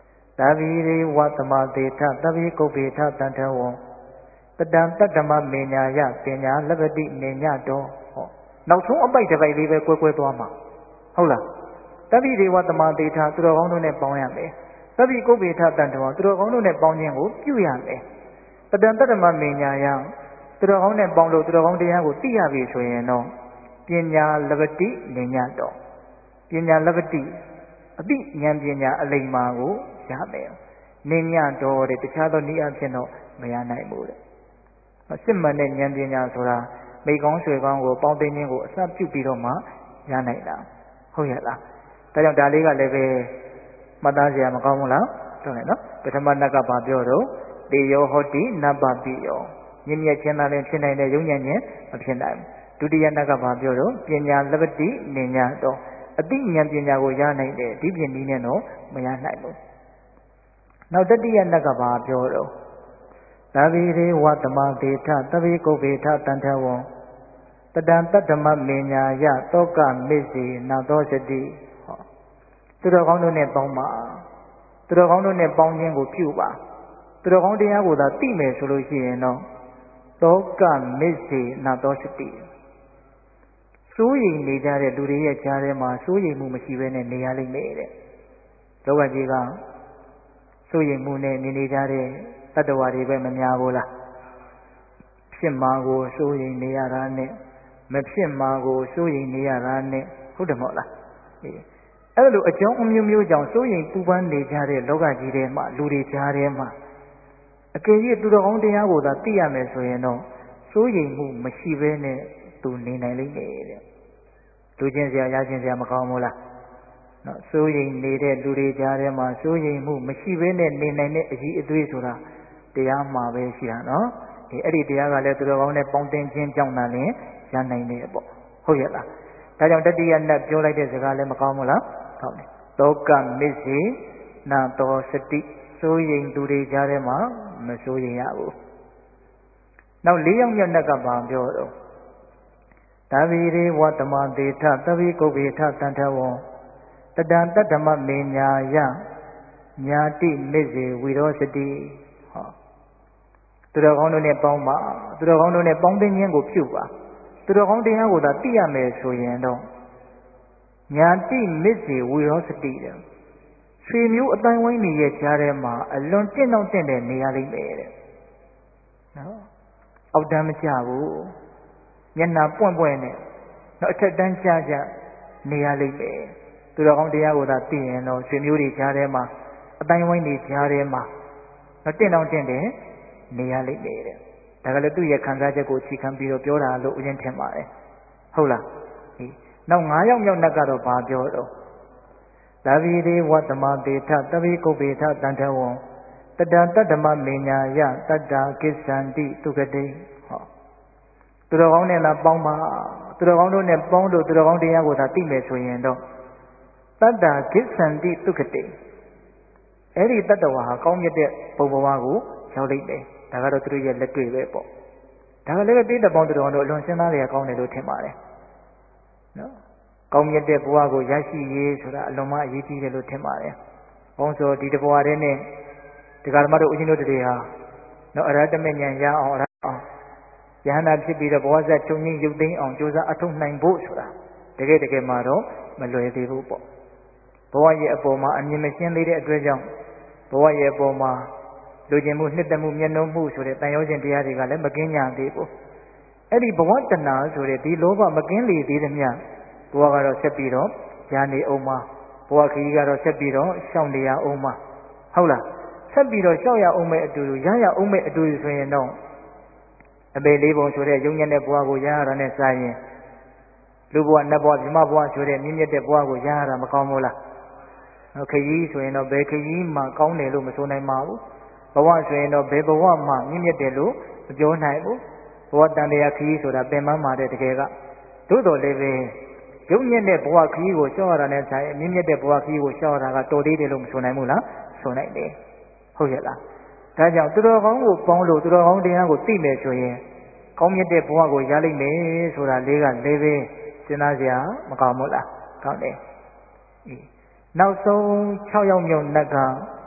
S1: ဗီရိဝတမတေထသဗ္ဗေကုပ္ပေထတန်ထဝံတတံတတ္တမမေညာယပညာလပတိနေညတော်ဟောနောက်ဆုံးအပိုက်တစ်ပိုက်လေးပဲကွဲကွဲသွားမှာဟုတ်လားသဗ္ဗိရိဝတမတေထသူတော်ကောင်းတို့နဲ့ပေါင်းရမယ်သဗ္ဗေကုပ္ပေထတန်ထဝံသူတော်ကောင်းတို့နဲ့ပေါင်းခြင်းကိုပြုရမယ်တတံတတ္တမမေညာယသူတော်ကောင်းနဲ့ပေါင်းလို့သူတော်ကောင်းတရားကိုသိရပြီဆိုရင်တော့ပညာလပတိနေညတော်ပညာလပတိအတိဉာဏ်ပညာအလိမ္မာကိုရမယ်နေညတော်တဲ့တခြားသောနည်းအဖြစ်တော့မရနိုင်ဘူးတဲ့စစ်မှန်တဲ့ဉာဏ်ပညာဆိုတာမိကောင်းဆွေကောင်းကိုပေါင်းသိခြင်းကိုအစပြုပြီးတော့မှရနိုင်တာဟုတ်ရဲ့လားဒါကြောင့်ဒါလေးကလည်းပဲမှတ်သားစရာမကောင်းဘူးလားဟုတ်တယ်နော်ပထမနတ်ကဘာပြောတော့တေယောဟောတိနဗ္ဗပိယောမြင့်မြတ်ခြင်းသာလည်းဖြစ်နိုင်တဲ့ယုံဉာဏ်ခြင်းမဖြစ်နိုင်ဘူးဒုတိယနတ်ကဘာပြောတော့ပညာလပတိနေညတော်အတိဉာဏ်ပညာကိုရနိုင်တဲ့ဒီပြင်နည်းနဲ့တော့မရနိုင်ဘူးနောက်တတိယနတ်ကဘာပြောတော့သဗ္ဗေရေဝတမတေထသဗ္ဗေကုပ္ပေထတန်ထဝံတတံတတ္တမမေညာယတောကမေစီနာသောစတိဟောသူတော်ကောင်းတို့နဲ့ပေါင်းပါသူတော်ကောင်းတို့နဲ့ပေါင်းခြင်းကိုပြုပါသူတော်ကောင်းတရားကိုသာသိမယ်ဆိုလို့ရှိရင်တော့တောကမေစီနာသောစတိစိုးရိမ်နေကြတဲ့လူတွေရဲ့ကြားထဲမှာစိုးရိမ်မှုမရှိဘဲနဲ့နေရလိမ့်မယ်တဲ့လောကကြီးကစိုးရိမ်မှုနဲ့နေနေကြတဲ့တတ္တဝါတွေပဲမများဘူးလားဖြစ်မှာကိုစိုးရိမ်နေရတာနဲ့မဖြစ်မှာကိုစိုးရိမ်နေရတာနဲ့ဟုတ်တယ်မဟုတ်လားအေးအဲ့လိုအကြောင်းအမျိုးမျိုးကြောင့်စိုးရိမ်ပူပန်နေကြတဲ့လောကကြီးထဲမှာလူတွေကြားထဲမှာအကယ်၍သူတော်ကောင်းတရားကိုသာသိရမယ်ဆိုရင်တော့စိုးရိမ်မှုမရှိဘဲနဲ့သူနေနိုင်လိမ့်မယ်တဲ့လူချင်းစရာရချင်းစရာမကောင်းဘူးလားနော်စိုးရိမ်နေတဲ့လူတွေကြားထဲမှာစိုးရိမ်မှုမရှိဘဲနဲ့နေနိုင်တဲ့အကြီးအသေးဆိုတာတရားမှာပဲရှိတာနော်ဒီအဲ့ဒီတရားကလည်းသူတော်ကောင်းနဲ့ပေါင်းတင်ခြင်းကြောင့်သာလျှင်ရနိုင်တယ်ပေါ့ဟုတ်ရဲ့လားဒါကြောင့်တတိယနတ်ပြောလိုက်တဲ့စကားလည်းမကောင်းဘူးလားဟုတ်တယ်တောကမစ္စေနာတောစတိစိုးရိမ်သူတွေကြားထဲမှာမစိုးရိမ်ရဘူးနောက်လေးယောက်မြောက်နတ်ကဘာပြောတော့သဗ္ဗေရေဝတမတေထသဗ္ဗေကုပ္ပေထတန်ထဝံတတံတတ္တမမေညာယညာတိမစ္စေဝိရောစတိဟောသူတော်ကောင်းတို့နဲ့ပေါင်းပါသူတော်ကောင်းတို့နဲ့ပေါင်းသိခြင်းကိုပြုပါသူတော်ကောင်းတရားကိုသာသိရမယ်ဆိုရင်တော့ညာတိမစ္စေဝိရောစတိတဲ့ဆွေမျိုးအတိုင်းဝိုင်းနေရဲ့ကြားထဲမှာအလွန်တင့်တော့တင့်တဲ့နေရာလိမ့်မယ်တဲ့နော်အောက်တန်းမကြဘူးမျက်နှာပွင့်ပွင့်နဲ့တော့အထက်တန်းကြကြနေရလိမ့်မယ်သူတော်ကောင်းတရားကိုသာသိရင်တော့ဆွေမျိုးတွေကြားထဲမှာအတိုင်းဝိုင်းတွေကြားထဲမှာတော့တင့်တော့တင့်တယ်နေရလိမ့်မယ်တဲ့ဒါကလည်းသူ့ရဲ့ခံစားချက်ကိုအခြေခံပြီးတော့ပြောတာလို့ဦးဇင်းထင်ပါတယ်ဟုတ်လားဒီနောက်၅ယောက်မြောက်နတ်ကတော့ဘာပြောတော့သဗ္ဗေရေဝတမတေထသဗ္ဗေကုပ္ပေထတန်ထဝံတတံတတ္တမမေညာယတတ္တာကိစ္ဆန္တိတုဂတိဟောသူတော်ကောင်းနဲ့လာပေါင်းပါသူတော်ကောင်းတို့နဲ့ပေါင်းလို့သူတော်ကောင်းတရားကိုသာသိမယ်ဆိုရင်တော့တတ္တာကိစ္ဆန္တိတုဂတိအဲ့ဒီတတ္တဝါဟာကောင်းမြတ်တဲ့ပုံဘဝကိုရောက်လိမ့်မယ်ဒါကတော့သူတို့ရဲ့လက်တွေ့ပဲပေါ့ဒါကလည်းတိတ္တပေါင်းသူတော်တို့အလွန်စဉ်းစားရကောင်းတယ်လို့ထင်ပါတယ်နော်ကောင်းမြတ်တဲ့ဘဝကိုရရှိရေးဆိုတာအလွန်မှအရေးကြီးတယ်လို့ထင်ပါတယ်။ဘုန်းဆိုဒီတဘဝတည်းနဲ့ဒီကဓမ္မတို့ဦးဇင်းတို့တွေဟာနော်အရဟတမေဉာဏ်ရအောင်အရဟအောင်ယဟနာဖြစ်ပြီးတော့ဘဝဇတ်ချုပ်ငင်းရုပ်သိမ်းအောင်ကြိုးစားအထောက်နိုင်ဖို့ဆိုတာတကယ်တကယ်မှတော့မလွယ်သေးဘူးပေါ့။ဘဝရဲ့အပေါ်မှာအမြင်မရှင်းသေးတဲ့အတွက်ကြောင့်ဘဝရဲ့အပေါ်မှာလူကျင်မှုနှစ်သက်မှုမျက်နှာမှုဆိုတဲ့တန်ရောခြင်းတရားတွေကလည်းမကင်းကြသေးဘူး။အဲ့ဒီဘဝတဏှာဆိုတဲ့ဒီလောဘမကင်းလေသေးသည်မြတ်ဘဝကတော့ဆက်ပြီးတော့ဈာနေအောင်မှာဘဝခရီးကတော့ဆက်ပြီးတော့ရှောင်နေရအောင်မှာဟုတ်လားဆက်ပြီးတော့ရှောက်ရအောင်မဲ့အတူတူရရအောင်မဲ့အတူတူဆိုရင်တော့အပေလေးပုံဆိုတဲ့ယုံညံ့တဲ့ဘဝကိုရရတာနဲ့စာရင်လူဘဝနတ်ဘဝမြမဘဝဆိုတဲ့မြင့်မြတ်တဲ့ဘဝကိုရရတာမကောင်းဘူးလားခရီးဆိုရင်တော့ဘယ်ခရီးမှကောင်းတယ်လို့မဆိုနိုင်ပါဘူးဘဝဆိုရင်တော့ဘယ်ဘဝမှမြင့်မြတ်တယ်လို့မပြောနိုင်ဘူးဘဝတန်တရားခရီးဆိုတာပင်ပန်းပါတယ်တကယ်ကသို့တော်လည်းပဲရုပ်မြင့်တဲ့ဘဝခရီးကိုရှောက်ရတာနဲ့ဆိုင်အမြင့်မြတ်တဲ့ဘဝခရီးကိုရှောက်ရတာကတော်သေးတယ်လို့မဆိုနိုင်ဘူးလားဆိုနိုင်တယ်ဟုတ်ရဲ့လားဒါကြောင့်သူတော်ကောင်းကိုပေါင်းလို့သူတော်ကောင်းတရားကိုသိမယ်ဆိုရင်ကောင်းမြတ်တဲ့ဘဝကိုရလိမ့်မယ်ဆိုတာလေးကလည်းပဲစဉ်းစားစရာမကောင်းဘူးလားကောင်းတယ်နောက်ဆုံး၆ယောက်မြောက်နတ်က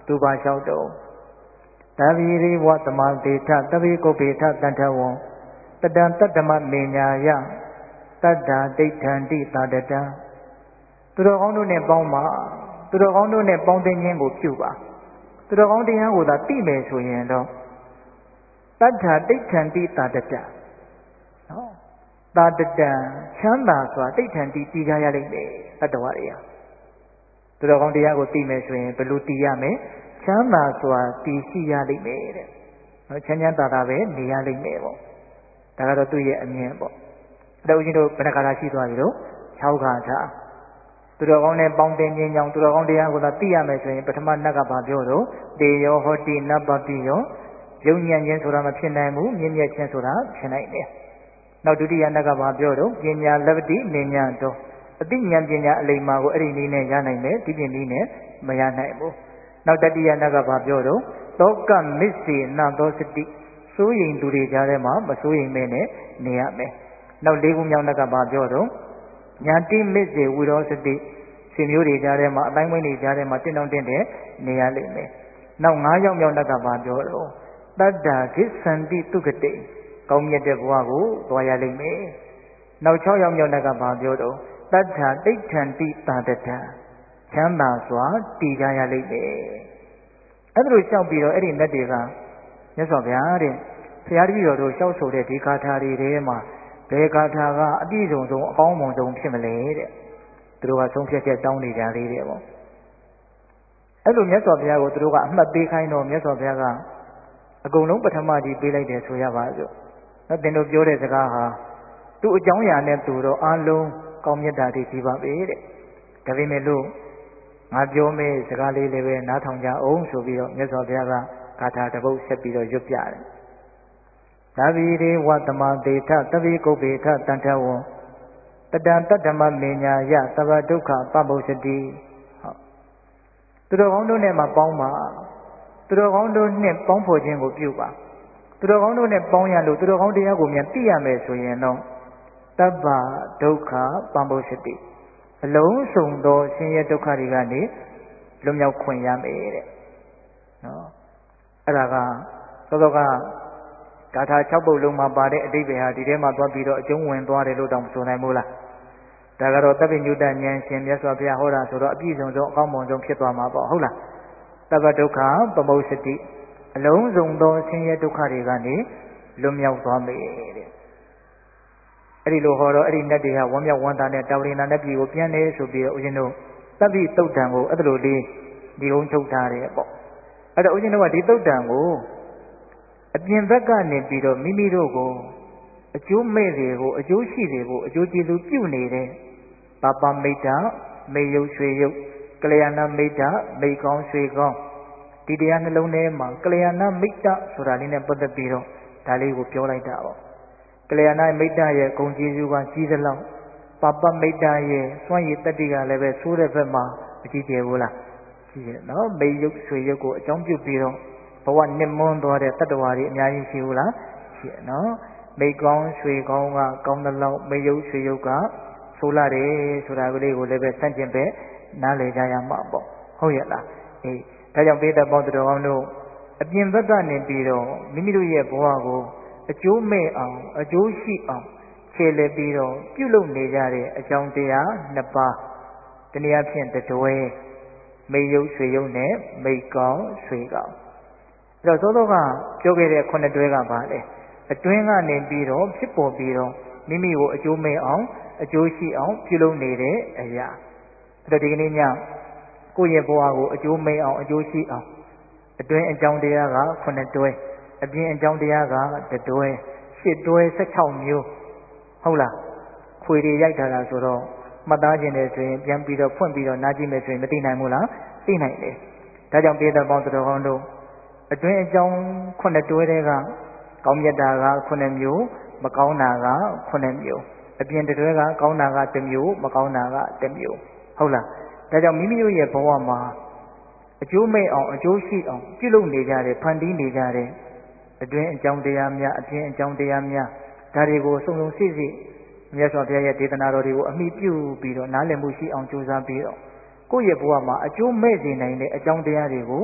S1: သူပါလျှောက်တော့တဗ္ဗိရိဝတမတေထတဗ္ဗိကုပ္ပေထတန္ထဝံတတံတတ္တမမေညာယတတ္တာဒိဋ္ဌန္တိသာတတံသူတော်ကောင်းတို့နဲ့ပေါင်းပါသူတော်ကောင်းတို့နဲ့ပေါင်းသိခြင်းကိုပြုပါသူတော်ကောင်းတရားကိုသာသိမယ်ဆိုရင်တော့တတ္ထာဒိဋ္ဌန္တိသာတတံနော်သာတတံချမ်းသာစွာဒိဋ္ဌန္တိတည်ကြရလိမ့်မယ်တတ္တဝါတွေဟာသူတော်ကောင်းတရားကိုသိမယ်ဆိုရင်ဘယ်လိုတည်ရမလဲချမ်းသာစွာတည်ရှိရလိမ့်မယ်တဲ့နော်ချမ်းချမ်းသာသာပဲနေရလိမ့်မယ်ပေါ့ဒါကတော့သူ့ရဲ့အမြင်ပေါ့အဲ့တော့ဦးဇင်းတို့ဘယ်နှခါလာရှိသွားပြီလို့၆ခါထားသူတော်ကောင်းနဲ့ပေါင်းတင်ခြင်းကြောင့်သူတော်ကောင်းတရားကိုသာသိရမယ်ဆိုရင်ပထမနတ်ကဘာပြောတော့တေယောဟောတိနပ္ပပိယောယုံညံ့ခြင်းဆိုတာမဖြစ်နိုင်ဘူးမြင့်မြတ်ခြင်းဆိုတာဖြစ်နိုင်တယ်နောက်ဒုတိယနတ်ကဘာပြောတော့ပညာလဗ္ဗတိနေညာတော့အသိဉာဏ်ပညာအလိမ္မာကိုအဲ့ဒီနည်းနဲ့ရနိုင်မယ်ဒီပြင်နည်းနဲ့မရနိုင်ဘူးနောက်တတိယနတ်ကဘာပြောတော့သောကမစ္စေနသောစတိစိုးရိမ်သူတွေကြားထဲမှာမစိုးရိမ်မဲနဲ့နေရမယ်နောက်လေးခုမြောက်နတ်ကဘာပြောတော့ညာတိမစ္စေဝိရောစတိဆွေမျိုးတွေကြားထဲမှာအတိုင်းဝိုင်းတွေကြားထဲမှာတင့်တောင့်တင့်တဲ့နေရလိမ့်မယ်နောက်၅ယောက်မြောက်နတ်ကဘာပြောတော့တတ္တာဂစ္ဆန္တိတုဂတိကောင်းမြတ်တဲ့ဘဝကိုသွားရလိမ့်မယ်နောက်၆ယောက်မြောက်နတ်ကဘာပြောတော့တတ္ထာဒိဋ္ဌန္တိသာတတံချမ်းသာစွာတည်ကြရလိမ့်မယ်အဲ့ဒါလိုလျှောက်ပြီးတော့အဲ့ဒီနတ်တွေကမြတ်စွာဘုရားတဲ့ဘုရားတပည့်တော်တို့လျှောက်ဆိုတဲ့ဒီဂါထာတွေထဲမှာဘယ်ဂါထာကအပြည့်စုံဆုံးအကောင်းဆုံးဖြစ်မလဲတဲ့သူတို့ကဆုံးဖြတ်ချက်တောင်းနေကြလေးတဲ့ပေါ့အဲ့လိုမြတ်စွာဘုရားကိုသူတို့ကအမှတ်ပေးခိုင်းတော့မြတ်စွာဘုရားကအကုန်လုံးပထမကြီးပေးလိုက်တယ်ဆိုရပါစို့နော်သင်တို့ပြောတဲ့စကားဟာသူ့အကြောင်းအရာနဲ့သူတော့အလုံးကောင်းမြတ်တာတွေကြီးပါပဲတဲ့ဒါပေမဲ့လို့ငါပြောမယ့်စကားလေးလည်းပဲနားထောင်ကြအောင်ဆိုပြီးတော့မြတ်စွာဘုရားကဂါထာတစ်ပုဒ်ဆက်ပြီးတော့ရွတ်ပြတယ်သဗ္ဗိရေဝတမတေထသဗ္ဗိကုပ္ပေထတန္ထဝံတတံတတ္တမမေညာယသဗ္ဗဒုက္ခပပုစ္စတိဟုတ်သူတော်ကောင်းတို့နဲ့မှပေါင်းပါသူတော်ကောင်းတို့နဲ့ပေါင်းဖော်ခြင်းကိုပြုပါသူတော်ကောင်းတို့နဲ့ပေါင်းရလို့သူတော်ကောင်းတရားကိုမြန်သိရမယ်ဆိုရင်တော့တဗ္ဗဒုက္ခပပုစ္စတိအလုံးစုံသောဆင်းရဲဒုက္ခတွေကနေလွတ်မြောက်ခွင့်ရမယ်တဲ့နော်အဲ့ဒါကသောသောကဂါထာ၆ပုဒ်လုံးမှာပါတဲ့အဓိပ္ပာယ်ဟာဒီထဲမှာသွားပြီးတော့အကျုံးဝင်သွားတယ်လို့တောင်ဆိုနိုင်မို့လားဒါကတော့တပ္ပိညုတဉာဏ်ရှင်မြတ်စွာဘုရားဟောတာဆိုတော့အပြည့်စုံဆုံးအကောင်းမွန်ဆုံးဖြစ်သွားမှာပေါ့ဟုတ်လားတဗ္ဗဒုက္ခပမုစ္စတိအလုံးစုံသောဆင်းရဲဒုက္ခတွေကနေလွတ်မြောက်သွားမယ်တဲ့အဲ့ဒီလိုဟောတော့အဲ့ဒီနတ်တွေကဝမ်းမြောက်ဝမ်းသာနဲ့တာဝရိနာနတ်ပြည်ကိုပြန်နေဆိုပြီးတော့ဦးဇင်းတို့သဗ္ဗိတုတ်တံကိုအဲ့လိုလေးဒီကုန်းချုပ်ထားတယ်ပေါ့အဲ့တော့ဦးဇင်းတို့ကဒီတုတ်တံကိုအပြင်ဘက်ကနေပြီးတော့မိမိတို့ကိုအကျိုးမဲ့တွေကိုအကျိုးရှိတွေကိုအကျိုးကျေးဇူးပြုနေတဲ့ပါပမိတ်တာမေယုတ်ရွှေယုတ်ကလျာဏမိတ်တာမိတ်ကောင်းရွှေကောင်းဒီတရားနှလုံးထဲမှာကလျာဏမိတ်တာဆိုတာလေးနဲ့ပတ်သက်ပြီးတော့ဒါလေးကိုပြောလိုက်တာပေါ့ကလျာဏမိတ်တာရဲ့ဂုဏ်ကျေးဇူးကကြီးသလောက်ပါပမိတ်တာရဲ့စွန့်ရည်တတ္တိကလည်းပဲဆိုးတဲ့ဘက်မှာအကြီးကျယ်ဘူးလားရှိတယ်နော်မေယုတ်ရွှေယုတ်ကိုအကြောင်းပြုပြီးတော့ဘဝနှစ်မွန်းသွားတဲ့တတ္တဝါတွေအများကြီးရှိဘူးလားရှိရနော်မိတ်ကောင်းရွှေကောင်းကကောင်းသလောက်မေယုတ်ရွှေယုတ်ကဆိုးလာတယ်ဆိုတာကလေးကိုလည်းပဲစန့်ကျင်ပဲနားလည်ကြရမှာပေါ့ဟုတ်ရဲ့လားအေးဒါကြောင့်ပိဋကပေါင်းတော်ကောင်းတို့အပြင်ဘက်ကနေပြီးတော့မိမိတို့ရဲ့ဘဝကိုအကျိုးမဲ့အောင်အကျိုးရှိအောင်ခြေလှည့်ပြီးတော့ပြုလုပ်နေကြတဲ့အကြောင်းတရားနှစ်ပါးတနည်းအားဖြင့်တတွဲမေယုတ်ရွှေယုတ်နဲ့မိတ်ကောင်းရွှေကောင်းအဲ့တော့သောသောကပြောခဲ့တဲ့ခုနှစ်တွဲကပါလေအတွင်းကနေပြီးတော့ဖြစ်ပေါ်ပြီးတော့မိမိကိုအကျိုးမဲ့အောင်အကျိုးရှိအောင်ပြုလုပ်နေတဲ့အရာအဲ့တော့ဒီကနေ့ညကိုယ့်ရဲ့ဘဝကိုအကျိုးမဲ့အောင်အကျိုးရှိအောင်အတွင်းအကြောင်းတရားကခုနှစ်တွဲအပြင်အကြောင်းတရားကတစ်တွဲရှစ်တွဲ၁၆မျိုးဟုတ်လားခွေတွေရိုက်ထားတာဆိုတော့မှတ်သားခြင်းတယ်ဆိုရင်ပြန်ပြီးတော့ဖွင့်ပြီးတော့နားကြည့်မယ်ဆိုရင်မသိနိုင်ဘူးလားသိနိုင်တယ်ဒါကြောင့်ပိဋကပေါင်းတော်ကောင်းတို့အတွင်းအကြောင်းခုနှစ်တွဲတဲ့ကကောင်းမြတ်တာကခုနှစ်မျိုးမကောင်းတာကခုနှစ်မျိုးအပြင်တွဲကကောင်းတာကတစ်မျိုးမကောင်းတာကတစ်မျိုးဟုတ်လားဒါကြောင့်မိမိတို့ရဲ့ဘဝမှာအကျိုးမဲ့အောင်အကျိုးရှိအောင်ပြုလုပ်နေကြတယ်ဖန်တီးနေကြတယ်အတွင်းအကြောင်းတရားများအပြင်အကြောင်းတရားများဒါတွေကိုစုံစုံစိစိမြတ်စွာဘုရားရဲ့ဒေသနာတော်တွေကိုအမိပြုပြီးတော့နားလည်မှုရှိအောင်ကြိုးစားပြီးတော့ကိုယ့်ရဲ့ဘဝမှာအကျိုးမဲ့စေနိုင်တဲ့အကြောင်းတရားတွေကို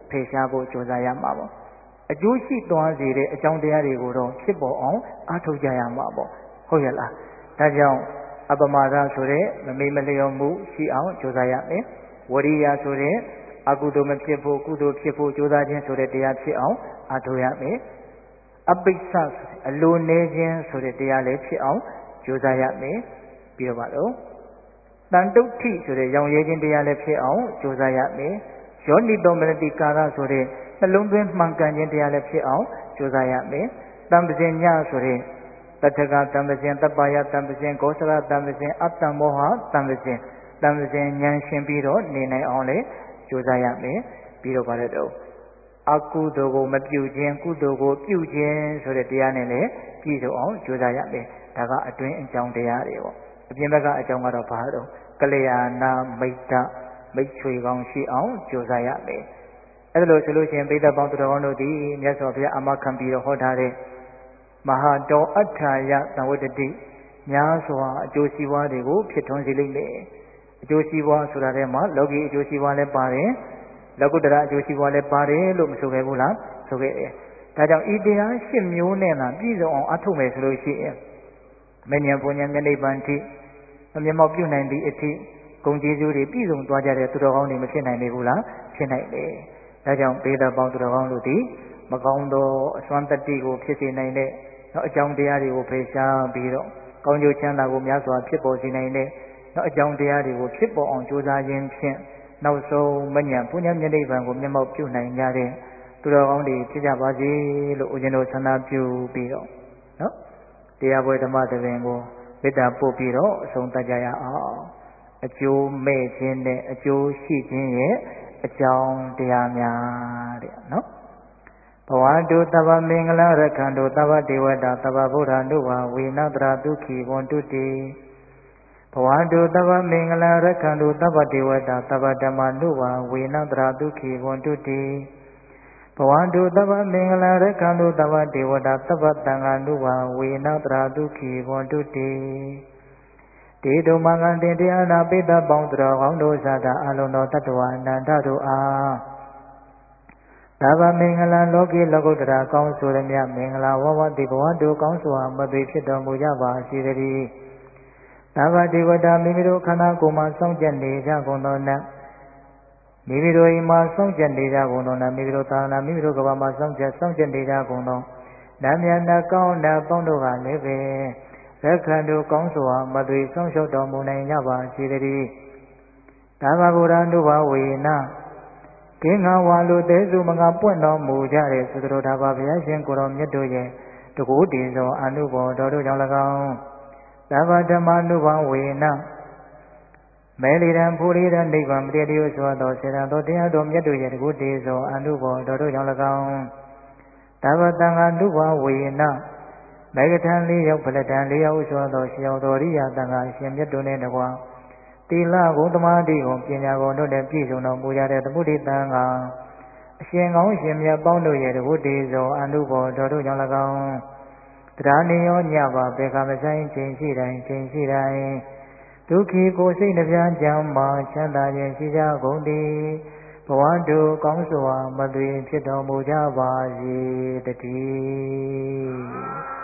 S1: ဖယ်ရှားဖို့ကြိုးစားရမှာပေါ့အကျိုးရှိသွားစေတဲ့အကြောင်းတရားတွေကိုတော့ဖြစ်ပေါ်အောင်အားထုတ်ကြရမှာပေါ့ဟုတ်ရဲ့လားဒါကြောင့်အပမာဒဆိုတဲ့မမေ့မလျော်မှုရှိအောင်ကြိုးစားရမယ်ဝရိယဆိုတဲ့အကုသိုလ်မဖြစ်ဖို့ကုသိုလ်ဖြစ်ဖို့ကြိုးစားခြင်းဆိုတဲ့တရားဖြစ်အောင်အားထုတ်ရမယ်အပိစ္ဆအလိုနေခြင်းဆိုတဲ့တရားလည်းဖြစ်အောင်ကြိုးစားရမယ်ပြီးတော့ပါတော့တန်တုဋ္ဌိဆိုတဲ့ရောင်ရဲခြင်းတရားလည်းဖြစ်အောင်ကြိုးစားရမယ်ယောနိတောမနတိကာရဆိုတဲ့နှလုံးသွင်းမှန်ကန်ခြင်းတရားလည်းဖြစ်အောင်ကြိုးစားရမယ်တံပဇင်ညဆိုတဲ့တထကတံပဇင်တပ္ပယတံပဇင်ကောသရတံပဇင်အတ္တမောဟတံပဇင်တံပဇင်ဉာဏ်ရှင်ပြီးတော့နေနိုင်အောင်လည်းကြိုးစားရမယ်ပြီးတော့ပါတော့အကုသိုလ်ကိုမပြုခြင်းကုသိုလ်ကိုပြုခြင်းဆိုတဲ့တရားနဲ့လည်းပြည့်စုံအောင်ကြိုးစားရမယ်ဒါကအတွင်းအကြောင်းတရားတွေပေါ့အပြင်ဘက်ကအကြောင်းကတော့ဘာတော့ကလျာဏမိတ်တမိတ်ချွေကောင်းရှိအောင်ကြိုးစားရမယ်အဲ့ဒါလို့ဆိုလို့ရှိရင်ပိဋကပေါင်းသူတော်ကောင်းတို့ဒီမြတ်စွာဘုရားအမခံပြီးတော့ဟောထားတဲ့မဟာတောအထာယသံဝတ္တိများစွာအကျိုးစီးပွားတွေကိုဖြစ်ထွန်းစေလိမ့်မယ်အကျိုးစီးပွားဆိုတာထဲမှာလောကီအကျိုးစီးပွားလည်းပါတယ်လောကုတ္တရာအကျိုးစီးပွားလည်းပါတယ်လို့မဆိုခဲ့ဘူးလားဆိုခဲ့တယ်ဒါကြောင့်ဤတရားရှစ်မျိုးနဲ့သာပြည့်စုံအောင်အထုတ်မယ်ဆိုလို့ရှိရင်မဉ္ဇဉ်ပုညံမျက်နှိပ်ပန်ထိအမျက်မှောက်ပြုနိုင်သည့်အထိဂုဏ်ကျေးဇူးတွေပြည့်စုံသွားကြတဲ့သူတော်ကောင်းတွေမဖြစ်နိုင်ဘူးလားဖြစ်နိုင်တယ်ဒါကြောင့်ဘေဒပေါင်းသူတော်ကောင်းတို့သည်မကောင်းသောအစွမ်းတတ္တိကိုဖြစ်စေနိုင်တဲ့နောက်အကြောင်းတရားတွေကိုဖယ်ရှားပြီးတော့ကောင်းကျိုးချမ်းသာကိုများစွာဖြစ်ပေါ်စေနိုင်တဲ့နောက်အကြောင်းတရားတွေကိုဖြစ်ပေါ်အောင်ကြိုးစားခြင်းဖြင့်နောက်ဆုံးမဉ္ဇဉ်ပုညံမျက်နှိပ်ပန်ကိုမျက်မှောက်ပြုနိုင်ကြတဲ့သူတော်ကောင်းတွေဖြစ်ကြပါစေလို့ဦးဇင်းတို့ဆန္ဒပြုပြီးတော့နော်တရားပွဲဓမ္မသဘင်ကိုမေတ္တာပို့ပြီးတော့အဆုံးသတ်ကြရအောင်အကျိုးမဲ့ခြင်းနဲ့အကျိုးရှိခြင်းရဲ့အကြောင်းတရားများတဲ့နော်ဘဝတုသဗ္ဗမင်္ဂလာရခန္တုသဗ္ဗဒေဝတာသဗ္ဗဗုဒ္ဓနုဝဝေနတရာဒုက္ခိဝန္တုတိဘဝတုသဗ္ဗမင်္ဂလာရခန္တုသဗ္ဗဒေဝတာသဗ္ဗဓမ္မနုဝဝေနတရာဒုက္ခိဝန္တုတိဘဝတုသဗ္ဗမင်္ဂလာရခန္တုသဗ္ဗဒေဝတာသဗ္ဗသံဃာနုဝဝေနတရာဒုက္ခိဝန္တုတိတေတုမင်္ဂတေတရားနာပိတပေါင်းတော်ကောင်းတို့သာသာအလုံးတော်တ attva အနန္တတို့အားသဗ္ဗမင်္ဂလာလောကီလောကုတ္တရာကောင်းဆိုရမြမင်္ဂလာဝဝတိဘဝတို့ကောင်းစွာမသွေဖြစ်တော်မူကြပါစေတည်းသဗ္ဗဒေဝတာမိမိတို့ခန္ဓာကိုယ်မှာစောင့်ကြနေကြကုန်သောနတ်မိမိတို့အိမ်မှာစောင့်ကြနေကြကုန်သောနတ်မိမိတို့သာနာမိမိတို့ကဘာမှာစောင့်ကြစောင့်ကြနေကြကုန်သောနတ်မြတ်နတ်ကောင်းနတ်ပေါင်းတို့ကလည်းပဲရခန္တုကောင်းစွာမသွေဆောင်ရှောက်တော်မူနိုင်ကြပါစေတည်းသဗ္ဗဗုဒ္ဓနုဘဝေနကင်းငါဝါလိုတဲစုမငါပွင့်တော်မူကြတဲ့သုတ္တရာဘဘုရားရှင်ကိုတော်မြတ်တို့ရဲ့တကူတည်သောအနုဘော်တော်တို့ကြောင့်၎င်းသဗ္ဗဓမ္မနုဘဝေနမဲလီရန်ဖူလီရန်နိဗ္ဗာန်မတည်တည်းဆိုသောစေတသောတရားတော်မြတ်တို့ရဲ့တကူတည်သောအနုဘော်တော်တို့ကြောင့်၎င်းသဗ္ဗတံဃာနုဘဝေနမေဂထံလေးရောက်ဖလတံလေးရောက်ဆိုသောရှင်တော်တော်ရိယတန်ခါရှင်မြတ်တို့နဲ့တကွာတိလဂုံသမာဓိကိုပညာကိုတို့နဲ့ပြည့်စုံတော်မူကြတဲ့သမုဒိတံခါအရှင်ကောင်းရှင်မြတ်ပေါင်းတို့ရဲ့တကုတည်သောအနုဘောတော်တို့ကြောင့်၎င်းတရားနေရောညပါဘေခမဆိုင်ချိန်ရှိတိုင်းချိန်ရှိတိုင်းဒုက္ခိကိုစိတ်နှပြကြံမှာချမ်းသာခြင်းရှိကြကုန်သည်ဘဝတို့ကောင်းစွာမသွေဖြစ်တော်မူကြပါစေတည်း